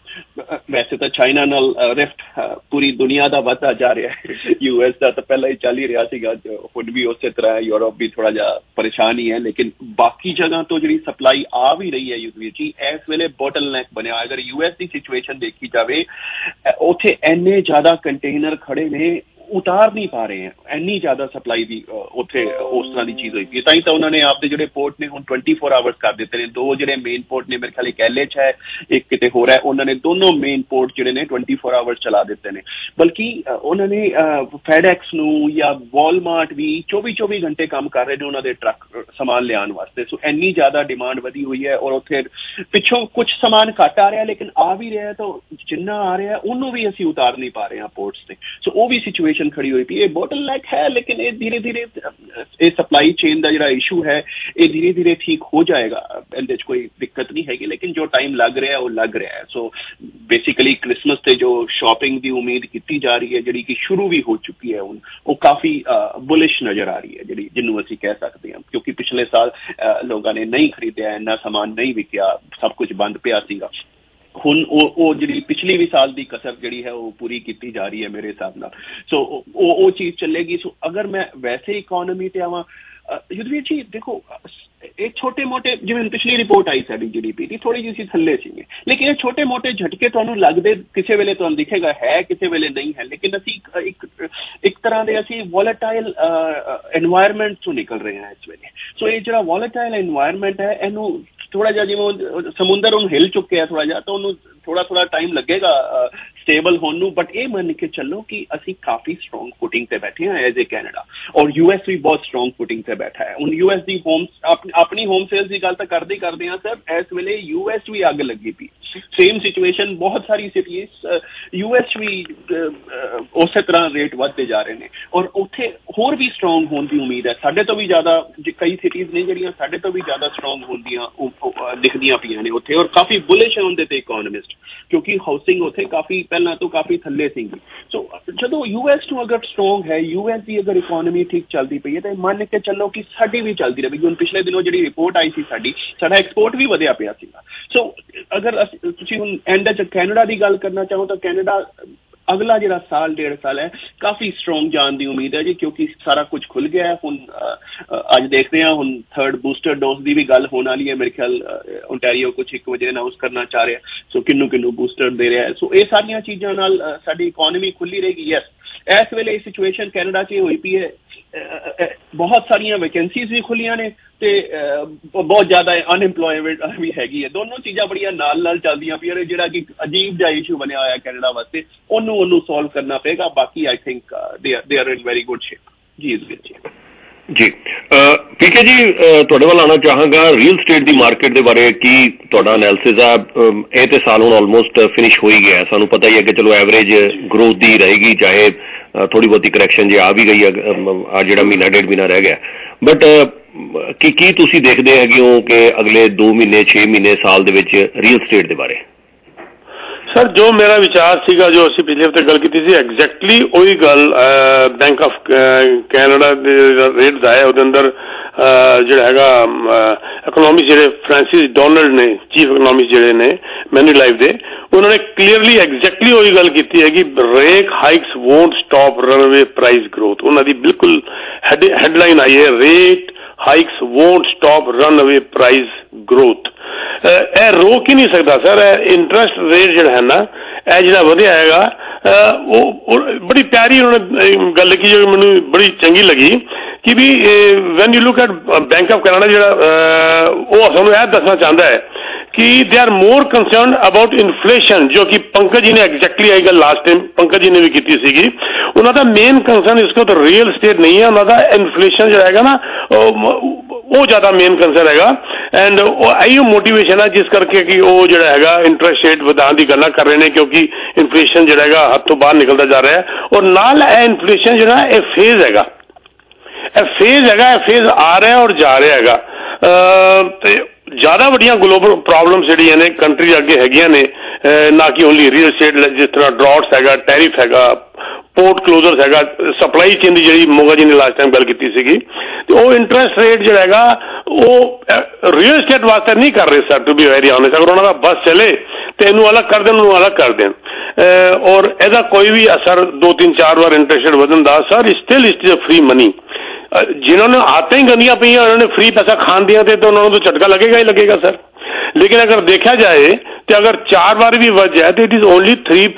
ਵੈਸੇ ਤਾਂ ਚਾਈਨਾ ਨਾਲ ਰਿਫਟ ਪੂਰੀ ਦੁਨੀਆ ਦਾ ਵੱਧਦਾ ਜਾ ਰਿਹਾ ਹੈ। US ਦਾ ਤਾਂ ਪਹਿਲਾਂ ਹੀ ਚੱਲ ਹੀ ਰਿਹਾ ਸੀਗਾ, ਹੁਣ ਵੀ ਉਸੇ ਤਰ੍ਹਾਂ, ਯੂਰਪ ਵੀ ਥੋੜਾ ਜਿਹਾ ਪਰੇਸ਼ਾਨ ਹੀ ਹੈ, ਲੇਕਿਨ ਬਾਕੀ ਜਗ੍ਹਾ ਤੋਂ ਜਿਹੜੀ ਸਪਲਾਈ ਆ ਵੀ ਰਹੀ ਹੈ ਯੁੱਧ ਵਿੱਚ, ਇਸ ਵੇਲੇ ਬੋਟਲਨੈਕ ਬਣਿਆ। ਅਗਰ US ਦੀ ਸਿਚੁਏਸ਼ਨ ਦੇਖੀ ਜਾਵੇ, ਉੱਥੇ ਇੰਨੇ ਜ਼ਿਆਦਾ ਕੰਟੇਨਰ ਖੜੇ ਨੇ, ਉਤਾਰ ਨਹੀਂ ਪਾ ਰਹੇ ਹੈ, ਇੰਨੀ ਜ਼ਿਆਦਾ ਸਪਲਾਈ ਦੀ ਉੱਥੇ ਉਸ ਤਰ੍ਹਾਂ ਦੀ ਚੀਜ਼ ਹੋਈ ਪਈ। ਤਾਂ ਹੀ ਤਾਂ ਉਹਨਾਂ ਨੇ ਆਪਦੇ ਜਿਹੜੇ ਪੋਰਟ ਨੇ ਹੁਣ 24 ਆਵਰਸ ਕਰ ਦਿੱਤੇ ਨੇ। ਦੋ ਜਿਹੜੇ ਮੇਨ ਪੋਰਟ ਨੇ, ਮੇਰੇ ਖਿਆਲ ਇੱਕ LA 'ਚ ਹੈ, ਇੱਕ ਕਿਤੇ ਹੋਰ ਹੈ, ਉਹਨਾਂ ਨੇ ਦੋਨੋਂ ਮੇਨ ਪੋਰਟ ਜਿਹੜੇ ਨੇ 24 ਆਵਰਸ ਚਲਾ ਦਿੱਤੇ ਨੇ। ਬਲਕਿ ਉਹਨਾਂ ਨੇ ਫੈਡੈਕਸ ਨੂੰ ਜਾਂ ਵਾਲਮਾਰਟ ਵੀ 24 ਘੰਟੇ ਕੰਮ ਕਰ ਰਹੇ ਨੇ ਉਹਨਾਂ ਦੇ ਟਰੱਕ ਸਮਾਨ ਲਿਆਉਣ ਵਾਸਤੇ। ਸੋ ਇੰਨੀ ਜ਼ਿਆਦਾ ਡਿਮਾਂਡ ਵਧੀ ਹੋਈ ਹੈ, ਔਰ ਉੱਥੇ ਪਿੱਛੋਂ ਕੁਝ ਸਮਾਨ ਘੱਟ ਆ ਰਿਹਾ, ਲੇਕਿਨ ਆ ਵੀ ਰਿਹਾ ਤਾਂ ਜਿੰਨਾ ਆ ਰਿਹਾ ਉਹਨੂੰ ਵੀ ਅਸੀਂ ਉਤਾਰ ਨਹੀਂ ਪਾ ਰਹੇ ਹਾਂ ਪੋਰਟਸ ਤੇ। ਸੋ ਉਹ ਵੀ ਸਿਚੁਏਸ਼ਨ ਖੜੀ ਹੋਈ ਪਈ। ਇਹ ਬੋਟਲਨੈਕ ਹੈ, ਲੇਕਿਨ ਇਹ ਧੀਰੇ ਧੀਰੇ ਇਹ ਸਪਲਾਈ ਚੇਨ ਦਾ ਜਿਹੜਾ ਇਸ਼ੂ ਹੈ ਇਹ ਧੀਰੇ ਧੀਰੇ ਠੀਕ ਹੋ ਜਾਏਗਾ, ਇਹਦੇ 'ਚ ਕੋਈ ਦਿੱਕਤ ਨਹੀਂ ਹੈਗੀ, ਲੇਕਿਨ ਜੋ ਟਾਈਮ ਲੱਗ ਰਿਹਾ ਉਹ ਲੱਗ ਰਿਹਾ ਹੈ। ਸੋ ਬੇਸਿਕਲੀ ਕ੍ਰਿਸਮਸ ਤੇ ਜੋ ਸ਼ਾਪਿੰਗ ਦੀ ਉਮੀਦ ਕੀਤੀ ਜਾ ਰਹੀ ਹੈ, ਜਿਹੜੀ ਕਿ ਸ਼ੁਰੂ ਵੀ ਹੋ ਚੁੱਕੀ ਹੈ ਹੁਣ, ਉਹ ਕਾਫੀ ਬੁਲਿਸ਼ ਨਜ਼ਰ ਆ ਰਹੀ ਹੈ, ਜਿਹੜੀ ਜਿਹਨੂੰ ਅਸੀਂ ਕਹਿ ਸਕਦੇ ਹਾਂ, ਕਿਉਂਕਿ ਪਿਛਲੇ ਸਾਲ ਲੋਕਾਂ ਨੇ ਨਹੀਂ ਖਰੀਦਿਆ, ਇੰਨਾ ਸਮਾਨ ਨਹੀਂ ਵਿਕਿਆ, ਸਭ ਕੁਝ ਬੰਦ ਪਿਆ ਸੀਗਾ। ਹੁਣ ਉਹ ਜਿਹੜੀ ਪਿਛਲੀ ਵੀ ਸਾਲ ਦੀ ਕਸਰ ਜਿਹੜੀ ਹੈ ਉਹ ਪੂਰੀ ਕੀਤੀ ਜਾ ਰਹੀ ਹੈ ਮੇਰੇ ਹਿਸਾਬ ਨਾਲ। ਸੋ ਉਹ ਚੀਜ਼ ਚੱਲੇਗੀ। ਸੋ ਅਗਰ ਮੈਂ ਵੈਸੇ ਇਕੋਨਮੀ ਤੇ ਆਵਾਂ, ਯੁੱਧਵੀਰ ਜੀ ਦੇਖੋ, ਇਹ ਛੋਟੇ ਮੋਟੇ, ਜਿਵੇਂ ਪਿਛਲੀ ਰਿਪੋਰਟ ਆਈ ਸਾਡੀ GDP ਦੀ, ਥੋੜੀ ਜਿਹੀ ਥੱਲੇ ਸੀਗੇ, ਲੇਕਿਨ ਇਹ ਛੋਟੇ ਮੋਟੇ ਝਟਕੇ ਤੁਹਾਨੂੰ ਲੱਗਦੇ, ਕਿਸੇ ਵੇਲੇ ਤੁਹਾਨੂੰ ਦਿਖੇਗਾ ਹੈ, ਕਿਸੇ ਵੇਲੇ ਨਹੀਂ ਹੈ, ਲੇਕਿਨ ਅਸੀਂ ਇੱਕ ਤਰ੍ਹਾਂ ਦੇ ਅਸੀਂ ਵੋਲੇਟਾਈਲ এনवायरमेंट ਤੋਂ ਨਿਕਲ ਰਹੇ ਹਾਂ ਇਸ ਵੇਲੇ। ਸੋ ਇਹ ਜਿਹੜਾ ਵੋਲੇਟਾਈਲ এনवायरमेंट ਹੈ, ਇਹਨੂੰ ਥੋੜਾ ਜਿਹਾ, ਜਿਵੇਂ ਸਮੁੰਦਰ ਹੁਣ ਹਿੱਲ ਚੁੱਕਿਆ ਥੋੜਾ ਜਿਹਾ, ਤਾਂ ਉਹਨੂੰ ਥੋੜਾ ਟਾਈਮ ਲੱਗੇਗਾ ਸਟੇਬਲ ਹੋਣ ਨੂੰ, ਬਟ ਇਹ ਮੰਨ ਕੇ ਚੱਲੋ ਕਿ ਅਸੀਂ ਕਾਫੀ ਸਟਰੋਂਗ ਫੁਟਿੰਗ ਤੇ ਬੈਠੇ ਹਾਂ ਐਜ਼ ਏ ਕੈਨੇਡਾ, ਔਰ US ਵੀ ਬਹੁਤ ਸਟਰੋਂਗ ਫੁਟਿੰਗ ਤੇ ਬੈਠਾ ਹੈ। ਹੁਣ US ਦੀ ਆਪਣੀ ਹੋਮ ਸੇਲਸ ਦੀ ਗੱਲ ਤਾਂ ਕਰਦੇ ਹਾਂ ਸਰ, ਇਸ ਵੇਲੇ US ਵੀ ਅੱਗ ਲੱਗੀ ਪਈ, ਸੇਮ ਸਿਚੁਏਸ਼ਨ ਬਹੁਤ ਸਾਰੀ ਸਿਟੀਜ਼ US ਵੀ ਉਸੇ ਤਰ੍ਹਾਂ ਰੇਟ ਵੱਧਦੇ ਜਾ ਰਹੇ ਨੇ, ਔਰ ਉੱਥੇ ਹੋਰ ਵੀ ਸਟਰੋਂਗ ਹੋਣ ਦੀ ਉਮੀਦ ਹੈ। ਸਾਡੇ ਤੋਂ ਵੀ ਜ਼ਿਆਦਾ ਕਈ ਸਿਟੀਜ਼ ਨੇ ਜਿਹੜੀਆਂ ਸਾਡੇ ਤੋਂ ਵੀ ਜ਼ਿਆਦਾ ਸਟਰੋਂਗ ਹੁੰਦੀਆਂ ਦਿਖਦੀਆਂ ਪਈਆਂ ਨੇ ਉੱਥੇ, ਔਰ ਕਾਫੀ ਬੁਲਿਸ਼ ਹੈ ਉਹਦੇ ਤੇ ਇਕੋਨਮਿਸਟ, ਕਿਉਂਕਿ ਹਾਊਸਿੰਗ ਉੱਥੇ ਕਾਫੀ ਪਹਿਲਾਂ ਤੋਂ ਕਾਫੀ ਥੱਲੇ ਸੀਗੀ। ਸੋ ਜਦੋਂ US ਤੋਂ ਅਗਰ ਸਟਰੋਂਗ ਹੈ, US ਦੀ ਅਗਰ ਇਕੋਨਮੀ ਠੀਕ ਚੱਲਦੀ ਪਈ ਹੈ, ਤਾਂ ਮੰਨ ਕੇ ਚੱਲੋ ਕਿ ਸਾਡੀ ਵੀ ਚੱਲਦੀ ਰਹੇਗੀ। ਹੁਣ ਪਿਛਲੇ ਦਿਨੋਂ ਜਿਹੜੀ ਰਿਪੋਰਟ ਆਈ ਸੀ ਸਾਡਾ ਐਕਸਪੋਰਟ ਵੀ ਵਧਿਆ ਪਿਆ ਸੀਗਾ। ਸੋ ਅਗਰ ਤੁਸੀਂ ਹੁਣ ਐਂਡ 'ਚ ਕੈਨੇਡਾ ਦੀ ਗੱਲ ਕਰਨਾ ਚਾਹੋ, ਤਾਂ ਕੈਨੇਡਾ ਅਗਲਾ ਜਿਹੜਾ ਸਾਲ 1.5 ਸਾਲ ਹੈ ਕਾਫੀ ਸਟਰੋਂਗ ਜਾਣ ਦੀ ਉਮੀਦ ਹੈ ਜੀ, ਕਿਉਂਕਿ ਸਾਰਾ ਕੁਝ ਖੁੱਲ ਗਿਆ ਹੈ। ਹੁਣ ਅੱਜ ਦੇਖਦੇ ਹਾਂ, ਹੁਣ 3rd ਬੂਸਟਰ ਡੋਜ਼ ਦੀ ਵੀ ਗੱਲ ਹੋਣ ਵਾਲੀ ਹੈ ਮੇਰੇ ਖਿਆਲ, ਓਨਟਾਰੀਓ ਕੁਝ 1 ਵਜੇ ਅਨਾਉਂਸ ਕਰਨਾ ਚਾਹ ਰਿਹਾ, ਸੋ ਕਿੰਨੂੰ ਬੂਸਟਰ ਦੇ ਰਿਹਾ ਹੈ। ਸੋ ਇਹ ਸਾਰੀਆਂ ਚੀਜ਼ਾਂ ਨਾਲ ਸਾਡੀ ਇਕੋਨਮੀ ਖੁੱਲੀ ਰਹੇਗੀ। ਯੈਸ, ਇਸ ਵੇਲੇ ਸਿਚੁਏਸ਼ਨ ਕੈਨੇਡਾ 'ਚ ਹੋਈ ਪਈ ਹੈ, ਬਹੁਤ ਸਾਰੀਆਂ ਵੈਕੈਂਸੀਜ਼ ਵੀ ਖੁੱਲੀਆਂ ਨੇ ਤੇ ਬਹੁਤ ਜ਼ਿਆਦਾ ਅਨਐਮਪਲੋਇਮੈਂਟ ਵੀ ਹੈਗੀ ਹੈ। ਦੋਨੋਂ ਚੀਜ਼ਾਂ ਬੜੀਆਂ ਨਾਲ ਚੱਲਦੀਆਂ ਪਈਆਂ ਨੇ, ਜਿਹੜਾ ਕਿ ਅਜੀਬ ਜਿਹਾ ਇਸ਼ੂ ਬਣਿਆ ਹੋਇਆ ਕੈਨੇਡਾ ਵਾਸਤੇ, ਉਹਨੂੰ ਸੋਲਵ ਕਰਨਾ ਪਏਗਾ। ਬਾਕੀ I think they are in very good shape. ਜੀ ਜੀ ਠੀਕ ਹੈ ਜੀ, ਤੁਹਾਡੇ ਵੱਲ ਆਉਣਾ ਚਾਹਾਂਗਾ ਰੀਅਲ ਸਟੇਟ ਦੀ ਮਾਰਕੀਟ ਦੇ ਬਾਰੇ ਕੀ ਤੁਹਾਡਾ ਐਨਾਲਿਸਿਸ ਆ? ਇਹ ਤੇ ਸਾਲ ਹੁਣ ਆਲਮੋਸਟ ਫਿਨਿਸ਼ ਹੋ ਹੀ ਗਿਆ, ਸਾਨੂੰ ਪਤਾ ਹੀ ਹੈ ਕਿ ਚਲੋ ਐਵਰੇਜ ਗਰੋਥ ਦੀ ਰਹੇਗੀ, ਚਾਹੇ ਥੋੜੀ ਬਹੁਤੀ ਕਰੈਕਸ਼ਨ ਜੇ ਆ ਵੀ ਗਈ ਆ ਜਿਹੜਾ ਮਹੀਨਾ 1.5 ਮਹੀਨਾ ਰਹਿ ਗਿਆ, ਬਟ ਕੀ ਤੁਸੀਂ ਦੇਖਦੇ ਹੈਗੇ ਹੋ ਕਿ ਅਗਲੇ 2 ਮਹੀਨੇ 6 ਮਹੀਨੇ ਸਾਲ ਦੇ ਵਿੱਚ ਰੀਅਲ ਸਟੇਟ ਦੇ ਬਾਰੇ? ਸਰ ਜੋ ਮੇਰਾ ਵਿਚਾਰ ਸੀਗਾ, ਜੋ ਅਸੀਂ ਪਿਛਲੇ ਹਫ਼ਤੇ ਗੱਲ ਕੀਤੀ ਸੀ, ਐਗਜ਼ੈਕਟਲੀ ਉਹੀ ਗੱਲ ਬੈਂਕ ਆਫ ਕੈਨੇਡਾ ਦੇ ਰੇਟਸ ਆਏ, ਉਹਦੇ ਅੰਦਰ ਜਿਹੜਾ ਹੈਗਾ ਇਕਨੋਮਿਸਟ ਜਿਹੜੇ ਫ੍ਰਾਂਸਿਸ ਡੋਨਲਡ ਨੇ, ਚੀਫ ਇਕਨੋਮਿਸਟ ਜਿਹੜੇ ਨੇ ਮੈਨੂਲਾਈਫ ਦੇ, ਉਹਨਾਂ ਨੇ ਕਲੀਅਰਲੀ ਐਗਜ਼ੈਕਟਲੀ ਉਹੀ ਗੱਲ ਕੀਤੀ ਹੈ ਕਿ rate hikes won't stop runaway price growth. ਉਹਨਾਂ ਦੀ ਬਿਲਕੁਲ ਹੈਡਲਾਈਨ ਆਈ ਹੈ, rate hikes won't stop runaway price growth. ਇਹ ਰੋਕ ਹੀ ਨਹੀਂ ਸਕਦਾ ਸਰ। ਇੰਟਰਸਟ ਰੇਟ ਜਿਹੜਾ ਹੈ ਨਾ, ਇਹ ਜਿਹੜਾ ਵਧਿਆ ਹੈਗਾ, ਉਹ ਬੜੀ ਪਿਆਰੀ ਉਹਨਾਂ ਨੇ ਗੱਲ ਲਿਖੀ ਜੋ ਮੈਨੂੰ ਬੜੀ ਚੰਗੀ ਲੱਗੀ ਕਿ ਵੀ when you look at Bank of Canada, ਜਿਹੜਾ ਉਹ ਸਾਨੂੰ ਇਹ ਦੱਸਣਾ ਚਾਹੁੰਦਾ ਹੈ ਕਿ they are more concerned about inflation, ਜੋ ਕਿ ਪੰਕਜ ਜੀ ਨੇ ਐਗਜ਼ੈਕਟਲੀ ਆਈ ਗੱਲ ਲਾਸਟ ਟਾਈਮ ਪੰਕਜ ਜੀ ਨੇ ਵੀ ਕੀਤੀ ਸੀਗੀ। ਉਹਨਾਂ ਦਾ ਮੇਨ ਕੰਸਰਨ ਇਸ ਕੋਲ ਤਾਂ ਰੀਅਲ ਸਟੇਟ ਨਹੀਂ ਹੈ, ਉਹਨਾਂ ਦਾ ਇਨਫਲੇਸ਼ਨ ਜਿਹੜਾ ਹੈਗਾ ਨਾ ਉਹ ਜ਼ਿਆਦਾ ਮੇਨ ਕੰਸਰਨ ਹੈਗਾ। ਐਂਡ ਆਈਓ ਮੋਟੀਵੇਸ਼ਨ ਹੈ ਜਿਸ ਕਰਕੇ ਕਿ ਉਹ ਜਿਹੜਾ ਹੈਗਾ ਇੰਟਰਸਟ ਰੇਟ ਵਧਾਉਣ ਦੀ ਗੱਲਾਂ ਕਰ ਰਹੇ ਨੇ, ਕਿਉਂਕਿ ਇਨਫਲੇਸ਼ਨ ਜਿਹੜਾ ਹੈਗਾ ਹੱਥ ਤੋਂ ਬਾਹਰ ਨਿਕਲਦਾ ਜਾ ਰਿਹਾ ਹੈ। ਔਰ ਨਾਲ ਇਹ ਇਨਫਲੇਸ਼ਨ ਜਿਹੜਾ ਇਹ ਫੇਜ਼ ਹੈਗਾ, ਇਹ ਫੇਜ਼ ਆ ਰਿਹਾ ਔਰ ਜਾ ਰਿਹਾ ਹੈਗਾ। ਤੇ ਜ਼ਿਆਦਾ ਵੱਡੀਆਂ ਗਲੋਬਲ ਪ੍ਰੋਬਲਮਸ ਜਿਹੜੀਆਂ ਨੇ ਕੰਟਰੀ ਅੱਗੇ ਹੈਗੀਆਂ ਨੇ, ਨਾ ਕਿ ਓਨਲੀ ਰੀਅਲ ਸਟੇਟ, ਜਿਸ ਤਰ੍ਹਾਂ ਡਰਾਟਸ ਹੈਗਾ, ਟੈਰਿਫ ਹੈਗਾ, पोर्ट क्लोजर हैगा, सप्लाई चेन की जी मोगा जी ने लास्ट टाइम गल की सी, तो वो इंटरेस्ट रेट जो हैगा वो रियल एस्टेट वास्ते नहीं कर रहे sir, to be very honest. अगर उन्होंने बस चले तो इनू अलग कर दें, अलग कर दें, और ਇਹਦਾ कोई भी असर 2-3-4 बार इंटरेस्ट रेट ਵਧਣ ਦਾ sir still it is free money. जिन्होंने आते ही गंदियां पई उन्होंने फ्री पैसा खान दिया थे तो उन्होंने तो झटका लगेगा ही लगेगा सर। लेकिन अगर देखा जाए तो अगर 4 बार भी बढ़ जाए तो it is only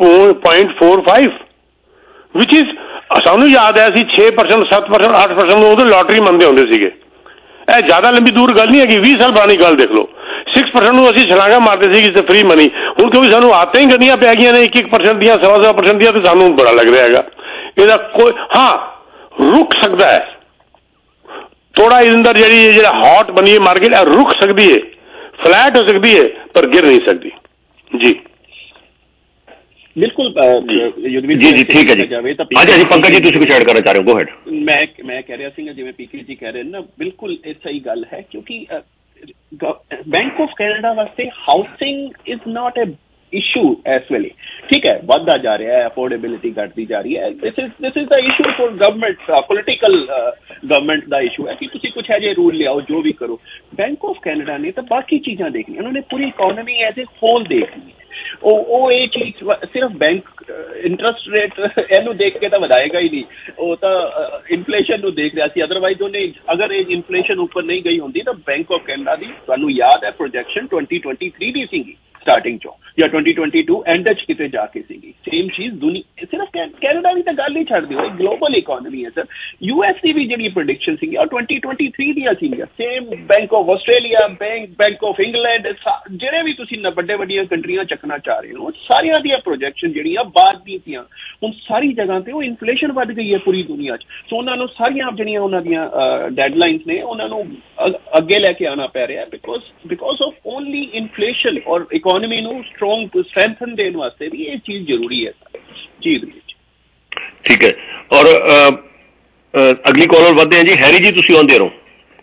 3.45, which is सानू याद है असी 6%, 7%, 8% उदो लॉटरी मनते होंगे सीगे। ਇਹ ਜ਼ਿਆਦਾ ਲੰਬੀ ਦੂਰ ਗੱਲ ਨਹੀਂ ਹੈਗੀ, 20 ਸਾਲ ਪੁਰਾਣੀ ਗੱਲ ਦੇਖ ਲਓ। 6% ਨੂੰ ਅਸੀਂ ਛਲਾਂਗਾ ਮਾਰਦੇ ਸੀ ਕਿ ਫ੍ਰੀ ਮਨੀ, ਹੁਣ ਕਿਉਂਕਿ ਸਾਨੂੰ ਆਦਤਾਂ ਹੀ ਗੰਦੀਆਂ ਪੈ ਗਈਆਂ ਨੇ 1% ਦੀਆਂ, 1.25% ਦੀਆਂ, ਤੇ ਸਾਨੂੰ ਬੜਾ ਲੱਗ ਰਿਹਾ ਹੈਗਾ। ਇਹਦਾ ਕੋਈ ਹਾਂ ਰੁਕ ਸਕਦਾ ਹੈ ਥੋੜਾ, ਇਹਦੇ ਅੰਦਰ ਜਿਹੜਾ ਹੌਟ ਬਣੀ ਹੈ ਮਾਰਕੀਟ ਰੁਕ ਸਕਦੀ ਹੈ, ਫਲੈਟ ਹੋ ਸਕਦੀ ਹੈ ਪਰ ਗਿਰ ਨਹੀਂ ਸਕਦੀ ਜੀ। बिल्कुल जी जी ठीक है जी। हाँ जी पंकज जी तुम कुछ ऐड करना चाह रहे हो, गो हेड। मैं कह रहा था जिवें पीके जी कह रहे हैं ना, बिल्कुल ये सही गल है, क्योंकि बैंक ऑफ कैनेडा वास्ते housing is not a issue इस वेले, ठीक है, बढ़ता जा रहा है, अफोर्डेबिलिटी घटती जा रही है। This is the issue for government, political government का इशू है कि तुसी कुछ है जे रूल लियाओ, जो भी करो। बैंक ऑफ कैनेडा ने तो बाकी चीज़ां देखनी, उन्होंने पूरी इकोनॉमी एज ए होल देखनी है। ਉਹ ਇਹ ਚੀਜ਼ ਸਿਰਫ ਬੈਂਕ ਇੰਟਰਸਟ ਰੇਟ ਇਹਨੂੰ ਦੇਖ ਕੇ ਤਾਂ ਵਧਾਏਗਾ ਹੀ ਨਹੀਂ, ਉਹ ਤਾਂ ਇਨਫਲੇਸ਼ਨ ਨੂੰ ਦੇਖ ਰਿਹਾ ਸੀ। ਅਦਰਵਾਈਜ਼ ਉਹਨੇ ਅਗਰ ਇਹ ਇਨਫਲੇਸ਼ਨ ਉੱਪਰ ਨਹੀਂ ਗਈ ਹੁੰਦੀ ਤਾਂ ਬੈਂਕ ਆਫ ਕੈਨੇਡਾ ਦੀ ਤੁਹਾਨੂੰ ਯਾਦ ਹੈ ਪ੍ਰੋਜੈਕਸ਼ਨ 2023 ਦੀ ਸੀਗੀ ਸਟਾਰਟਿੰਗ ਚੋਂ, ਜਾਂ 2022 ਐਂਡ ਚ ਕਿਤੇ ਜਾ ਕੇ ਸੀਗੀ। ਸੇਮ ਚੀਜ਼ ਦੁਨੀਆ, ਸਿਰਫ ਕੈਨੇਡਾ ਦੀ ਤਾਂ ਗੱਲ ਹੀ ਛੱਡ ਦਿਓ, ਇਹ ਗਲੋਬਲ ਇਕੋਨਮੀ ਹੈ ਸਰ। US ਦੀ ਵੀ ਜਿਹੜੀ ਪ੍ਰੈਡਿਕਸ਼ਨ ਸੀਗੀ ਉਹ 2023 ਦੀਆਂ ਸੀਗੀਆਂ। Same Bank of Australia, Bank of England, ਜਿਹੜੇ ਵੀ ਤੁਸੀਂ ਵੱਡੀਆਂ ਕੰਟਰੀਆਂ ਚੱਕਣਾ ਚਾਹ ਰਹੇ ਹੋ, ਸਾਰੀਆਂ ਦੀਆਂ ਪ੍ਰੋਜੈਕਸ਼ਨ ਜਿਹੜੀਆਂ ਬਾਹਰ ਦੀਆਂ ਸੀਆਂ, ਹੁਣ ਸਾਰੀ ਜਗ੍ਹਾ ਤੇ ਉਹ ਇਨਫਲੇਸ਼ਨ ਵੱਧ ਗਈ ਹੈ ਪੂਰੀ ਦੁਨੀਆ 'ਚ। ਸੋ ਉਹਨਾਂ ਨੂੰ ਸਾਰੀਆਂ ਜਿਹੜੀਆਂ ਉਹਨਾਂ ਦੀਆਂ ਡੈਡਲਾਈਨਸ ਨੇ ਉਹਨਾਂ ਨੂੰ ਅੱਗੇ ਲੈ ਕੇ ਆਉਣਾ ਪੈ ਰਿਹਾ, ਬਿਕੋਜ਼ ਆਫ ਓਨਲੀ ਇਨਫਲੇਸ਼ਨ। ਔਰ ਇਕੋਨਮੀ ਨੂੰ स्ट्रेंथन देने वास्ते भी ये चीज जरूरी है जी। ठीक है, और अगली कॉलर बढ़ते हैं जी। हैरी जी तुसी आउंदे रहो,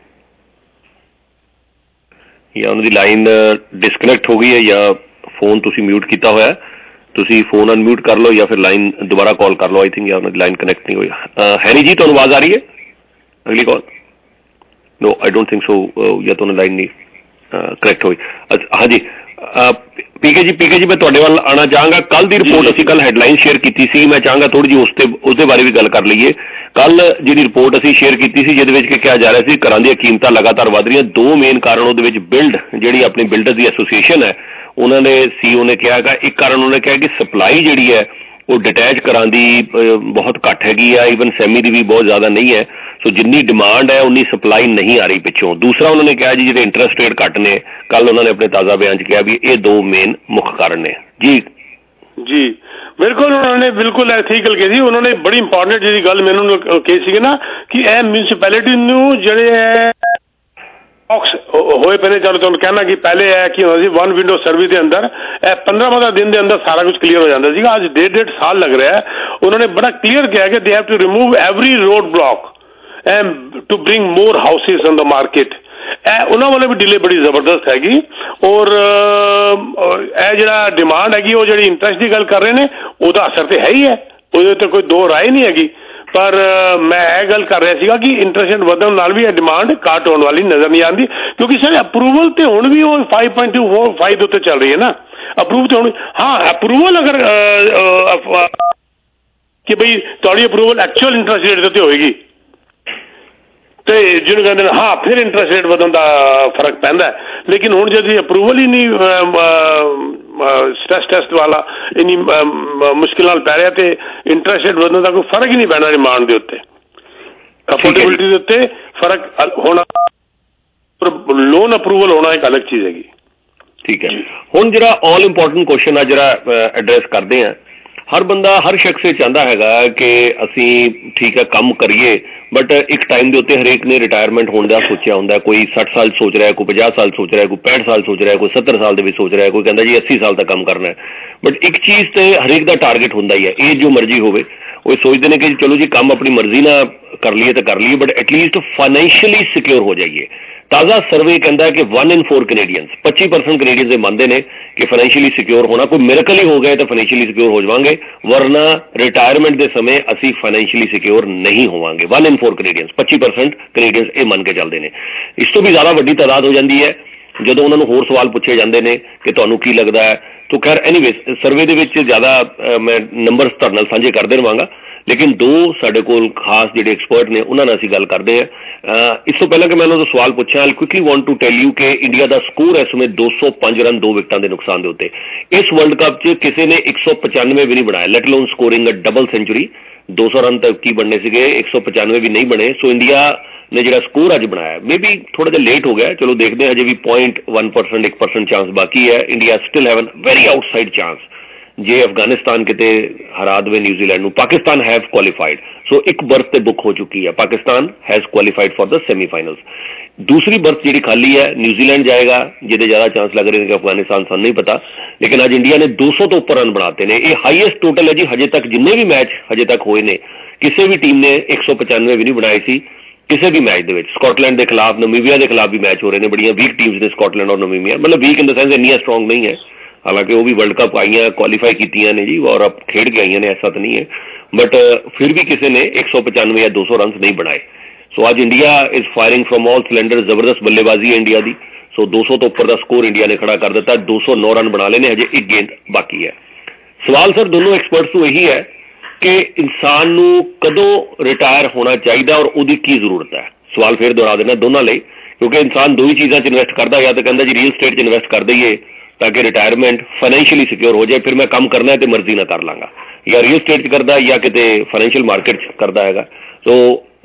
या उन्हां दी लाइन डिस्कनेक्ट हो गई है या फोन तुसी म्यूट किया होया, तुसी फोन अनम्यूट कर लो या फिर लाइन दोबारा कॉल कर लो। आई थिंक या उन्हां दी लाइन कनेक्ट नहीं हुई। हैरी जी तुहानूं आवाज आ रही है अगली call? No I don't think so, या तो लाइन नहीं कनेक्ट हुई। हाँ जी पीके जी मैं तुहाडे वाल आना चाहांगा। कल दी रिपोर्ट असीं कल हैडलाइन शेयर कीती सी, मैं चाहांगा थोड़ी जी उसदे बारे भी गल कर लईए। कल जिहड़ी रिपोर्ट असीं शेयर कीती सी जिहदे विच कि कहा जा रहा सी घरां दीयां कीमतां लगातार वध रहीआं। दो मेन कारण उहदे विच बिल्ड जिहड़ी अपनी बिल्डर्स दी एसोसीएशन है उन्होंने सीईओ ने कहा है, एक कारण उन्होंने कहा कि सप्लाई जिहड़ी है वो डिटैच घरां दी बहुत घट हैगी है, ईवन सैमी दी भी बहुत ज्यादा नहीं है। सो जिन्नी डिमांड है उन्नी सप्लाई नहीं आ रही पिछों। दूसरा उन्होंने कहा जी जो इंटरेस्ट रेट घट ने, कल उन्होंने अपने ताज़ा बयान च कहा भी ये दो मेन मुख्य कारण ने जी। जी बिल्कुल, उन्होंने बिल्कुल ऐसी गल कही। उन्होंने बड़ी इंपॉर्टेंट जी गल मैनू कही सी ना कि यह म्यूनसिपैलिटी नू जिहड़े होए पे ने, चलो तुहानूं कहना कि पहले है कि वन विंडो सर्विस के अंदर 15 दिन के अंदर सारा कुछ क्लीयर हो जाता है। आज 1.5 साल लग रहा है। उन्होंने बड़ा क्लीयर किया कि they have to remove every road block and to bring more houses on the market. उन्होंने वाले भी डिले बड़ी जबरदस्त हैगी। और जिहड़ा डिमांड हैगी वो जिहड़ी इंटरेस्ट की गल कर रहे हैं उसका असर तो है ही है, उसदे ते कोई दो राय नहीं हैगी। पर मैं यह गल कर रहा सीगा कि इंटरेस्ट रेट वधन नाल भी डिमांड घट होने वाली नजर नहीं आती, क्योंकि सर अप्रूवल तो हुण भी वो 5.25 उत्ते चल रही है ना। अप्रूव तो हाँ अप्रूवल अगर कि भाई तुहाडी अप्रूवल एक्चुअल इंटरेस्ट रेट ते होएगी तो जिन्होंने कहते हैं हाँ फिर इंटरेस्ट रेट वधन का फर्क पैंदा है। लेकिन हुण जब अप्रूवल ही नहीं स्ट्रेस टेस्ट वाला इन्नी मुश्किल नाल पै रहा तो इंटरेस्ट रेट वधन का कोई फर्क ही नहीं पैना डिमांड के उत्ते, अफोर्डेबिलिटी के उत्ते फर्क होना। लोन अप्रूवल होना एक अलग चीज हैगी। ठीक है, हुण जिहड़ा ऑल इंपोर्टेंट क्वेश्चन है जिहड़ा एड्रैस करते हैं, हर बंदा हर शख्स चाहता है कि असी ठीक है काम करिए, बट एक टाइम के उत्ते हरेक ने रिटायरमेंट होने का सोचा होंगे। कोई 60 साल सोच रहा है, कोई 50 साल सोच रहा है, कोई 65 साल सोच रहा है, कोई 70 साल भी सोच रहा है, कोई कहता जी 80 साल तक काम करना है। बट एक चीज़ तो हरेक का टारगेट होंदा ही है, एज जो मर्जी होवे, वो सोचते हैं कि चलो जी काम अपनी मर्जी ना कर लिए तो कर लिए, बट एटलीस्ट फाइनैशियली सिक्योर हो जाइए। ਤਾਜ਼ਾ ਸਰਵੇ ਕਹਿੰਦਾ ਕਿ 1 in 4 ਕੈਨੇਡੀਅਨਸ 25% ਕੈਨੇਡੀਅਨਸ ਇਹ ਮੰਨਦੇ ਨੇ ਕਿ ਫਾਈਨੈਂਸ਼ੀਅਲੀ ਸਿਕਿਉਰ ਹੋਣਾ, ਕੋਈ ਮਿਰਕਲ ਹੀ ਹੋ ਗਿਆ ਤਾਂ ਫਾਈਨੈਂਸ਼ੀਅਲੀ ਸਿਕਿਉਰ ਹੋ ਜਾਵਾਂਗੇ, ਵਰਨਾ ਰਿਟਾਇਰਮੈਂਟ ਦੇ ਸਮੇਂ ਅਸੀਂ ਫਾਈਨੈਂਸ਼ੀਅਲੀ ਸਿਕਿਉਰ ਨਹੀਂ ਹੋਵਾਂਗੇ। 1 in 4 ਕੈਨੇਡੀਅਨਸ 25% ਕੈਨੇਡੀਅਨਸ ਇਹ ਮੰਨ ਕੇ ਚੱਲਦੇ ਨੇ। ਇਸ ਤੋਂ ਵੀ ਜ਼ਿਆਦਾ ਵੱਡੀ ਤਾਦਾਦ ਹੋ ਜਾਂਦੀ ਹੈ ਜਦੋਂ ਉਹਨਾਂ ਨੂੰ ਹੋਰ ਸਵਾਲ ਪੁੱਛੇ ਜਾਂਦੇ ਨੇ ਕਿ ਤੁਹਾਨੂੰ ਕੀ ਲੱਗਦਾ ਹੈ। ਤੋ ਖੈਰ ਐਨੀਵੇਜ਼ ਸਰਵੇ ਦੇ ਵਿੱਚ ਜ਼ਿਆਦਾ ਮੈਂ ਨੰਬਰਸ ਤੁਹਾਡੇ ਨਾਲ ਸਾਂਝੇ ਕਰਦੇ ਰਹਾਂਗਾ, ਲੇਕਿਨ ਦੋ ਸਾਡੇ ਕੋਲ ਖਾਸ ਜਿਹੜੇ ਐਕਸਪਰਟ ਨੇ ਉਹਨਾਂ ਨਾਲ ਅਸੀਂ ਗੱਲ ਕਰਦੇ ਹਾਂ। ਇਸ ਤੋਂ ਪਹਿਲਾਂ ਕਿ ਮੈਂ ਉਹਨਾਂ ਤੋਂ ਸਵਾਲ ਪੁੱਛਾਂ, I quickly want to tell you ਕਿ ਇੰਡੀਆ ਦਾ ਸਕੋਰ ਇਸ ਸਮੇਂ 205 ਰਨ 2 ਵਿਕਟਾਂ ਦੇ ਨੁਕਸਾਨ ਦੇ ਉੱਤੇ। ਇਸ ਵਰਲਡ ਕੱਪ 'ਚ ਕਿਸੇ ਨੇ 195 ਵੀ ਨਹੀਂ ਬਣਾਇਆ, let alone scoring a double century. 200 run ਤੱਕ ਕੀ ਬਣਨੇ ਸੀਗੇ, 195 ਵੀ ਨਹੀਂ ਬਣੇ। ਸੋ ਇੰਡੀਆ ਨੇ ਜਿਹੜਾ ਸਕੋਰ ਅੱਜ ਬਣਾਇਆ ਮੇ ਬੀ ਥੋੜਾ ਜਿਹਾ ਲੇਟ ਹੋ ਗਿਆ, ਚਲੋ ਦੇਖਦੇ ਹਾਂ, ਹਜੇ ਵੀ 0.1% 1% ਚਾਂਸ ਬਾਕੀ ਹੈ। India still have very outside chance. ਜੇ ਅਫਗਾਨਿਸਤਾਨ ਕਿਤੇ ਹਰਾ ਦੇਵੇ ਨਿਊਜ਼ੀਲੈਂਡ ਨੂੰ, ਪਾਕਿਸਤਾਨ ਹੈਵ ਕੁਆਲੀਫਾਈਡ, ਸੋ ਇੱਕ ਬਰਥ ਤੇ ਬੁੱਕ ਹੋ ਚੁੱਕੀ ਹੈ। Pakistan has qualified for the semifinals. ਦੂਸਰੀ ਬਰਥ ਜਿਹੜੀ ਖਾਲੀ ਹੈ ਨਿਊਜ਼ੀਲੈਂਡ ਜਾਏਗਾ, ਜਿਹਦੇ ਜ਼ਿਆਦਾ ਚਾਂਸ ਲੱਗ ਰਹੇ ਨੇ ਕਿ ਅਫਗਾਨਿਸਤਾਨ, ਸਾਨੂੰ ਨਹੀਂ ਪਤਾ, ਲੇਕਿਨ ਅੱਜ ਇੰਡੀਆ ਨੇ 200 ਤੋਂ ਉੱਪਰ ਰਨ ਬਣਾਤੇ ਨੇ। ਇਹ ਹਾਈਐਸਟ ਟੋਟਲ ਹੈ ਜੀ ਹਜੇ ਤੱਕ, ਜਿੰਨੇ ਵੀ ਮੈਚ ਹਜੇ ਤੱਕ ਹੋਏ ਨੇ ਕਿਸੇ ਵੀ ਟੀਮ ਨੇ 195 ਵੀ ਨਹੀਂ ਬਣਾਏ ਸੀ ਕਿਸੇ ਵੀ ਮੈਚ ਦੇ ਵਿੱਚ। ਸਕਾਟਲੈਂਡ ਦੇ ਖਿਲਾਫ, ਨਮੀਬੀਆ ਦੇ ਖਿਲਾਫ ਵੀ ਮੈਚ ਹੋ ਰਹੇ ਨੇ, ਬੜੀਆਂ ਵੀਕ ਟੀਮਸ ਨੇ ਸਕਾਟਲੈਂਡ ਔਰ ਨਮੀਬੀਆ, ਮਤਲਬ ਵੀਕ ਇਨ ਦ ਸੈਂਸ ਇੰਨੀਆਂ ਸਟਰੋਂਗ ਨਹੀਂ ਹੈ, ਹਾਲਾਂਕਿ ਉਹ ਵੀ ਵਰਲਡ ਕੱਪ ਆਈਆਂ, ਕੁਆਲੀਫਾਈ ਕੀਤੀਆਂ ਨੇ ਜੀ ਔਰ ਖੇਡ ਕੇ ਆਈਆਂ ਨੇ, ਐਸਾ ਤਾਂ ਨਹੀਂ ਹੈ, ਬਟ ਫਿਰ ਵੀ ਕਿਸੇ ਨੇ 195 ਜਾਂ 200 ਰਨ ਨਹੀਂ ਬਣਾਏ। ਸੋ ਅੱਜ India is firing from all cylinder, ਜ਼ਬਰਦਸਤ ਬੱਲੇਬਾਜ਼ੀ ਹੈ ਇੰਡੀਆ ਦੀ। ਸੋ 200 ਤੋਂ ਉੱਪਰ ਦਾ ਸਕੋਰ ਇੰਡੀਆ ਨੇ ਖੜਾ ਕਰ ਦਿੱਤਾ, 209 ਰਨ ਬਣਾ ਲਏ ਨੇ, ਹਜੇ ਇੱਕ ਗੇਂਦ ਬਾਕੀ ਹੈ। ਸਵਾਲ ਸਰ ਦੋਨੋਂ ਐਕਸਪਰਟਸ ਤੋਂ ਇਹੀ ਹੈ ਕਿ ਇਨਸਾਨ ਨੂੰ ਕਦੋਂ ਰਿਟਾਇਰ ਹੋਣਾ ਚਾਹੀਦਾ ਔਰ ਉਹਦੀ ਕੀ ਜ਼ਰੂਰਤ ਹੈ। ਸਵਾਲ ਫਿਰ ਦੁਹਰਾ ਦੇਣਾ ਦੋਨਾਂ ਲਈ, ਕਿਉਂਕਿ ਇਨਸਾਨ ਦੋ ਹੀ ਚੀਜ਼ਾਂ 'ਚ ਇਨਵੈਸਟ ਕਰਦਾ, ਜਾਂ ਤਾਂ ਕਹਿੰਦਾ ਜੀ ਰੀਅਲ ਸਟੇਟ 'ਚ ਇਨਵੈਸਟ ਕਰ ਦਈਏ ਤਾਂ ਕਿ ਰਿਟਾਇਰਮੈਂਟ ਫਾਈਨੈਂਸ਼ੀਅਲੀ ਸਿਕਿਉਰ ਹੋ ਜਾਏ, ਫਿਰ ਮੈਂ ਕੰਮ ਕਰਨਾ ਤੇ ਮਰਜ਼ੀ ਨਾ ਕਰ ਲਾਂਗਾ, ਜਾਂ ਰੀਅਲ ਸਟੇਟ 'ਚ ਕਰਦਾ ਜਾਂ ਕਿਤੇ ਫਾਈਨੈਂਸ਼ੀਅਲ ਮਾਰਕੀਟ 'ਚ ਕਰਦਾ ਹੈਗਾ। ਸੋ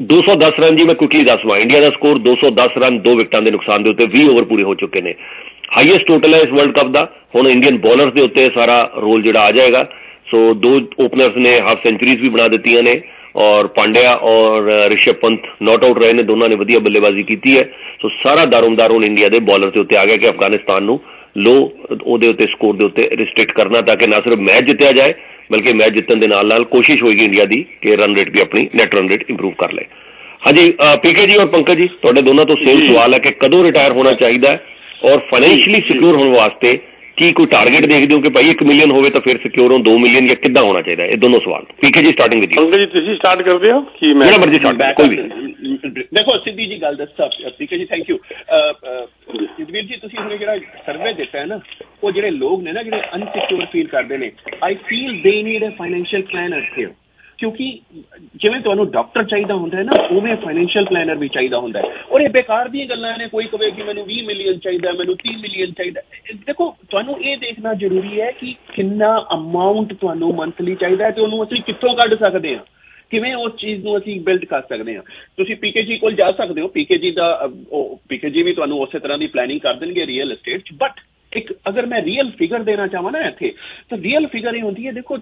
210 ਰਨ ਜੀ ਮੈਂ ਕੁਇਕਲੀ ਦੱਸਵਾਂ, ਇੰਡੀਆ ਦਾ ਸਕੋਰ 210 ਰਨ 2 ਵਿਕਟਾਂ ਦੇ ਨੁਕਸਾਨ ਦੇ ਉੱਤੇ, 20 ਓਵਰ ਪੂਰੇ ਹੋ ਚੁੱਕੇ ਨੇ, ਹਾਈਐਸਟ ਟੋਟਲ ਹੈ ਇਸ ਵਰਲਡ ਕੱਪ ਦਾ। ਹੁਣ ਇੰਡੀਅਨ ਬੋਲਰਸ ਦੇ ਉੱਤੇ ਸਾਰਾ ਰੋਲ ਜਿਹੜਾ ਆ ਜਾਏਗਾ। ਸੋ ਦੋ ਓਪਨਰਸ ਨੇ ਹਾਫ ਸੈਂਚੁਰੀਜ਼ ਵੀ ਬਣਾ ਦਿੱਤੀਆਂ ਨੇ, ਔਰ ਪਾਂਡਿਆ ਔਰ ਰਿਸ਼ਭ ਪੰਤ ਨਾਟ ਆਊਟ ਰਹੇ ਨੇ, ਦੋਨਾਂ ਨੇ ਵਧੀਆ ਬੱਲੇਬਾਜ਼ੀ ਕੀਤੀ ਹੈ। ਸੋ ਸਾਰਾ ਦਾਰੋਮਦਾਰ ਹੁਣ ਇੰਡੀਆ ਦੇ ਬੋਲਰ ਦੇ ਉੱਤੇ ਆ ਗਿਆ ਕਿ ਅਫਗਾਨਿਸਤਾਨ ਨੂੰ ਲੋ ਉਹਦੇ ਉੱਤੇ ਸਕੋਰ ਦੇ ਉੱਤੇ ਰਿਸਟ੍ਰਿਕਟ ਕਰਨਾ, ਤਾਂ ਕਿ ਨਾ ਸਿਰਫ ਮੈਚ ਜਿੱਤਿਆ ਜਾਏ ਬਲਕਿ ਮੈਚ ਜਿੱਤਣ ਦੇ ਨਾਲ ਨਾਲ ਕੋਸ਼ਿਸ਼ ਹੋਏਗੀ ਇੰਡੀਆ ਦੀ ਕਿ ਰਨ ਰੇਟ ਵੀ ਆਪਣੀ ਨੈਟ ਰਨ ਰੇਟ ਇੰਪਰੂਵ ਕਰ ਲਏ। ਹਾਂਜੀ ਪੀਕੇ ਜੀ ਔਰ ਪੰਕਜ ਜੀ, ਤੁਹਾਡੇ ਦੋਨਾਂ ਤੋਂ ਸੇਮ ਸਵਾਲ ਹੈ ਕਿ ਕਦੋਂ ਰਿਟਾਇਰ ਹੋਣਾ ਚਾਹੀਦਾ ਹੈ ਔਰ ਫਾਈਨੈਂਸ਼ੀਅਲੀ ਸਿਕਿਉਰ ਹੋਣ ਵਾਸਤੇ ਕੀ ਕੋਈ ਟਾਰਗੇਟ ਦੇਖਦੇ ਹੋ ਕਿ ਭਾਈ 1 ਮਿਲੀਅਨ ਹੋਵੇ ਤਾਂ ਫਿਰ ਸਿਕਿਉਰ ਹੋ, 2 ਮਿਲੀਅਨ, ਜਾਂ ਕਿੱਦਾਂ ਹੋਣਾ ਚਾਹੀਦਾ? ਇਹ ਦੋਨੋਂ ਸਵਾਲ। ਪੀਕੇ ਜੀ ਸਟਾਰਟਿੰਗ ਵਿਦ ਯੂ। ਪੰਕਜ ਜੀ ਤੁਸੀਂ ਸਟਾਰਟ ਕਰਦੇ ਹੋ ਕਿ ਮੈਂ? ਜਿਹੜਾ ਮਰਜ਼ੀ ਸਟਾਰਟ ਕੋਈ ਵੀ। ਦੇਖੋ ਸਿੱਧੀ ਜੀ ਗੱਲ ਦੱਸਾਂ ਪੀਕੇ ਜੀ, ਥੈਂਕ ਯੂ ਜਸਵੀਰ ਜੀ, ਤੁਸੀਂ ਹੁਣ ਜਿਹੜਾ ਸਰਵੇ ਦਿੱਤਾ ਹੈ ਨਾ, ਉਹ ਜਿਹੜੇ ਲੋਕ ਨੇ ਨਾ ਜਿਹੜੇ ਅਨਸਿਕਿਉਰ ਫੀਲ ਕਰਦੇ ਨੇ, I feel they need a financial planner here, ਕਿਉਂਕਿ ਜਿਵੇਂ ਤੁਹਾਨੂੰ ਡਾਕਟਰ ਚਾਹੀਦਾ ਹੁੰਦਾ ਹੈ ਨਾ, ਉਵੇਂ ਫਾਈਨੈਂਸ਼ੀਅਲ ਪਲਾਨਰ ਵੀ ਚਾਹੀਦਾ ਹੁੰਦਾ ਹੈ। ਔਰ ਇਹ ਬੇਕਾਰ ਦੀਆਂ ਗੱਲਾਂ ਨੇ, ਕੋਈ ਕਵੇ ਕਿ ਮੈਨੂੰ 20 ਮਿਲੀਅਨ ਚਾਹੀਦਾ, ਮੈਨੂੰ 30 ਮਿਲੀਅਨ ਚਾਹੀਦਾ। ਦੇਖੋ ਤੁਹਾਨੂੰ ਇਹ ਦੇਖਣਾ ਜ਼ਰੂਰੀ ਹੈ ਕਿ ਕਿੰਨਾ ਅਮਾਊਂਟ ਤੁਹਾਨੂੰ ਮੰਥਲੀ ਚਾਹੀਦਾ ਹੈ ਤੇ ਉਹਨੂੰ ਅਸੀਂ ਕਿੱਥੋਂ ਕੱਢ ਸਕਦੇ ਹਾਂ, ਕਿਵੇਂ ਉਸ ਚੀਜ਼ ਨੂੰ ਅਸੀਂ ਬਿਲਡ ਕਰ ਸਕਦੇ ਹਾਂ। ਤੁਸੀਂ ਪੀਕੇ ਜੀ ਕੋਲ ਜਾ ਸਕਦੇ ਹੋ, ਪੀਕੇ ਜੀ ਵੀ ਤੁਹਾਨੂੰ ਉਸੇ ਤਰ੍ਹਾਂ ਦੀ ਪਲੈਨਿੰਗ ਕਰ ਦੇਣਗੇ ਰੀਅਲ ਐਸਟੇਟ 'ਚ। ਬਟ ਇੱਕ ਅਗਰ ਮੈਂ ਰੀਅਲ ਫਿਗਰ ਦੇਣਾ ਚਾਹਾਂ ਨਾ ਇੱਥੇ, ਤਾਂ ਰੀਅਲ ਫਿਗਰ ਇਹ ਹੁੰਦੀ ਹੈ, ਦੇਖੋ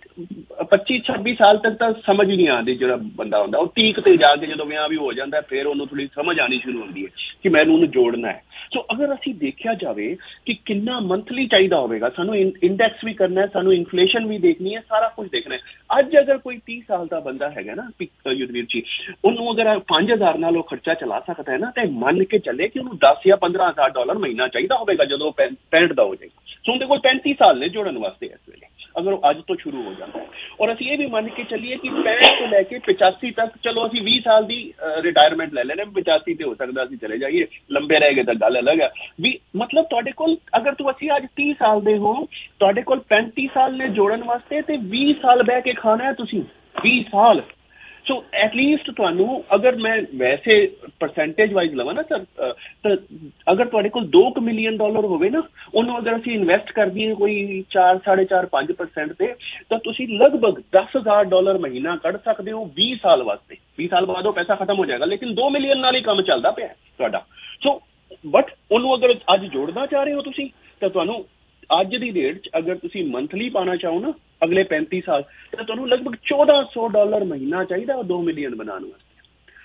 25-26 ਸਾਲ ਤੱਕ ਤਾਂ ਸਮਝ ਹੀ ਨਹੀਂ ਆਉਂਦੀ। ਜਿਹੜਾ ਬੰਦਾ ਹੁੰਦਾ ਉਹ 30 ਤੇ ਜਾ ਕੇ ਜਦੋਂ ਵਿਆਹ ਵੀ ਹੋ ਜਾਂਦਾ ਫਿਰ ਉਹਨੂੰ ਥੋੜੀ ਸਮਝ ਆਉਣੀ ਸ਼ੁਰੂ ਹੁੰਦੀ ਹੈ ਕਿ ਮੈਨੂੰ ਉਹਨੂੰ ਜੋੜਨਾ ਹੈ। ਸੋ ਅਗਰ ਅਸੀਂ ਦੇਖਿਆ ਜਾਵੇ ਕਿ ਕਿੰਨਾ ਮੰਥਲੀ ਚਾਹੀਦਾ ਹੋਵੇਗਾ, ਸਾਨੂੰ ਇੰਡੈਕਸ ਵੀ ਕਰਨਾ ਹੈ, ਸਾਨੂੰ ਇਨਫਲੇਸ਼ਨ ਵੀ ਦੇਖਣੀ ਹੈ, ਸਾਰਾ ਕੁਝ ਦੇਖਣਾ ਹੈ। ਅੱਜ ਅਗਰ ਕੋਈ 30 ਸਾਲ ਦਾ ਬੰਦਾ ਹੈਗਾ ਨਾ ਯੁਧਵੀਰ ਜੀ, ਉਹਨੂੰ ਅਗਰ 5000 ਨਾਲ ਉਹ ਖਰਚਾ ਚਲਾ ਸਕਦਾ ਹੈ ਨਾ, ਤੇ ਮੰਨ ਕੇ ਚੱਲੇ ਕਿ ਉਹਨੂੰ 10 ਜਾਂ 15,000 ਡਾਲਰ ਮਹੀਨਾ ਚਾਹੀਦਾ ਹੋਵੇਗਾ ਜਦੋਂ 65 ਦਾ ਹੋ ਜਾਏਗਾ। ਸੋ ਉਹਦੇ ਕੋਲ 35 ਸਾਲ ਨੇ ਜੋੜਨ ਵਾਸਤੇ ਇਸ ਵੇਲੇ, ਅਗਰ ਉਹ ਅੱਜ ਤੋਂ ਸ਼ੁਰੂ ਹੋ ਜਾਂਦਾ ਹੈ। ਔਰ ਅਸੀਂ ਇਹ ਵੀ ਮੰਨ ਕੇ ਚੱਲੀਏ ਕਿ 65 ਤੋਂ ਲੈ ਕੇ 85 ਤੱਕ, ਚਲੋ ਅਸੀਂ 20 ਸਾਲ ਦੀ ਰਿਟਾਇਰਮੈਂਟ ਲੈ ਲੈਣੇ, 85 ਤੇ ਹੋ ਸਕਦਾ ਅਸੀਂ ਚਲੇ ਜਾਈਏ, ਲੰਬੇ ਰਹਿ ਗਏ ਤਾਂ ਗੱਲ ਅਲੱਗ ਹੈ ਵੀ। ਮਤਲਬ ਤੁਹਾਡੇ ਕੋਲ ਅਗਰ ਤੁਸੀਂ ਅੱਜ 30 ਸਾਲ ਦੇ ਹੋ, ਤੁਹਾਡੇ ਕੋਲ 35 ਸਾਲ ਨੇ ਜੋੜਨ ਵਾਸਤੇ, ਤੇ 20 ਸਾਲ ਬਹਿ ਕੇ ਖਾਣਾ ਹੈ ਤੁਸੀਂ, 20 ਸਾਲ। ਸੋ ਐਟਲੀਸਟ ਤੁਹਾਨੂੰ, ਅਗਰ ਮੈਂ ਵੈਸੇ ਪਰਸੈਂਟੇਜ ਵਾਈਜ਼ ਲਵਾਂ ਨਾ ਸਰ, ਤਾਂ ਅਗਰ ਤੁਹਾਡੇ ਕੋਲ 2 ਮਿਲੀਅਨ ਡਾਲਰ ਹੋਵੇ ਨਾ, ਉਹਨੂੰ ਅਗਰ ਅਸੀਂ ਇਨਵੈਸਟ ਕਰ ਦਈਏ ਕੋਈ 4, 4.5, 5% ਤੇ, ਤਾਂ ਤੁਸੀਂ ਲਗਭਗ 10,000 ਡਾਲਰ ਮਹੀਨਾ ਕੱਢ ਸਕਦੇ ਹੋ 20 ਸਾਲ ਵਾਸਤੇ। 20 ਸਾਲ ਬਾਅਦ ਉਹ ਪੈਸਾ ਖਤਮ ਹੋ ਜਾਏਗਾ, ਲੇਕਿਨ 2 ਮਿਲੀਅਨ ਨਾਲ ਹੀ ਕੰਮ ਚੱਲਦਾ ਪਿਆ ਤੁਹਾਡਾ। ਸੋ ਬਟ ਉਹਨੂੰ ਅਗਰ ਅੱਜ ਜੋੜਨਾ ਚਾਹ ਰਹੇ ਹੋ ਤੁਸੀਂ, ਤਾਂ ਤੁਹਾਨੂੰ ਅੱਜ ਦੀ ਡੇਟ 'ਚ ਅਗਰ ਤੁਸੀਂ ਮੰਥਲੀ ਪਾਉਣਾ ਚਾਹੋ ਨਾ ਅਗਲੇ 35 ਸਾਲ, ਤਾਂ ਤੁਹਾਨੂੰ ਲਗਭਗ 1400 ਡਾਲਰ ਮਹੀਨਾ ਚਾਹੀਦਾ 2 ਮਿਲੀਅਨ ਬਣਾਉਣ ਵਾਸਤੇ।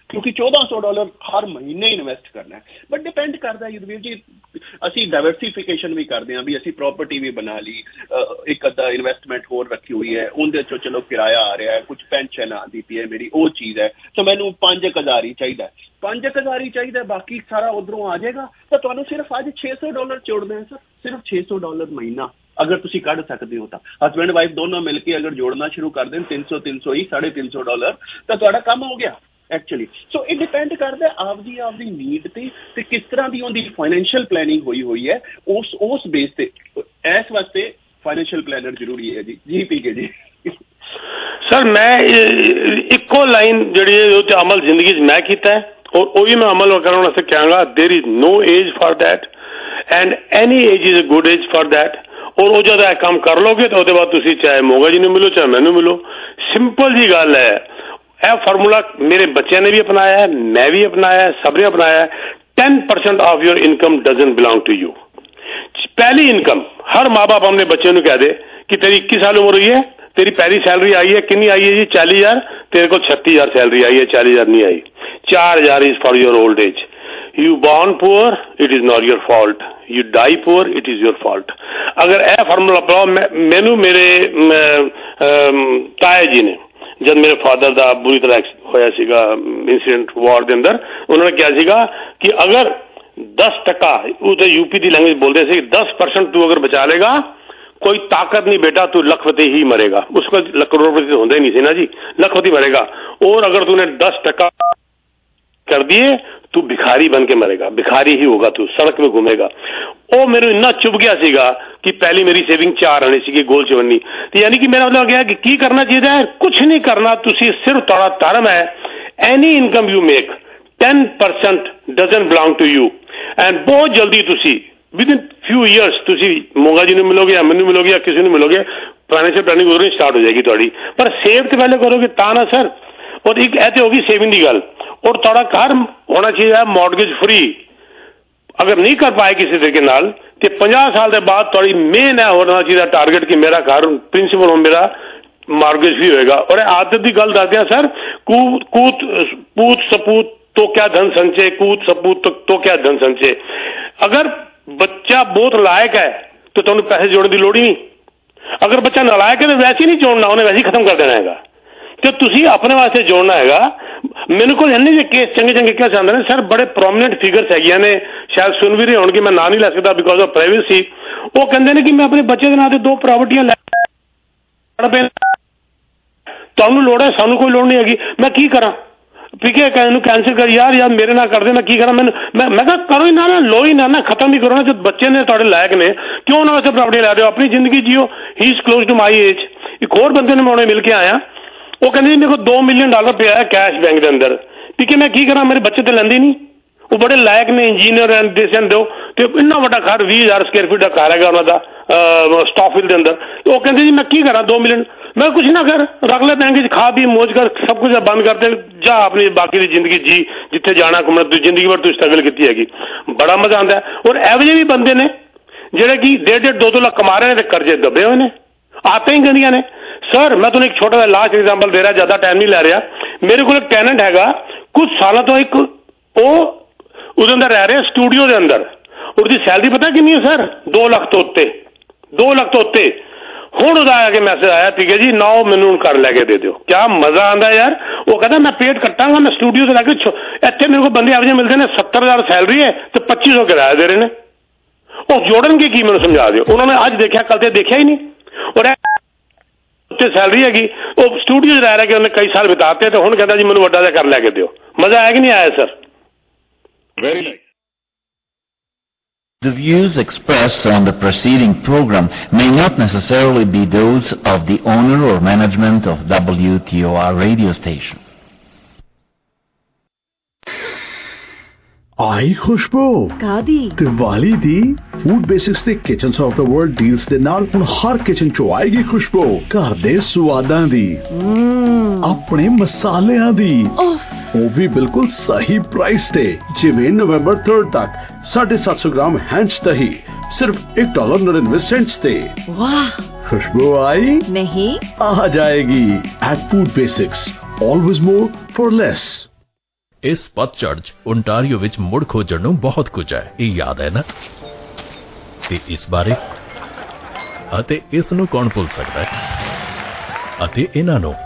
क्योंकि $1400 हर महीने इन्वेस्ट करना है। बट डिपेंड करता है युद्धवीर जी, ਅਸੀਂ ਡਾਇਵਰਸਿਫਿਕੇਸ਼ਨ ਵੀ ਕਰਦੇ ਹਾਂ, ਵੀ ਅਸੀਂ ਪ੍ਰਾਪਰਟੀ ਵੀ ਬਣਾ ਲਈ, ਇੱਕ ਅੱਧਾ ਇਨਵੈਸਟਮੈਂਟ ਹੋਰ ਰੱਖੀ ਹੋਈ ਹੈ, ਉਹਦੇ ਚੋਂ ਚਲੋ ਕਿਰਾਇਆ ਆ ਰਿਹਾ ਹੈ, ਕੁਝ ਪੈਨਸ਼ਨ ਆਉਂਦੀ ਪਈ ਹੈ ਮੇਰੀ, ਉਹ ਚੀਜ਼ ਹੈ, ਸੋ ਮੈਨੂੰ 5000 ਹੀ ਚਾਹੀਦਾ, 5000 ਹੀ ਚਾਹੀਦਾ, ਬਾਕੀ ਸਾਰਾ ਉਧਰੋਂ ਆ ਜਾਏਗਾ। ਤਾਂ ਤੁਹਾਨੂੰ ਸਿਰਫ ਅੱਜ $600 ਜੋੜਦੇ ਆ ਸਰ, ਸਿਰਫ $600 ਮਹੀਨਾ ਅਗਰ ਤੁਸੀਂ ਕੱਢ ਸਕਦੇ ਹੋ ਤਾਂ। ਹਸਬੈਂਡ ਵਾਈਫ ਦੋਨੋਂ ਮਿਲ ਕੇ ਅਗਰ ਜੋੜਨਾ ਸ਼ੁਰੂ ਕਰ ਦੇਣ 300 ਹੀ $350 ਤਾਂ ਤੁਹਾਡਾ ਕੰਮ ਹੋ ਗਿਆ ਐਕਚੁਅਲੀ। ਸੋ ਇਹ ਡਿਪੈਂਡ ਕਰਦਾ ਆਪਦੀ ਨੀਡ ਤੇ ਕਿਸ ਤਰ੍ਹਾਂ ਦੀ ਉਹਦੀ ਫਾਈਨੈਂਸ਼ੀਅਲ ਪਲੈਨਿੰਗ ਹੋਈ ਹੈ, ਉਸ ਬੇਸ ਤੇ। ਇਸ ਵਾਸਤੇ ਫਾਈਨੈਂਸ਼ੀਅਲ ਪਲੈਨਰ ਜ਼ਰੂਰੀ ਹੈ ਜੀ ਪੀਕੇ ਜੀ। ਸਰ ਮੈਂ ਇੱਕੋ ਲਾਈਨ ਜਿਹੜੀ ਉਹ ਤੇ ਅਮਲ ਜ਼ਿੰਦਗੀ 'ਚ ਮੈਂ ਕੀਤਾ ਹੈ ਔਰ ਉਹ ਵੀ ਮੈਂ ਅਮਲ ਕਰਨ ਵਾਸਤੇ ਕਹਾਂਗਾ, there is no age for that and any age is a good age for that. ਔਰ ਉਹ ਜਦੋਂ ਇਹ ਕੰਮ ਕਰ ਲੋਗੇ ਤਾਂ ਉਹਦੇ ਬਾਅਦ ਤੁਸੀਂ ਚਾਹੇ ਮੋਗਾ ਜੀ ਨੂੰ ਮਿਲੋ ਚਾਹੇ ਮੈਨੂੰ ਮਿਲੋ, ਸਿੰਪਲ ਜੀ ਗੱਲ ਹੈ। ਇਹ ਫਾਰਮੂਲਾ ਮੇਰੇ ਬੱਚਿਆਂ ਨੇ ਵੀ ਅਪਣਾਇਆ ਹੈ, ਮੈਂ ਵੀ ਅਪਣਾਇਆ ਹੈ, ਸਭ ਨੇ ਅਪਣਾਇਆ ਹੈ। 10% of your income doesn't belong to you. पहली इनकम हर माँ बाप अपने बच्चे को कह दे कि तेरी 21 साल उम्र हुई है, तेरी पहली सैलरी आई है, कितनी आई है जी 40,000, तेरे को 36,000 सैलरी आई है, 40,000 नहीं आई, 4,000 is for your old age. You born poor, it is not your fault, you die poor, it is your fault. अगर यह फार्मूला अपनाओ, मैनू मेरे ताया जी ने जब मेरे फादर का बुरी तरह होया सीगा इंसीडेंट वार के अंदर, उन्होंने क्या सीगा कि अगर 10% उसे यूपी की लैंग्वेज बोलते थे 10% तू अगर बचा लेगा कोई ताकत नहीं बेटा, तू लखपति ही मरेगा। उसको करोड़पति तो होता ही नहीं थी ना जी, लखपति मरेगा। और अगर तूने 10% कर दिए तू भिखारी बन के मरेगा, भिखारी ही होगा, तू सड़क में घूमेगा। ਉਹ ਮੈਨੂੰ ਇੰਨਾ ਚੁੱਭ ਗਿਆ ਸੀਗਾ ਕਿ ਪਹਿਲੀ ਮੇਰੀ ਸੇਵਿੰਗ 4 ਆਣੀ ਸੀਗੀ ਗੋਲ ਚਵੰਨੀ। ਤੇ ਯਾਨੀ ਕਿ ਮੇਰਾ ਮਤਲਬ ਗਿਆ ਕਿ ਕੀ ਕਰਨਾ ਚਾਹੀਦਾ ਹੈ, ਕੁਝ ਨਹੀਂ ਕਰਨਾ, ਤੁਸੀਂ ਸਿਰਫ ਤੁਹਾਡਾ ਧਰਮ ਹੈ। Any income you make 10% doesn't belong to you and ਬਹੁਤ ਜਲਦੀ ਤੁਸੀਂ ਵਿਦਿਨ ਫਿਊ ਈਅਰਸ ਤੁਸੀਂ ਮੋਗਾ ਜੀ ਨੂੰ ਮਿਲੋਗੇ ਜਾਂ ਮੈਨੂੰ ਮਿਲੋਗੇ ਜਾਂ ਕਿਸੇ ਨੂੰ ਮਿਲੋਗੇ, ਫਾਈਨੈਂਸ਼ੀਅਲ ਪਲੈਨਿੰਗ ਉਦੋਂ ਹੀ ਸਟਾਰਟ ਹੋ ਜਾਏਗੀ ਤੁਹਾਡੀ। ਪਰ ਸੇਵ ਤੇ ਪਹਿਲੇ ਕਰੋਗੇ ਤਾਂ ਨਾ ਸਰ। ਔਰ ਇੱਕ ਇਹ ਤੇ ਹੋ ਗਈ ਸੇਵਿੰਗ ਦੀ ਗੱਲ। ਔਰ ਤੁਹਾਡਾ ਘਰ ਹੋਣਾ ਚਾਹੀਦਾ ਮੌਰਗੇਜ ਫ੍ਰੀ। अगर नहीं कर पाए किसी तरीके नाल तो 50 साल के बाद थोड़ी मेन है होना चाहिए टारगेट कि मेरा घर प्रिंसिपल मेरा मार्गेज फ्री होएगा। और आदत की गल दसदे सर, पूत सपूत तो क्या धन संचय, कूत सपूत तो क्या धन संचय। अगर बच्चा बहुत लायक है तो तुहानू पैसे जोड़ने की लोड़ ही नहीं। अगर बच्चा नालायक है तो वैसे ही नहीं जोड़ना, उन्हें वैसे ही खत्म कर देना है। तो तुसी अपने वास्ते जोड़ना है। मेरे को इन्ने जे केस चंगे केस आंदे ने सर, बड़े प्रोमिनेंट फिगर्स है ने, शायद सुन भी रहे होंगे, मैं नाम नहीं ले सकता बिकॉज ऑफ प्राइवेसी। वो कहते हैं कि मैं अपने बच्चे के नाम से 2 प्रॉपर्टियां लै तुहानू लोड़ है, सानू कोई लोड़ नहीं हैगी, मैं की करा पीके कैंसिल कर यार मेरे ना कर दे, मैं की करा। मैं कहा करो ही ना, लो ही ना, खत्म ही करो ना। जो बच्चे ने तुहाडे लायक ने क्यों उन्होंने वास्ते प्रॉपर्टी लै रहे हो, अपनी जिंदगी जियो। He is close to my age. एक होर बंदे ने मैं उन्हें मिल के आया, वो कहते मेरे को $2 मिलियन पे है कैश बैंक के अंदर, ठीक है मैं की करा, मेरे बच्चे तो लेंदे नहीं। वो बड़े लायक ने, इंजीनियर एंड दिस एंड दो, तो इन्ना बड़ा घर 20,000 स्क्वायर फीट का घर है उन्होंने स्टॉफिल के अंदर। तो वो कहते जी मैं की करा 2 मिलियन, मैं कुछ ना कर, रख ले बैंक खा पी मौज कर, सब कुछ बंद करते जा अपनी बाकी की जिंदगी जी, जिथे जाना घूमना, जिंदगी भर तू स्ट्रगल की हैगी, बड़ा मजा आता है। और एवजे भी बंदे ने जेडे कि 1.5 2 लाख कमा रहे हैं, कर्जे दबे हुए ने, आते ही गंदियां ने। सर मैं तुम्हें एक छोटा सा लास्ट एग्जाम्पल दे रहा, ज्यादा टाइम नहीं ले रहा। मेरे को एक टेनेंट हैगा, कुछ सालों तो एक उसके अंदर रह रहे स्टूडियो के अंदर, उसकी सैलरी पता कितनी है सर, 2 लाख तो उत्ते, 2 लाख तो उत्ते। हुण उहदा आके मैसेज आया, ठीक है जी ना मैनू घर लैके दे दो। क्या मजा आता यार। वो कहता मैं पेड कटांगा, मैं स्टूडियो से लैके इतने मेरे को बंदे एवं मिलते हैं 70,000 सैलरी है तो 2500 किराया दे रहे हैं। वो जोड़नगे की मैंने समझा दो। उन्होंने आज देखा, कल तो देखा ही नहीं। और सैलरी हैगी, वो स्टूडियो रह रहा कि उन्हें कई साल बिताते, तो हुण कहता जी मैनू वड्डा जिहा घर लैके दो। मजा आया कि नहीं आया sir? Very nice. The views expressed on the preceding program may not necessarily be those of the owner or management of WTOR radio station. I Khushboo कादी दिवाली दी फूड बेसिक्स ਦੇ kitchens of the world deals ਦੇ ਨਾਲ ਹੁਣ ਹਰ kitchen ਚ ਆਏਗੀ ਖੁਸ਼ਬੂ ਘਰ ਦੇ ਸਵਾਦਾਂ ਦੀ ਆਪਣੇ ਮਸਾਲਿਆਂ ਦੀ ਉਹ ਵੀ ਬਿਲਕੁਲ ਸਹੀ ਪ੍ਰਾਈਸ ਤੇ ਜਿਵੇਂ ਨਵੰਬਰ 3 ਤੱਕ 750 ਗ੍ਰਾਮ ਹੈਂਚ ਦਹੀਂ सिर्फ $1.99 ਤੇ वाह खुशबू आई नहीं आ जाएगी at Food Basics, always more for less। ਇਸ ਪਤਝੜ 'ਚ ਓਨਟਾਰੀਓ ਵਿੱਚ ਮੁੜ ਖੋਜਣ ਨੂੰ ਬਹੁਤ ਕੁਝ ਹੈ, ਇਹ ਯਾਦ ਹੈ ਨਾ? ਤੇ ਇਸ ਬਾਰੇ ਅਤੇ ਇਸ ਨੂੰ ਕੌਣ ਭੁੱਲ ਸਕਦਾ ਹੈ, ਅਤੇ ਇਹਨਾਂ ਨੂੰ।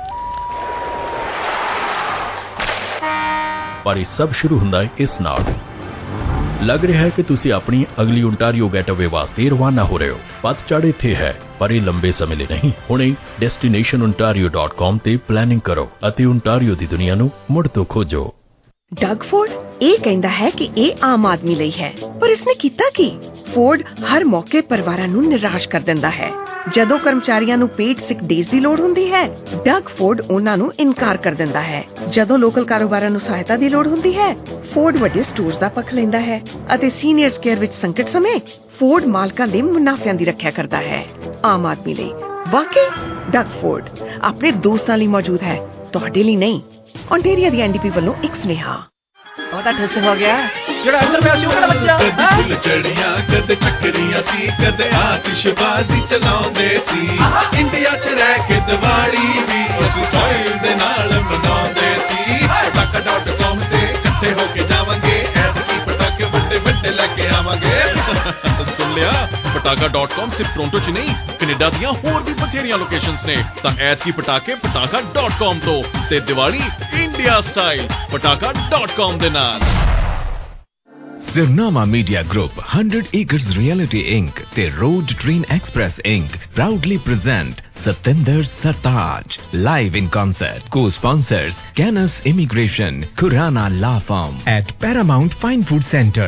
ਪਰ ਇਹ ਸਭ ਸ਼ੁਰੂ ਹੁੰਦਾ ਹੈ ਇਸ ਨਾਲ। ਲੱਗ ਰਿਹਾ ਹੈ ਕਿ ਤੁਸੀਂ ਆਪਣੀ ਅਗਲੀ ਓਨਟਾਰੀਓ ਗੈਟਅਵੇ ਵਾਸਤੇ ਰਵਾਨਾ ਹੋ ਰਹੇ ਹੋ। ਪਤਝੜ ਇੱਥੇ ਹੈ, ਪਰ ਇਹ ਲੰਬੇ ਸਮੇਂ ਲਈ ਨਹੀਂ। ਹੁਣੇ destinationontario.com ਤੇ ਪਲੈਨਿੰਗ ਕਰੋ ਅਤੇ ਓਨਟਾਰੀਓ ਦੀ ਦੁਨੀਆ ਨੂੰ ਮੁੜ ਤੋਂ ਖੋਜੋ। ਡਗ ਫੋਰਡ ਇਹ ਕਹਿੰਦਾ ਹੈ ਕਿ ਇਹ ਆਮ ਆਦਮੀ ਲਈ ਹੈ, ਪਰ ਇਸਨੇ ਕੀਤਾ ਕੀ? ਫੋਰਡ ਹਰ ਮੌਕੇ ਪਰਿਵਾਰਾਂ ਨੂੰ ਨਿਰਾਸ਼ ਕਰ ਦਿੰਦਾ ਹੈ। ਜਦੋਂ ਕਰਮਚਾਰੀਆਂ ਨੂੰ ਪੇਡ ਸਿਕ ਡੇਜ਼ ਦੀ ਲੋੜ ਹੁੰਦੀ ਹੈ, ਡਗ ਫੋਰਡ ਉਹਨਾਂ ਨੂੰ ਇਨਕਾਰ ਕਰ ਦਿੰਦਾ ਹੈ। ਜਦੋਂ ਲੋਕਲ ਕਾਰੋਬਾਰਾਂ ਨੂੰ ਸਹਾਇਤਾ ਦੀ ਲੋੜ ਹੁੰਦੀ ਹੈ, ਫੋਰਡ ਵੱਡੇ ਸਟੋਰਸ ਦਾ ਪੱਖ ਲੈਂਦਾ ਹੈ ਅਤੇ ਸੀਨੀਅਰਸ ਕੇਅਰ ਵਿੱਚ ਸੰਕਟ ਸਮੇਂ ਫੋਰਡ ਮਾਲਕਾਂ ਦੇ ਮੁਨਾਫਿਆਂ ਦੀ ਰੱਖਿਆ ਕਰਦਾ ਹੈ। ਆਮ ਆਦਮੀ ਲਈ ਵਾਕਈ ਡਗ ਫੋਰਡ ਆਪਣੇ ਦੋਸਤਾਂ ਲਈ ਮੌਜੂਦ ਹੈ, ਤੁਹਾਡੇ ਲਈ ਨਹੀਂ। ਓਨਟਾਰੀਓ ਦੀ ਐਨਡੀਪੀ ਵੱਲੋਂ ਇੱਕ ਸੁਨੇਹਾ। ਉਹਦਾ ਠੱਸ ਹੋ ਗਿਆ ਜਿਹੜਾ ਅੰਦਰ ਪਿਆ ਸੀ ਉਹ ਕਿਹੜਾ ਬੱਚਾ? ਕਦੇ ਚੜੀਆਂ ਕਦੇ ਚੱਕਰੀਆਂ ਸੀ, ਕਦੇ ਆਤਿਸ਼ਬਾਜ਼ੀ ਚਲਾਉਂਦੇ ਸੀ। ਇੰਡੀਆ 'ਚ ਰਹਿ ਕੇ ਦੀਵਾਲੀ ਵੀ ਅਸੀਂ ਸਟਾਈਲ ਦੇ ਨਾਲ ਮਨਾਉਂਦੇ ਸੀ। ਪਟਾਕਾ.com ਤੇ ਇਕੱਠੇ ਹੋ ਕੇ ਜਾਵਾਂਗੇ, ਐਤਕੀ ਪਟਾਕੇ ਵੱਡੇ ਵੱਡੇ ਲੈ ਕੇ ਆਵਾਂਗੇ। ਸੁਣ ਲਿਆ? ਪਟਾਕਾ.com ਸਿਰਫ ਟੋਰਾਂਟੋ 'ਚ ਨਹੀਂ, ਕੈਨੇਡਾ ਦੀਆਂ ਹੋਰ ਵੀ ਬਥੇਰੀਆਂ ਲੋਕੇਸ਼ਨਸ ਨੇ। ਤਾਂ ਐਤਕੀ ਪਟਾਕੇ ਪਟਾਕਾ.com ਤੋਂ ਤੇ ਦੀਵਾਲੀ ਇੰਡੀਆ ਸਟਾਈਲ ਪਟਾਕਾ.com ਦੇ ਨਾਲ। Sirnama Media Group, 100 Acres Reality Inc. ਤੇ Road Train Express Inc. proudly present Satinder Sartaj live in concert. Co-sponsors Canis Immigration, Khurana Law Firm at Paramount Fine Food Center.